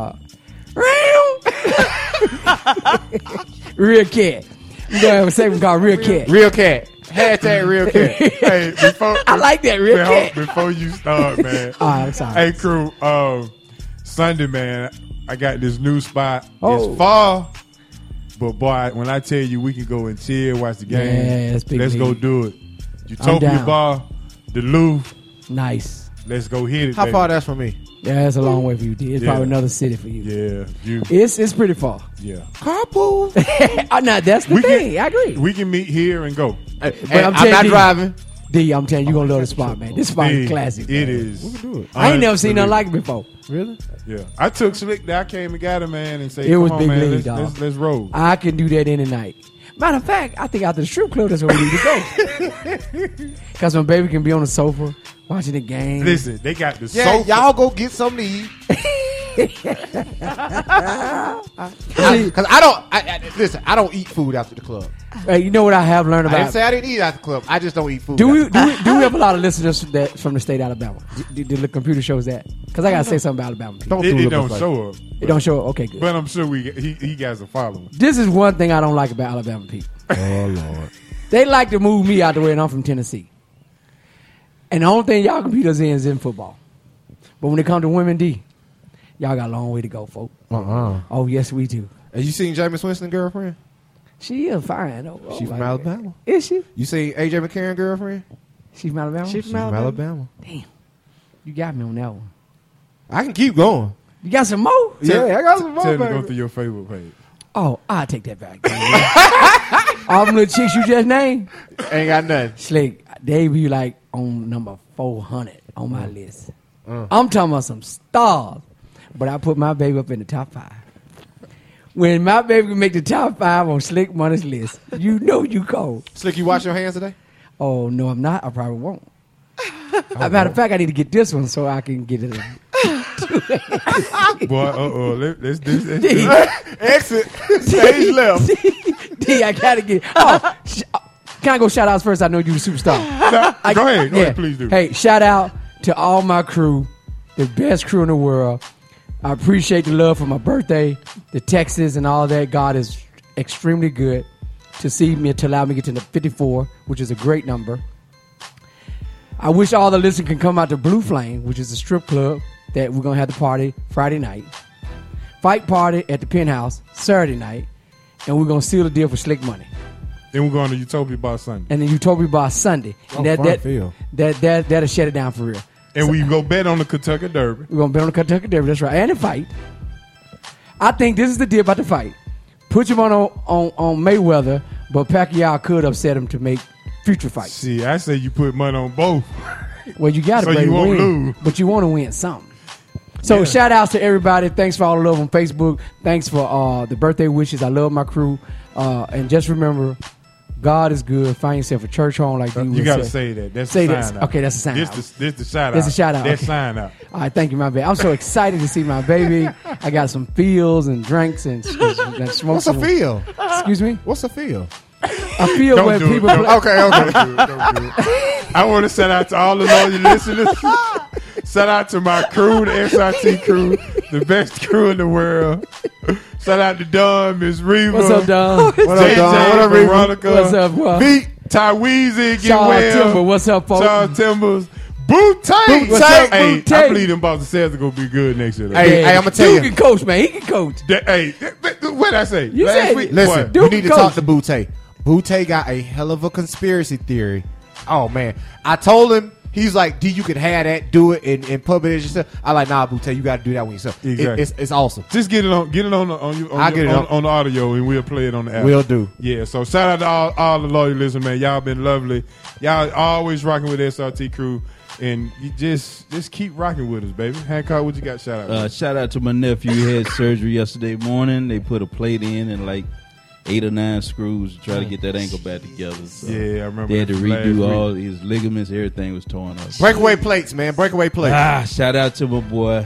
Real cat. You gotta have a segment called Real Cat.
Real cat. Hashtag real cat.
Hey, before
I like that, Real Cat.
before you start, man.
All right, I'm sorry.
Hey, crew. Sunday, man. I got this new spot.
Oh.
It's far, but boy, when I tell you we can go and chill, watch the game,
Yeah, it's big
let's go
league.
do it. Utopia
down.
Bar, the Louvre.
Nice.
Let's go hit it.
How
baby.
far that's from me?
Yeah, that's a long way for you, D. It's
Yeah.
probably another city for you.
Yeah, you.
It's pretty far.
Yeah,
Carpool.
Nah, that's the
We
thing.
can-
I agree.
we can meet here and go.
But
I'm
I'm
telling
not
you-
driving.
D, I'm telling you, you're gonna love the spot, man. This spot
Hey,
is classic.
It
man.
is.
I ain't never seen nothing
Unbelievable.
like it before.
Really?
Yeah, I took Slick there. I came and got him, man, and said,
It
"Come
was
on,
big
man,
league,
let's,
dog.
let's roll."
I can do that any night. Matter of fact, I think after the strip club, that's where we need to go. Because my baby can be on the sofa watching the game.
Listen, they got the
Yeah,
sofa.
y'all go get something to eat. Because I don't eat food after the club.
Hey, you know what I have learned
I didn't
about?
say I didn't eat after the club. I just don't eat food.
Do we
after
do we have a lot of listeners that from the state of Alabama? Did the computer shows that? Because I gotta say something about Alabama. People.
Don't
It
do
don't
like-
show up,
It don't show. Okay, good.
but I'm sure he guys are following.
This is one thing I don't like about Alabama people.
Oh Lord.
They like to move me out the way, and I'm from Tennessee. And the only thing y'all compete us in is in football. But when it comes to women, D, y'all got a long way to go, folks. Oh yes, we do.
Have you seen Jameis Winston girlfriend?
She is fine. Oh,
She from Alabama.
Is she?
You seen AJ McCarron girlfriend?
She from Alabama?
She
She's from Alabama.
Damn. You got me on that one.
I can keep going.
You got some more?
Yeah, I got some more.
Tell them to go
baby.
through your favorite page.
Oh, I'll take that back. All them little chicks you just named,
Ain't got nothing.
Slick, they be like on number 400 on my list. I'm talking about some stars. But I put my baby up in the top 5. When my baby can make the top 5 on Slick Money's list, you know you cold.
Slick, you wash your hands today?
Oh, no, I'm not. I probably won't. Matter of fact, I need to get this one so I can get it.
Boy, let's do this.
Exit. Stage left.
D, I gotta get. Oh, can I go shout outs first? I know you the superstar.
Go ahead, please do.
Hey, shout out to all my crew, the best crew in the world. I appreciate the love for my birthday, the texts and all that. God is extremely good to allow me to get to the 54, which is a great number. I wish all the listeners can come out to Blue Flame, which is a strip club that we're going to have the party Friday night. Fight party at the Penthouse Saturday night. And we're going to seal the deal for Slick Money.
Then we're going to Utopia Bar Sunday.
And then Utopia Bar Sunday. And that'll shut it down for real.
And we go bet on the Kentucky Derby.
We're going to bet on the Kentucky Derby. That's right. And the fight. I think this is the deal about the fight. Put him on Mayweather, but Pacquiao could upset him to make future fights.
See, I say you put money on both.
Well, you got to
so you won't
win,
lose.
but you want to win something. So shout outs to everybody. Thanks for all the love on Facebook. Thanks for the birthday wishes. I love my crew. And just remember, God is good. Find yourself a church home like D.
You got to say that. That's the sign out.
Okay, that's a sign out.
This the shout out.
That's a shout out.
That's
okay.
sign out.
All right, thank you, my baby. I'm so excited to see my baby. I got some feels and drinks and smokes.
What's a feel?
Excuse me?
What's a feel?
I feel
Don't
when
do it.
people
Don't-
play.
Okay.
Don't do it. I want to shout out to all the loyal listeners. Shout out to my crew, the SRT crew, the best crew in the world. Shout out to Don, Miss Reva.
What's up, Don?
What up,
JJ,
Don? What up, Reva?
Veronica.
What's up, bro?
Pete, Tyweezy, get
Charles
well.
Timber, what's up, folks?
Charles Timbers. Bootay.
What's up,
Hey,
Bootay?
I believe them Boston Celtics are going to be good next year.
Hey, I'm gonna tell
Dude
you.
can coach, man. He can coach.
What did I say?
You
Last
said-
week?
Listen,
What?
Dude,
we need to
coach.
talk to Butte. Butte got a hell of a conspiracy theory. Oh man, I told him. He's like, D, you could have that, do it, and pub it as yourself. I like, nah, Butte, you got to do that one yourself.
Exactly.
It's awesome.
Just get it on
I'll get it
on the audio, and we'll play it on the app.
Will do.
Yeah, so shout out to all the loyal listeners, man. Y'all been lovely. Y'all always rocking with the SRT crew, and you just keep rocking with us, baby. Hancock, what you got? Shout out.
Shout out to my nephew. He had surgery yesterday morning. They put a plate in and like 8 or 9 screws to try to get that ankle back together. So
Yeah, I remember
they had to
that from last
redo
week.
all his ligaments. Everything was torn up.
Breakaway plates, man. Breakaway plates.
Shout out to my boy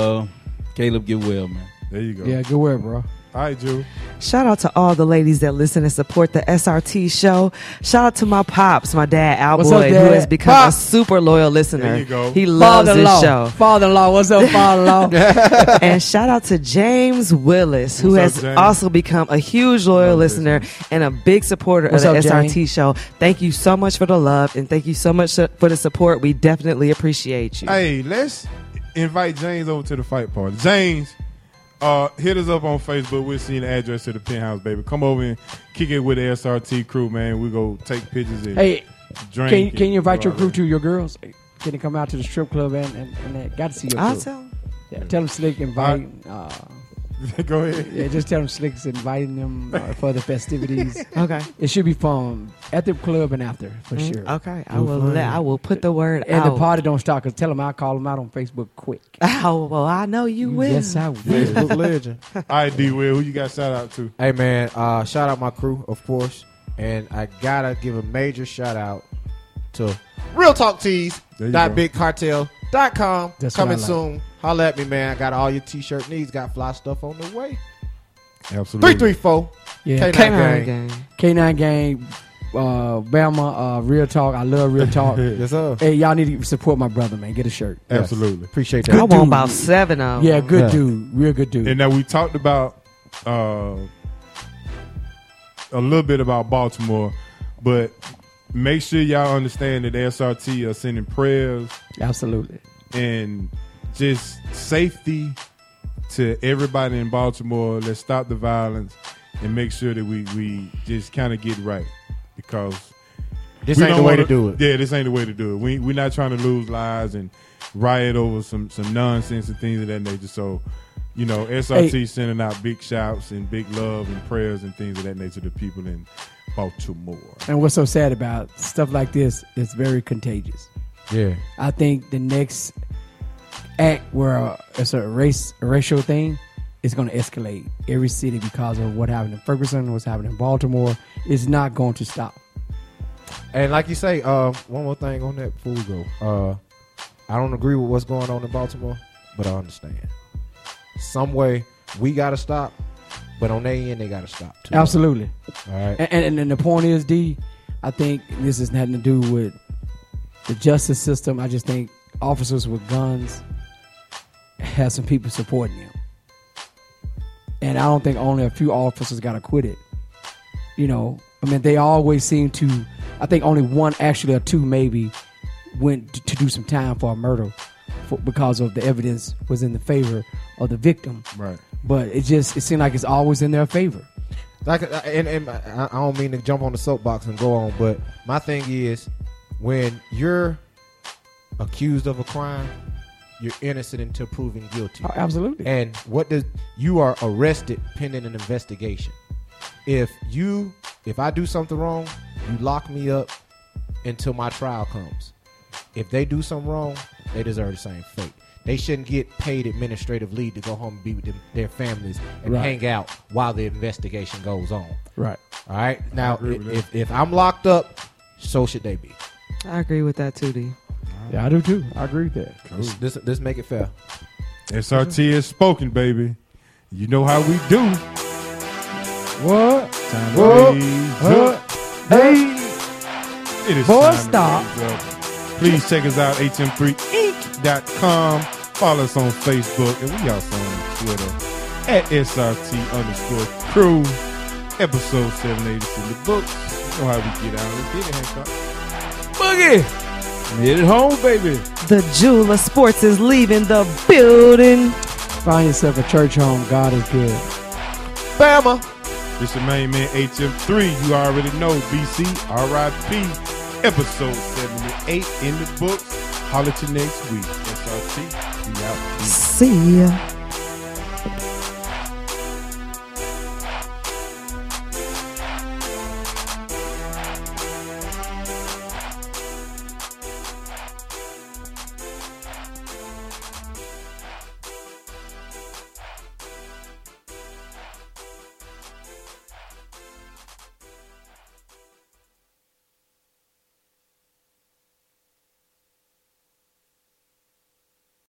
Caleb. Get well, man.
There you go.
Yeah, good work, bro.
All right, Drew.
Shout out to all the ladies that listen and support the SRT show. Shout out to my pops, my dad,
What's up,
Alboy, who
Dad?
has become
Pop.
a super loyal listener.
There you go.
He loves this show.
Father-in-law. What's up, father-in-law?
And shout out to James Willis, who
What's
has
up, James?
also become a huge loyal listener and a big supporter
What's
of the
up,
SRT show. Thank you so much for the love and thank you so much for the support. We definitely appreciate you.
Hey, let's invite James over to the fight party. James, hit us up on Facebook. We'll see the address to the penthouse, baby. Come over and kick it with the SRT crew, man. We go take pictures and
Hey,
drink.
can you invite your
and-
crew to your girls? Can they come out to the strip club and got to see your
I'll
crew?
tell 'em.
Yeah, tell them Slick invite.
Go ahead.
Yeah, just tell them Slick's inviting them for the festivities.
Okay.
It should be fun at the club and after for sure.
Okay. I will put the word
And
out.
the party don't stop. Cause tell them I'll call them out on Facebook quick.
Oh, well, I know you will.
Yes, I will.
Facebook legend.
All right, D. Will, who you got shout out to?
Hey man, shout out my crew, of course, and I gotta give a major shout out to Real Talk Tees.
There you go.
.bigcartel.com.
That's
Coming
what I like.
soon. Holla at me, man. I got all your t-shirt needs. Got fly stuff on the way.
Absolutely.
334.
Yeah,
K9
K9
gang.
gang.
K9 gang, Bama, Real Talk. I love Real Talk.
Yes, sir.
Hey, y'all need to support my brother, man. Get a shirt.
Absolutely.
Appreciate
I
that.
Good
want
dude.
about 7 of them.
Yeah, good
Yeah.
dude. Real good dude.
And now we talked about a little bit about Baltimore, but make sure y'all understand that the SRT are sending prayers
Absolutely.
and just safety to everybody in Baltimore. Let's stop the violence and make sure that we just kind of get right, because
This
we
ain't
don't
the way
wanna-
to do it.
Yeah, this ain't the way to do it. We're not trying to lose lives and riot over some nonsense and things of that nature. So, you know, SRT sending out big shouts and big love and prayers and things of that nature to people in Baltimore.
And what's so sad about stuff like this is very contagious.
Yeah.
I think the next act where it's a racial thing it's going to escalate. Every city, because of what happened in Ferguson, what's happening in Baltimore, is not going to stop.
And like you say, one more thing on that before we go. I don't agree with what's going on in Baltimore, but I understand. Some way we got to stop, but on their end, they got to stop too.
Absolutely.
All right.
And the point is, D, I think this has nothing to do with the justice system. I just think officers with guns have some people supporting them. And I don't think only a few officers got acquitted. You know, I mean, they always seem to, I think only one actually or two maybe went to do some time for a murder because of the evidence was in the favor of the victim.
Right.
But it seemed like it's always in their favor.
Like, and I don't mean to jump on the soapbox and go on, but my thing is, when you're accused of a crime, you're innocent until proven guilty.
Oh, absolutely.
And you are arrested pending an investigation. If I do something wrong, you lock me up until my trial comes. If they do something wrong, they deserve the same fate. They shouldn't get paid administrative leave to go home and be with their families and hang out while the investigation goes on.
Right.
All right. Now, if I'm locked up, so should they be.
I agree with that too, D.
Yeah, I do too. I agree with that.
Cool. This make it fair.
SRT has spoken, baby. You know how we do.
What?
Time
Whoa.
to raise up.
Hey.
It is
Boy,
time
stop.
to raise up. Please check us out, hm3inc.com. Follow us on Facebook, and we also on Twitter at SRT_crew. Episode 780 in the books. You know how we get out. Let's get it, Hancock.
Boogie. Hit it home, baby.
The Jewel of Sports is leaving the building.
Find yourself a church home. God is good.
Bama.
This your main man, HM3. You already know, BC, RIP. Episode 78 in the books. Holler at you next week. SRT, we out.
See ya.